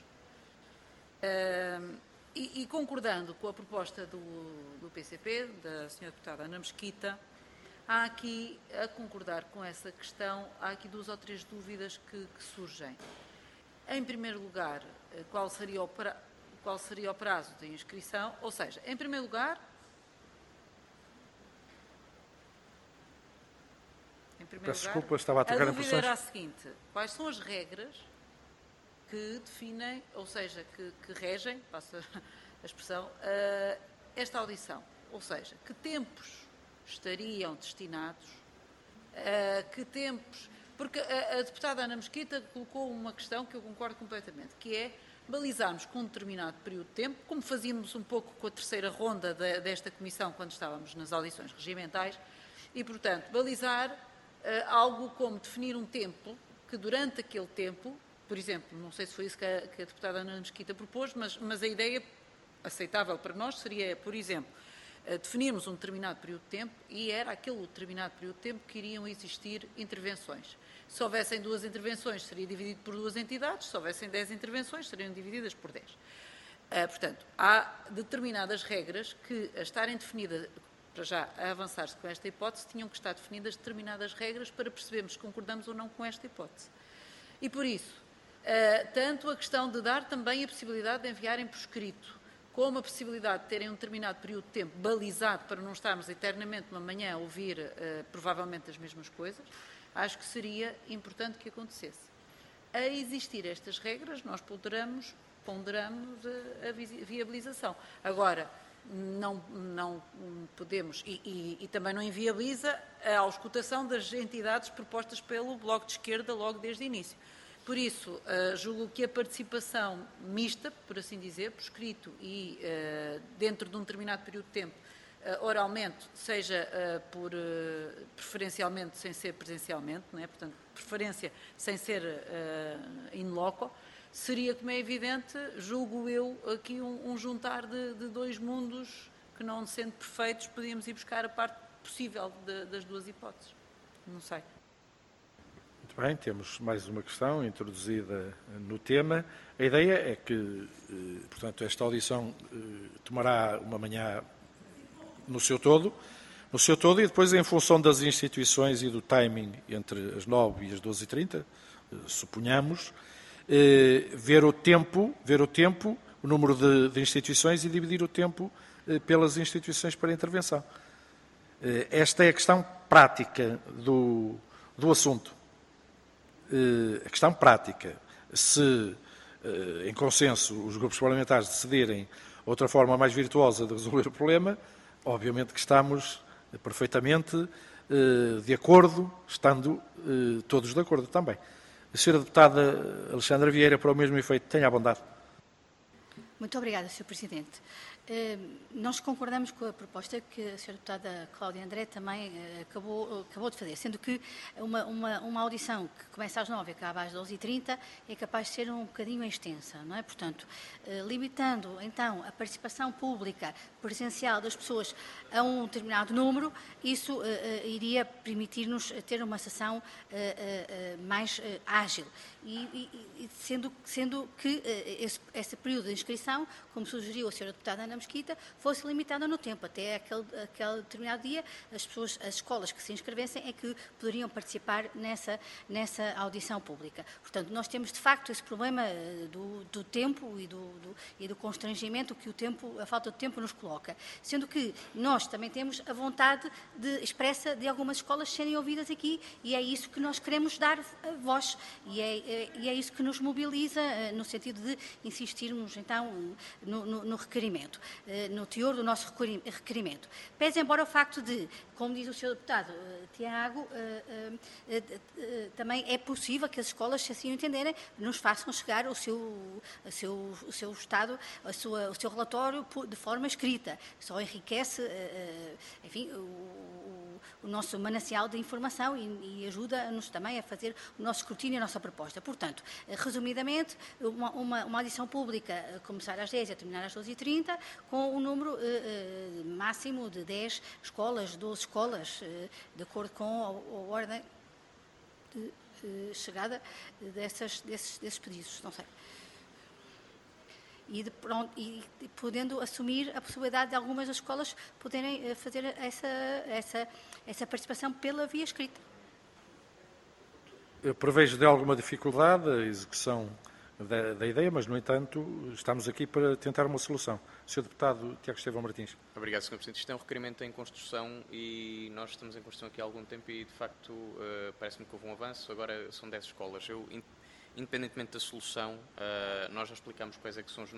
E concordando com a proposta do PCP, da senhora deputada Ana Mesquita, há aqui, a concordar com essa questão, há aqui 2 ou 3 dúvidas que surgem. Em primeiro lugar, qual seria o prazo de inscrição? Ou seja, em primeiro lugar, peço desculpa, estava a tocar em dúvida era a seguinte: quais são as regras que definem, ou seja, que regem, passo a expressão, esta audição? Ou seja, que tempos estariam destinados, que tempos... Porque a deputada Ana Mesquita colocou uma questão que eu concordo completamente, que é balizarmos com um determinado período de tempo, como fazíamos um pouco com a 3ª ronda desta comissão quando estávamos nas audições regimentais, e, portanto, balizar algo como definir um tempo que, durante aquele tempo, por exemplo, não sei se foi isso que a deputada Ana Mesquita propôs, mas a ideia aceitável para nós seria, por exemplo, definirmos um determinado período de tempo e era aquele determinado período de tempo que iriam existir intervenções. Se houvessem 2 intervenções, seria dividido por 2 entidades. Se houvessem 10 intervenções, seriam divididas por 10. Portanto, há determinadas regras que, a estarem definidas, para já a avançar-se com esta hipótese, tinham que estar definidas determinadas regras para percebermos se concordamos ou não com esta hipótese. E por isso, tanto a questão de dar também a possibilidade de enviarem por escrito, como a possibilidade de terem um determinado período de tempo balizado para não estarmos eternamente uma manhã a ouvir provavelmente as mesmas coisas, acho que seria importante que acontecesse. A existir estas regras, nós ponderamos a viabilização. Agora, não podemos, e também não inviabiliza a auscultação das entidades propostas pelo Bloco de Esquerda logo desde o início. Por isso, julgo que a participação mista, por assim dizer, por escrito e dentro de um determinado período de tempo, oralmente, seja preferencialmente sem ser presencialmente, não é? Portanto, preferência sem ser in loco, seria, como é evidente, julgo eu, aqui um juntar de 2 mundos que, não sendo perfeitos, podíamos ir buscar a parte possível das 2 hipóteses. Não sei. Muito bem, temos mais uma questão introduzida no tema. A ideia é que, portanto, esta audição tomará uma manhã no seu todo, e depois, em função das instituições e do timing entre as 9 e as 12h30, suponhamos, ver o tempo, o número de instituições e dividir o tempo pelas instituições para intervenção. Esta é a questão prática do assunto. A questão prática. Se, em consenso, os grupos parlamentares decidirem outra forma mais virtuosa de resolver o problema, obviamente que estamos perfeitamente de acordo, estando todos de acordo também. A senhora deputada Alexandra Vieira, para o mesmo efeito, tenha a bondade. Muito obrigada, Sr. Presidente. Nós concordamos com a proposta que a Sra. Deputada Cláudia André também acabou de fazer, sendo que uma audição que começa às 9 e acaba às 12h30 é capaz de ser um bocadinho extensa, não é? Portanto, limitando então a participação pública presencial das pessoas a um determinado número, isso iria permitir-nos ter uma sessão mais ágil. E sendo que esse período de inscrição, como sugeriu a Sra. Deputada Ana Mesquita, fosse limitada no tempo. Até aquele determinado dia, as escolas que se inscrevessem é que poderiam participar nessa audição pública. Portanto, nós temos, de facto, esse problema do tempo e do constrangimento que a falta de tempo nos coloca. Sendo que nós também temos a vontade expressa de algumas escolas serem ouvidas aqui, e é isso que nós queremos dar voz. E é isso que nos mobiliza, no sentido de insistirmos, então, no requerimento, no teor do nosso requerimento. Pese embora o facto de, como diz o Sr. Deputado Tiago, também é possível que as escolas, se assim o entenderem, nos façam chegar o seu estado, o seu relatório de forma escrita. Só enriquece, enfim, o nosso manancial de informação e ajuda-nos também a fazer o nosso escrutínio e a nossa proposta. Portanto, resumidamente, uma audição pública a começar às 10 e a terminar às 12h30, com um número máximo de 10 escolas, 12 escolas, de acordo com a ordem de chegada desses pedidos, não sei. E podendo assumir a possibilidade de algumas das escolas poderem fazer essa participação pela via escrita. Eu prevejo de alguma dificuldade a execução da ideia, mas, no entanto, estamos aqui para tentar uma solução. Sr. Deputado Tiago Estevão Martins. Obrigado, Sr. Presidente. Isto é um requerimento em construção e nós estamos em construção aqui há algum tempo e, de facto, parece-me que houve um avanço. Agora são 10 escolas. Independentemente da solução, nós já explicamos quais é que são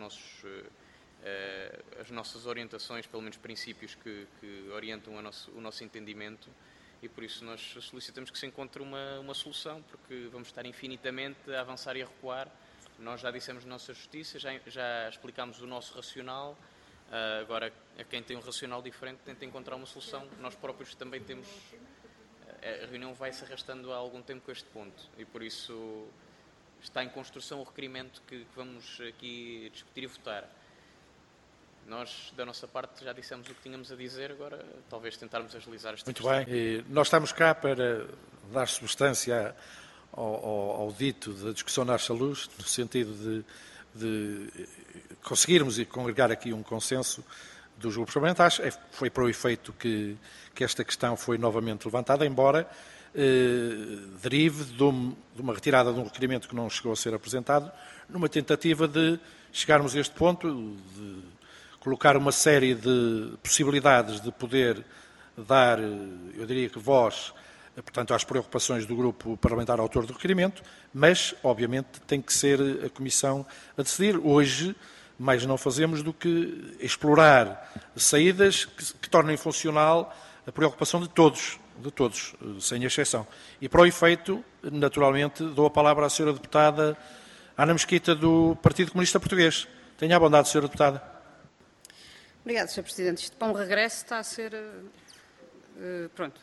as nossas orientações, pelo menos princípios que orientam o nosso entendimento, e por isso nós solicitamos que se encontre uma solução, porque vamos estar infinitamente a avançar e a recuar. Nós já dissemos na nossa justiça, já explicámos o nosso racional, agora a quem tem um racional diferente tenta encontrar uma solução. Nós próprios também temos... A reunião vai-se arrastando há algum tempo com este ponto, e por isso... Está em construção o requerimento que vamos aqui discutir e votar. Nós, da nossa parte, já dissemos o que tínhamos a dizer, agora talvez tentarmos agilizar esta questão. Muito bem. E nós estamos cá para dar substância ao dito da discussão Nasce a Luz, no sentido de conseguirmos e congregar aqui um consenso dos grupos parlamentares. Foi para o efeito que esta questão foi novamente levantada, embora... derive de uma retirada de um requerimento que não chegou a ser apresentado, numa tentativa de chegarmos a este ponto, de colocar uma série de possibilidades de poder dar, eu diria que voz, portanto, às preocupações do grupo parlamentar autor do requerimento, mas, obviamente, tem que ser a Comissão a decidir. Hoje, mais não fazemos do que explorar saídas que tornem funcional a preocupação de todos, sem exceção. E, para o efeito, naturalmente, dou a palavra à Sra. Deputada Ana Mesquita, do Partido Comunista Português. Tenha a bondade, Sra. Deputada. Obrigada, Sr. Presidente. Isto, para um regresso, está a ser... pronto.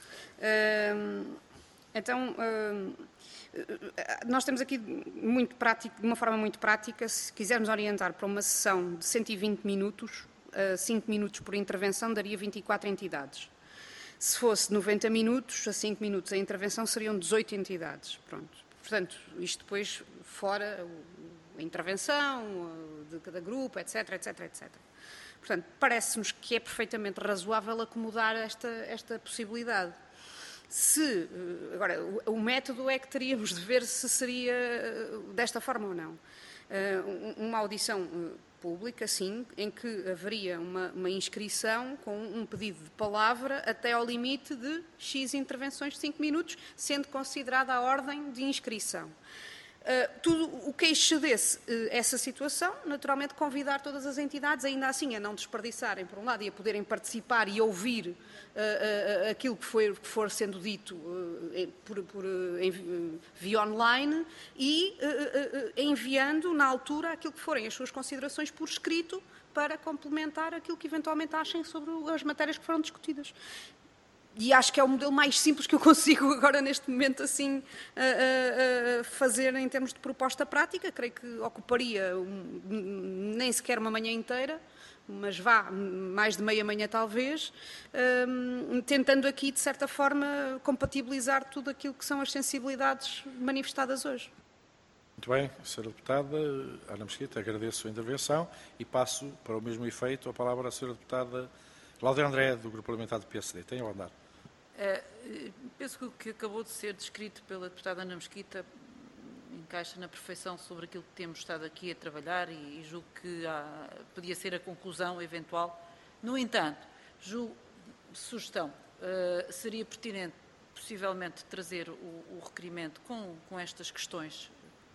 Então, nós temos aqui, muito prático, de uma forma muito prática, se quisermos orientar para uma sessão de 120 minutos, 5 minutos por intervenção, daria 24 entidades. Se fosse 90 minutos, a 5 minutos a intervenção, seriam 18 entidades. Pronto. Portanto, isto depois fora a intervenção de cada grupo, etc, etc, etc. Portanto, parece-nos que é perfeitamente razoável acomodar esta possibilidade. Agora, o método é que teríamos de ver se seria desta forma ou não. Uma audição pública, sim, em que haveria uma inscrição com um pedido de palavra até ao limite de X intervenções de 5 minutos, sendo considerada a ordem de inscrição. Tudo o que excedesse essa situação, naturalmente convidar todas as entidades, ainda assim a não desperdiçarem, por um lado, e a poderem participar e ouvir aquilo que for sendo dito via online e enviando na altura aquilo que forem as suas considerações por escrito para complementar aquilo que eventualmente achem sobre as matérias que foram discutidas. E acho que é o modelo mais simples que eu consigo agora, neste momento, assim, fazer em termos de proposta prática. Creio que ocuparia nem sequer uma manhã inteira, mas mais de meia manhã talvez, tentando aqui, de certa forma, compatibilizar tudo aquilo que são as sensibilidades manifestadas hoje. Muito bem, Sra. Deputada Ana Mesquita, agradeço a intervenção e passo para o mesmo efeito a palavra à Sra. Deputada Cláudia André, do Grupo Parlamentar do PSD. Tenha a andar. Penso que o que acabou de ser descrito pela deputada Ana Mesquita encaixa na perfeição sobre aquilo que temos estado aqui a trabalhar e julgo que podia ser a conclusão eventual. No entanto, sugestão, seria pertinente possivelmente trazer o requerimento com estas questões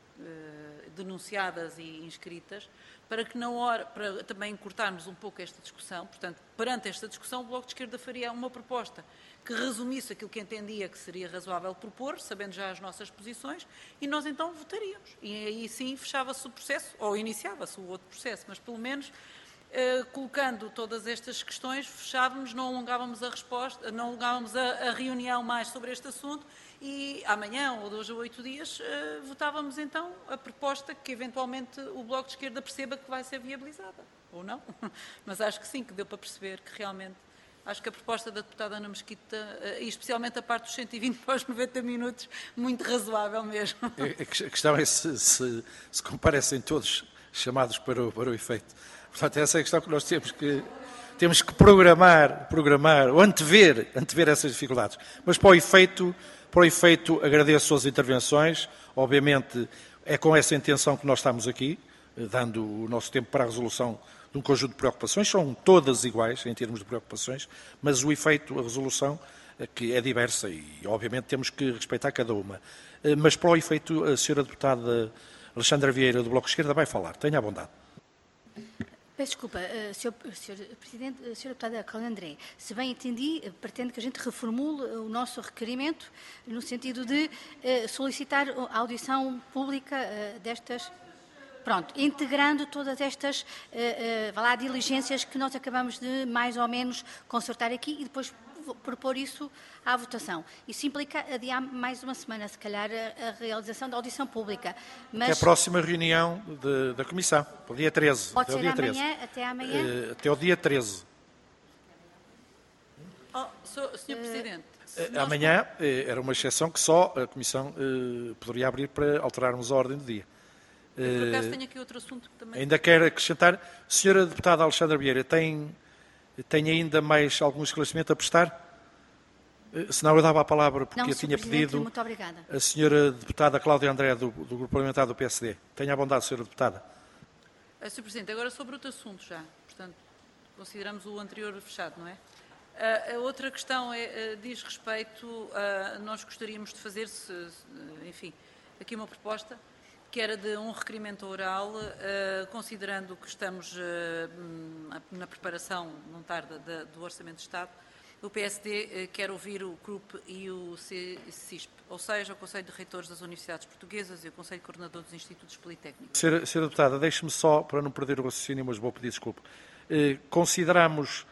denunciadas e inscritas, para que para também encurtarmos um pouco esta discussão. Portanto, perante esta discussão, o Bloco de Esquerda faria uma proposta que resumisse aquilo que entendia que seria razoável propor, sabendo já as nossas posições, e nós então votaríamos. E aí sim fechava-se o processo, ou iniciava-se o outro processo, mas pelo menos colocando todas estas questões, fechávamos, não alongávamos a resposta, não alongávamos a reunião mais sobre este assunto e amanhã ou de hoje a 8 dias votávamos então a proposta que eventualmente o Bloco de Esquerda perceba que vai ser viabilizada, ou não. Mas acho que sim, que deu para perceber que realmente acho que a proposta da deputada Ana Mesquita, e especialmente a parte dos 120 para os 90 minutos, muito razoável mesmo. A questão é se comparecem todos chamados para o efeito. Portanto, essa é a questão que nós temos que programar ou antever essas dificuldades. Mas para o efeito, agradeço as intervenções. Obviamente, é com essa intenção que nós estamos aqui, dando o nosso tempo para a resolução de um conjunto de preocupações. São todas iguais em termos de preocupações, mas o efeito, a resolução, que é diversa e, obviamente, temos que respeitar cada uma. Mas para o efeito, a Sra. Deputada Alexandra Vieira, do Bloco de Esquerda, vai falar. Tenha a bondade. Peço desculpa, Sr. Presidente, Sra. Deputada Cláudia André, se bem entendi, pretende que a gente reformule o nosso requerimento no sentido de solicitar a audição pública destas, pronto, integrando todas estas diligências que nós acabamos de mais ou menos consertar aqui e depois propor isso à votação. Isso implica adiar mais uma semana, se calhar, a realização da audição pública. Mas... Até a próxima reunião da Comissão, para o dia 13. Pode ser amanhã, até amanhã? Até o dia 13. Sr. Presidente. Amanhã era uma exceção que só a Comissão poderia abrir para alterarmos a ordem do dia. Por acaso tenho aqui outro assunto que também... Ainda quero acrescentar. Sra. Deputada Alexandra Vieira, tem ainda mais algum esclarecimento a prestar? Senão eu dava a palavra, porque eu tinha pedido muito obrigada. A Sra. Deputada Cláudia André, do Grupo Parlamentar do PSD. Tenha a bondade, Sra. Deputada. Sr. Presidente, agora sobre outro assunto já. Portanto, consideramos o anterior fechado, não é? A outra questão diz respeito a... Nós gostaríamos de fazer, enfim, aqui uma proposta que era de um requerimento oral, considerando que estamos na preparação, não tarda, do Orçamento de Estado. O PSD quer ouvir o CRUP e o CISP, ou seja, o Conselho de Reitores das Universidades Portuguesas e o Conselho de Coordenador dos Institutos Politécnicos. Sra. Deputada, deixe-me só, para não perder o raciocínio, mas vou pedir desculpa. Consideramos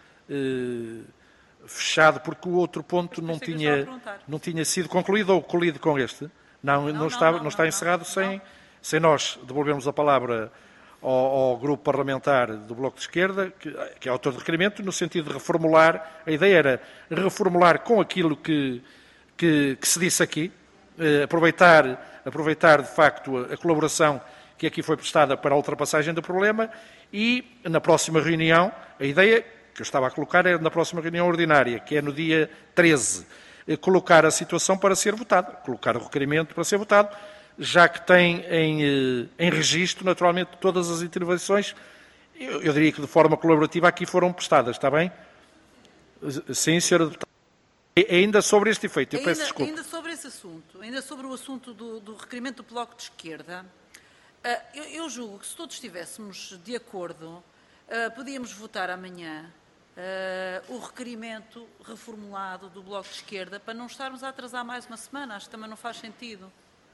fechado, porque o outro ponto não tinha sido concluído ou colido com este? Não está encerrado sem nós devolvermos a palavra ao Grupo Parlamentar do Bloco de Esquerda, que é autor do requerimento, no sentido de reformular. A ideia era reformular com aquilo que se disse aqui, aproveitar de facto a colaboração que aqui foi prestada para a ultrapassagem do problema e na próxima reunião, a ideia que eu estava a colocar era na próxima reunião ordinária, que é no dia 13, colocar a situação para ser votada, colocar o requerimento para ser votado, já que tem em registro, naturalmente, todas as intervenções, eu diria que de forma colaborativa aqui foram prestadas, está bem? Sim, Sra. Deputada. Ainda sobre este efeito, eu peço desculpa. Ainda sobre esse assunto, ainda sobre o assunto do requerimento do Bloco de Esquerda, eu julgo que se todos estivéssemos de acordo, podíamos votar amanhã o requerimento reformulado do Bloco de Esquerda para não estarmos a atrasar mais uma semana, acho que também não faz sentido.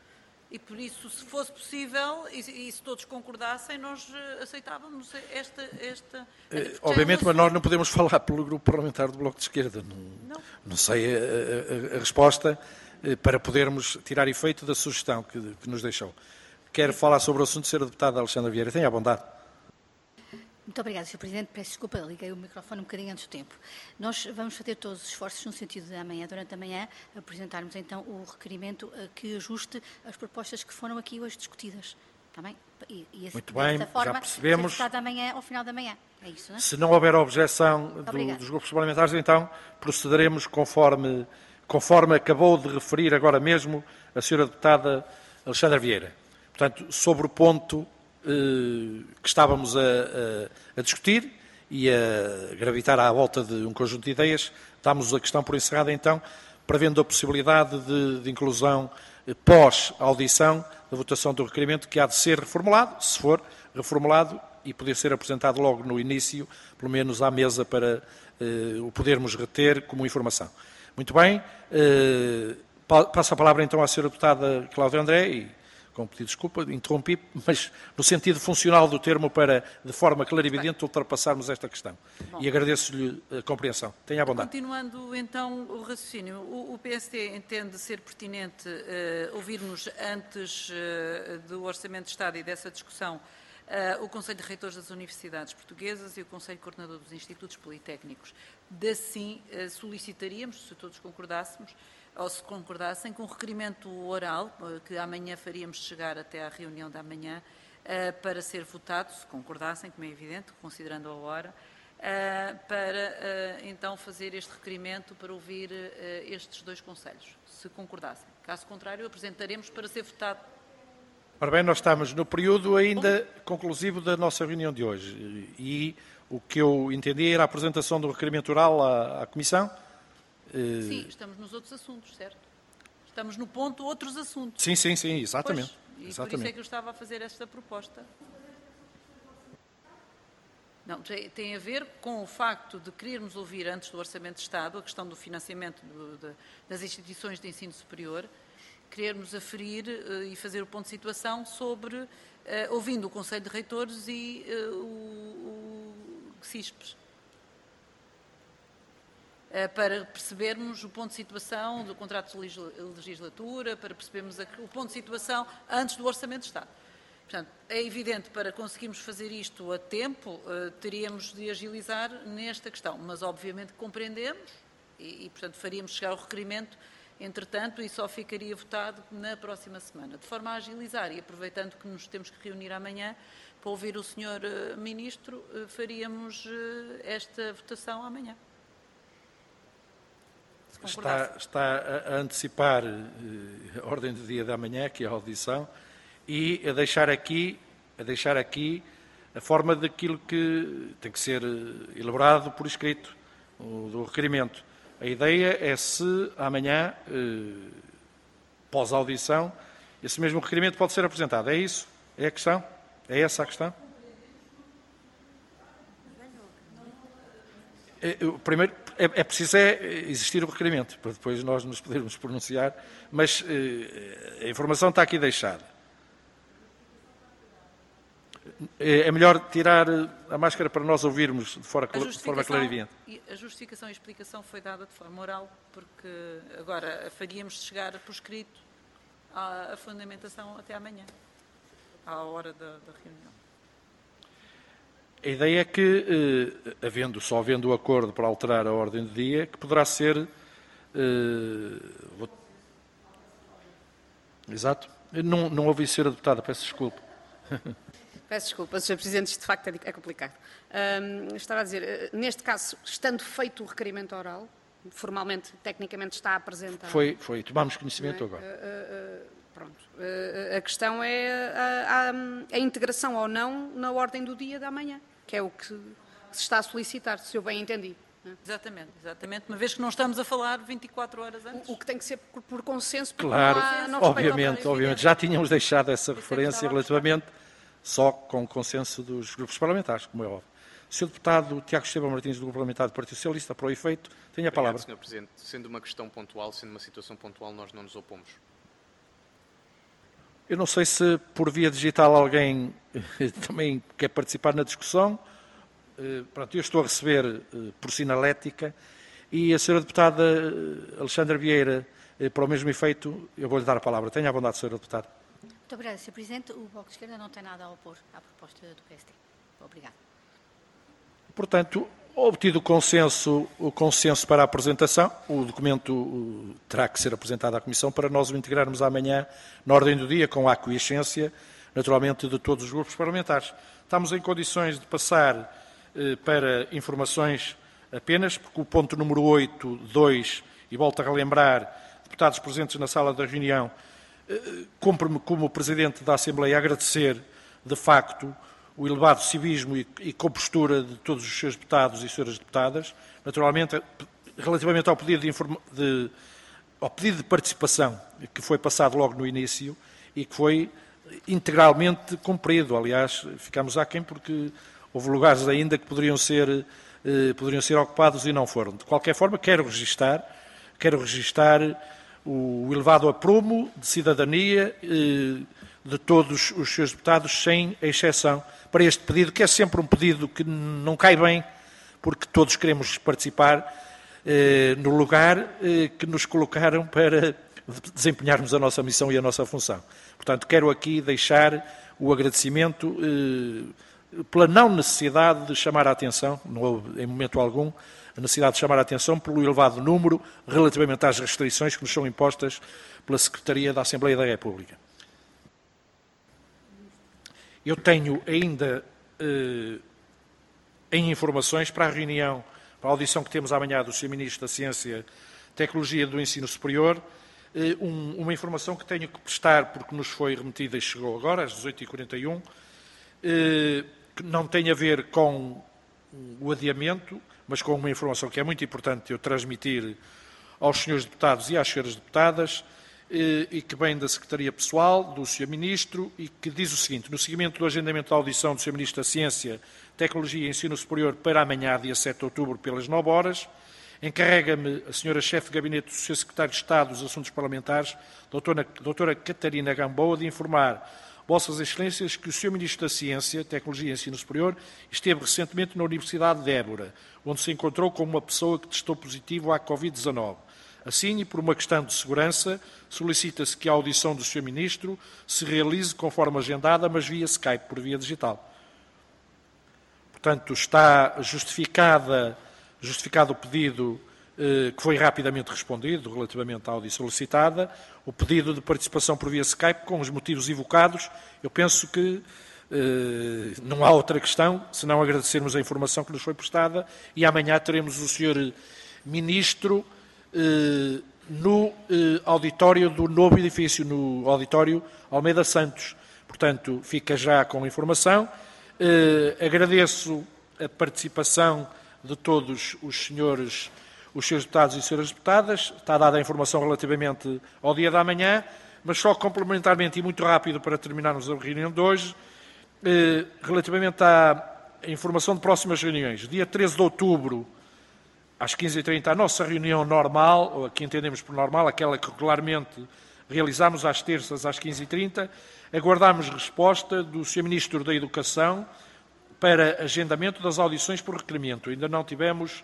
E por isso, se fosse possível, e se todos concordassem, nós aceitávamos esta obviamente, mas nós não podemos falar pelo grupo parlamentar do Bloco de Esquerda. Não sei a resposta para podermos tirar efeito da sugestão que nos deixou. Quer falar sobre o assunto, Sra. Deputada Alexandra Vieira? Tenha à vontade. Muito obrigada, Sr. Presidente. Peço desculpa, liguei o microfone um bocadinho antes do tempo. Nós vamos fazer todos os esforços no sentido de amanhã, durante a manhã, apresentarmos então o requerimento que ajuste as propostas que foram aqui hoje discutidas. Está bem? Muito bem, já percebemos. Ser votado amanhã, ao final da manhã. É isso, não é? Se não houver objeção dos grupos parlamentares, então procederemos conforme acabou de referir agora mesmo a Sra. Deputada Alexandra Vieira. Portanto, sobre o ponto que estávamos a discutir e a gravitar à volta de um conjunto de ideias, damos a questão por encerrada, então, prevendo a possibilidade de inclusão pós-audição da votação do requerimento, que há de ser reformulado, se for reformulado, e poder ser apresentado logo no início, pelo menos à mesa, para o podermos reter como informação. Muito bem. Passo a palavra, então, à Sra. Deputada Cláudia André, e com pedido de desculpa, interrompi, mas no sentido funcional do termo, para, de forma clarividente, ultrapassarmos esta questão. Bom, e agradeço-lhe a compreensão. Tenha a bondade. Continuando, então, o raciocínio, o PSD entende ser pertinente ouvirmos antes do Orçamento de Estado e dessa discussão o Conselho de Reitores das Universidades Portuguesas e o Conselho Coordenador dos Institutos Politécnicos. Assim, solicitaríamos, se todos concordássemos, ou se concordassem, com um requerimento oral, que amanhã faríamos chegar até à reunião da manhã, para ser votado, se concordassem, como é evidente, considerando a hora, para então fazer este requerimento para ouvir estes dois conselhos, se concordassem. Caso contrário, apresentaremos para ser votado. Ora bem, nós estamos no período ainda conclusivo da nossa reunião de hoje e o que eu entendi era a apresentação do requerimento oral à Comissão. Sim, estamos nos outros assuntos, certo? Estamos no ponto outros assuntos. Sim, exatamente. Pois, e por isso é que eu estava a fazer esta proposta. Não, tem a ver com o facto de querermos ouvir antes do Orçamento de Estado a questão do financiamento das instituições de ensino superior, querermos aferir e fazer o ponto de situação sobre, ouvindo o Conselho de Reitores e o CISPES. Para percebermos o ponto de situação do contrato de legislatura, para percebermos o ponto de situação antes do Orçamento de Estado. Portanto, é evidente, para conseguirmos fazer isto a tempo, teríamos de agilizar nesta questão, mas obviamente compreendemos e, portanto, faríamos chegar o requerimento, entretanto, e só ficaria votado na próxima semana. De forma a agilizar e aproveitando que nos temos que reunir amanhã para ouvir o Sr. Ministro, faríamos esta votação amanhã. Está a antecipar a ordem do dia da manhã, que é a audição, e a deixar aqui a forma daquilo que tem que ser elaborado por escrito, do requerimento. A ideia é, se amanhã, pós-audição, esse mesmo requerimento pode ser apresentado. É isso? É a questão? É essa a questão? Primeiro, é preciso existir o requerimento, para depois nós nos podermos pronunciar, mas a informação está aqui deixada. É melhor tirar a máscara para nós ouvirmos de forma clarividente. A justificação e a explicação foi dada de forma oral, porque agora faríamos chegar por escrito a fundamentação até amanhã, à hora da reunião. A ideia é que, só havendo o acordo para alterar a ordem do dia, que poderá ser... Exato. Não ouvi ser a deputada, peço desculpa. Peço desculpa, Sr. Presidente, isto de facto é complicado. Estava a dizer, neste caso, estando feito o requerimento oral, formalmente, tecnicamente está apresentado. Foi, tomámos conhecimento agora. Pronto. A questão é a integração ou não na ordem do dia da manhã, que é o que se está a solicitar, se eu bem entendi. Exatamente. Uma vez que não estamos a falar 24 horas antes. O que tem que ser por consenso. Claro, obviamente. Já tínhamos deixado essa referência relativamente só com o consenso dos grupos parlamentares, como é óbvio. Sr. Deputado Tiago Esteban Martins, do Grupo Parlamentar do Partido Socialista, para o efeito, tenha a palavra. Obrigado, Sr. Presidente. Sendo uma questão pontual, sendo uma situação pontual, nós não nos opomos. Eu não sei se por via digital alguém também quer participar na discussão. Pronto, eu estou a receber por sinalética e a senhora deputada Alexandra Vieira, para o mesmo efeito, eu vou-lhe dar a palavra. Tenha a bondade, senhora deputada. Muito obrigada, Sr. Presidente. O Bloco de Esquerda não tem nada a opor à proposta do PSD. Obrigada. Portanto, obtido o consenso para a apresentação, o documento terá que ser apresentado à Comissão para nós o integrarmos amanhã na ordem do dia, com a aquiescência, naturalmente, de todos os grupos parlamentares. Estamos em condições de passar para informações apenas, porque o ponto número 8.2, e volto a relembrar, deputados presentes na sala da reunião, cumpre-me como Presidente da Assembleia agradecer, de facto, o elevado civismo e compostura de todos os seus deputados e senhoras deputadas. Naturalmente, relativamente ao pedido de participação que foi passado logo no início e que foi integralmente cumprido. Aliás, ficámos aquém porque houve lugares ainda que poderiam ser ocupados e não foram. De qualquer forma, quero registar o elevado aprumo de cidadania de todos os seus deputados, sem exceção, para este pedido, que é sempre um pedido que não cai bem, porque todos queremos participar no lugar que nos colocaram para desempenharmos a nossa missão e a nossa função. Portanto, quero aqui deixar o agradecimento pela não necessidade de chamar a atenção, não houve em momento algum, a necessidade de chamar a atenção pelo elevado número relativamente às restrições que nos são impostas pela Secretaria da Assembleia da República. Eu tenho ainda em informações para a reunião, para a audição que temos amanhã do Sr. Ministro da Ciência, Tecnologia e do Ensino Superior, uma informação que tenho que prestar porque nos foi remetida e chegou agora, às 18h41, que não tem a ver com o adiamento, mas com uma informação que é muito importante eu transmitir aos senhores deputados e às senhoras deputadas, e que vem da Secretaria Pessoal, do Sr. Ministro, e que diz o seguinte: no seguimento do agendamento da audição do Sr. Ministro da Ciência, Tecnologia e Ensino Superior para amanhã, dia 7 de outubro, pelas 9 horas, encarrega-me a Sra. Chefe de Gabinete do Sr. Secretário de Estado dos Assuntos Parlamentares, doutora Catarina Gamboa, de informar Vossas Excelências que o Sr. Ministro da Ciência, Tecnologia e Ensino Superior esteve recentemente na Universidade de Évora, onde se encontrou com uma pessoa que testou positivo à Covid-19. Assim, e por uma questão de segurança, solicita-se que a audição do Sr. Ministro se realize conforme agendada, mas via Skype, por via digital. Portanto, está justificado o pedido que foi rapidamente respondido relativamente à audição solicitada, o pedido de participação por via Skype com os motivos evocados. Eu penso que não há outra questão, senão agradecermos a informação que nos foi prestada, e amanhã teremos o Sr. Ministro no auditório do novo edifício, no auditório Almeida Santos. Portanto, fica já com a informação. Agradeço a participação de todos os senhores deputados e senhoras deputadas. Está dada a informação relativamente ao dia da manhã, mas só complementarmente e muito rápido para terminarmos a reunião de hoje, relativamente à informação de próximas reuniões. Dia 13 de outubro, às 15h30, a nossa reunião normal, ou a que entendemos por normal, aquela que regularmente realizamos às terças às 15h30, aguardamos resposta do Sr. Ministro da Educação para agendamento das audições por requerimento. Ainda não tivemos,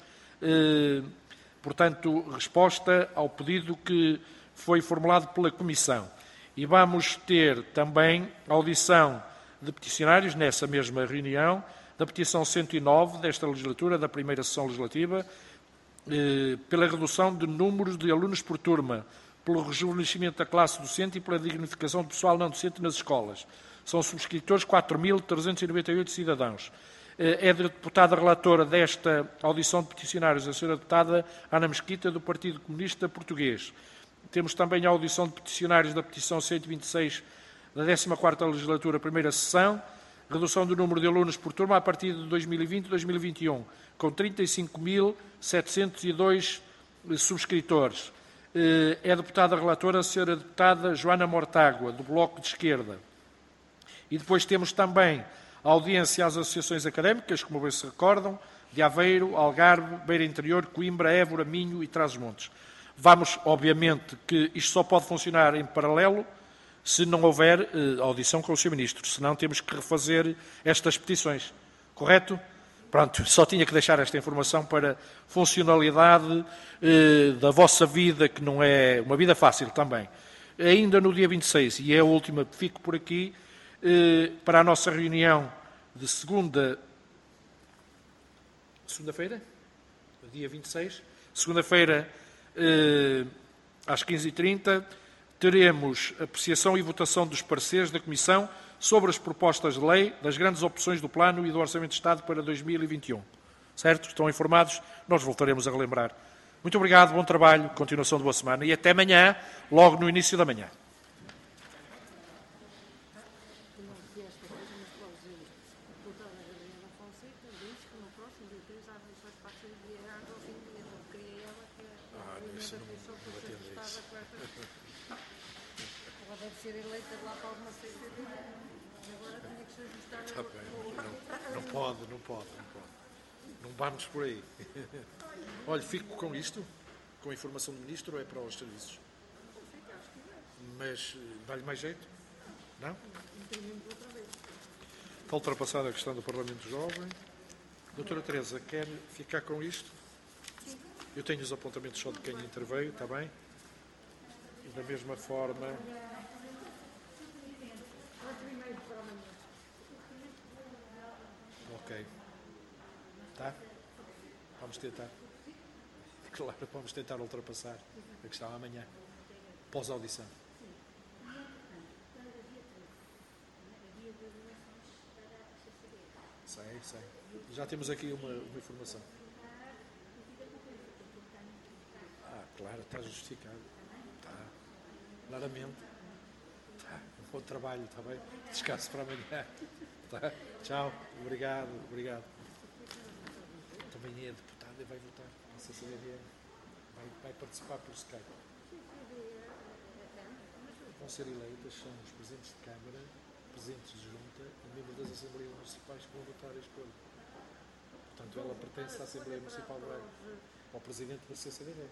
portanto, resposta ao pedido que foi formulado pela Comissão. E vamos ter também a audição de peticionários, nessa mesma reunião, da petição 109 desta legislatura, da primeira sessão legislativa, pela redução de números de alunos por turma, pelo rejuvenescimento da classe docente e pela dignificação do pessoal não docente nas escolas. São subscritores 4.398 cidadãos. É a deputada relatora desta audição de peticionários, a senhora deputada Ana Mesquita, do Partido Comunista Português. Temos também a audição de peticionários da petição 126 da 14ª legislatura, primeira sessão, redução do número de alunos por turma a partir de 2020 e 2021, com 35.702 subscritores. É a deputada relatora, a senhora deputada Joana Mortágua, do Bloco de Esquerda. E depois temos também a audiência às associações académicas, como bem se recordam, de Aveiro, Algarve, Beira Interior, Coimbra, Évora, Minho e Trás-os-Montes. Vamos, obviamente, que isto só pode funcionar em paralelo, se não houver audição com o Sr. Ministro. Senão temos que refazer estas petições. Correto? Pronto, só tinha que deixar esta informação para funcionalidade da vossa vida, que não é uma vida fácil também. Ainda no dia 26, e é a última, fico por aqui, para a nossa reunião de segunda-feira, dia 26, segunda-feira, às 15h30, teremos apreciação e votação dos pareceres da Comissão sobre as propostas de lei das grandes opções do Plano e do Orçamento de Estado para 2021. Certo? Estão informados? Nós voltaremos a relembrar. Muito obrigado, bom trabalho, continuação de boa semana e até amanhã, logo no início da manhã. Não pode. Não vamos por aí. Olha, fico com isto, com a informação do Ministro, ou é para os serviços? Mas dá-lhe mais jeito? Não? Está ultrapassada a questão do Parlamento Jovem. Doutora Teresa, quer ficar com isto? Eu tenho os apontamentos só de quem interveio, está bem? E da mesma forma... Ok. Tá? Vamos tentar. Claro, vamos tentar ultrapassar a questão amanhã. Pós-audição. Sei. Já temos aqui uma informação. Claro, está justificado. Está. Claramente. Está. Bom trabalho, está bem? Descanso para amanhã. Tá? Tchau. Obrigado. Também é deputado e vai votar na CCDR. Vai participar por Skype. Vão ser eleitas, são os presidentes de Câmara, presidentes de Junta e membros das Assembleias Municipais que vão votar a escolha. Portanto, ela pertence à Assembleia Municipal de Braga, ao presidente da CCDR.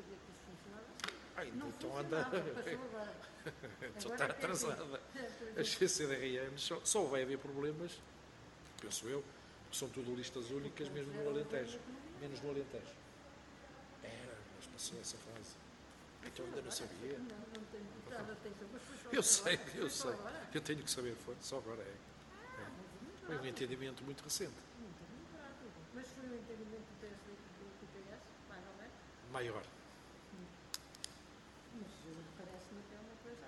Então anda. Então está atrasada. As CCDRNs só vai haver problemas, penso eu, que são tudo listas únicas, mesmo no Alentejo. Menos no Alentejo. Mas passou essa fase. Então ainda não sabia. Eu sei. Eu tenho que saber, só agora Foi um entendimento muito recente. Mas foi um entendimento do PSD do PS, mais ou menos? Maior. Mas parece-me que é uma coisa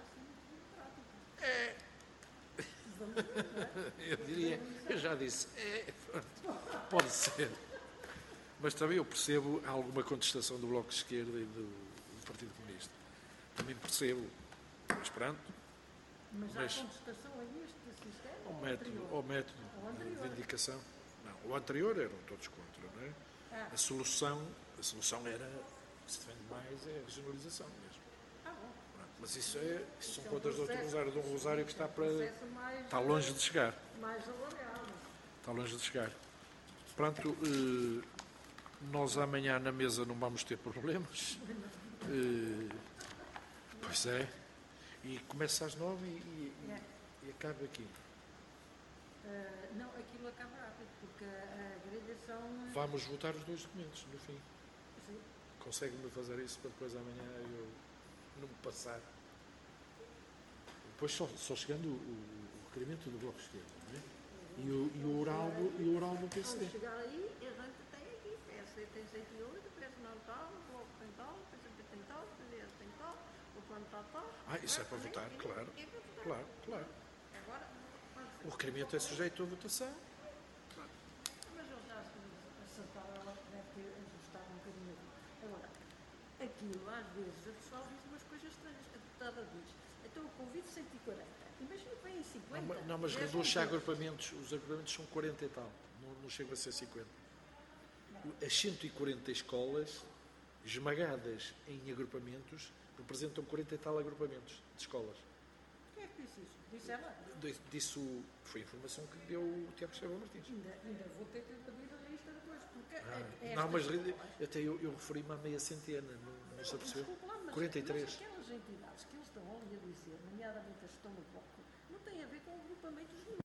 assim muito prática. Eu diria, eu já disse, pode ser. Mas também eu percebo alguma contestação do Bloco de Esquerda e do Partido Comunista. Também percebo. Mas pronto. Mas há contestação a este sistema? Ao método de indicação. Não, o anterior eram todos contra, não é? A solução era, se defende mais, é a regionalização mesmo. Pronto, mas isso são contas do outro Rosário, de um Rosário que está longe de chegar. Mais alargado. Está longe de chegar. Pronto, nós amanhã na mesa não vamos ter problemas. Pois é. E começa às 9 e acaba aqui. Não, aquilo acaba rápido, porque a grelhação... Vamos votar os 2 documentos, no fim. Sim. Consegue-me fazer isso para depois amanhã eu não me passar? Depois só chegando o requerimento do Bloco de Esquerda, não é? E o oral do PSD. Quando chegar aí, a gente tem aqui, PSD tem 108, PS não tal, o Bloco tem tal, o PCP tem tal, o PDS tem tal, o plano está tal... Isso é para votar, claro. Claro. Agora, o requerimento é sujeito à votação. Mas eu já acertaram, ela deve ter ajustado um bocadinho. Agora, aquilo, às vezes, a pessoa diz umas coisas estranhas. A deputada diz, então eu convido 140. Imagina que vem em 50. Não, mas reduz-se a agrupamentos. Os agrupamentos são 40 e tal. Não chega a ser 50. As 140 escolas, esmagadas em agrupamentos, representam 40 e tal agrupamentos de escolas. Quem é que disse isso? Disse ela? Disso foi a informação que deu o Tiago Estevão Martins. Ainda vou ter que pedir a lista depois, porque... Não, mas até eu referi-me à meia centena, não se percebeu? 43. Mas aquelas entidades que eles estão ali a dizer, nomeadamente a gestão do bloco, não tem a ver com o agrupamento dos números.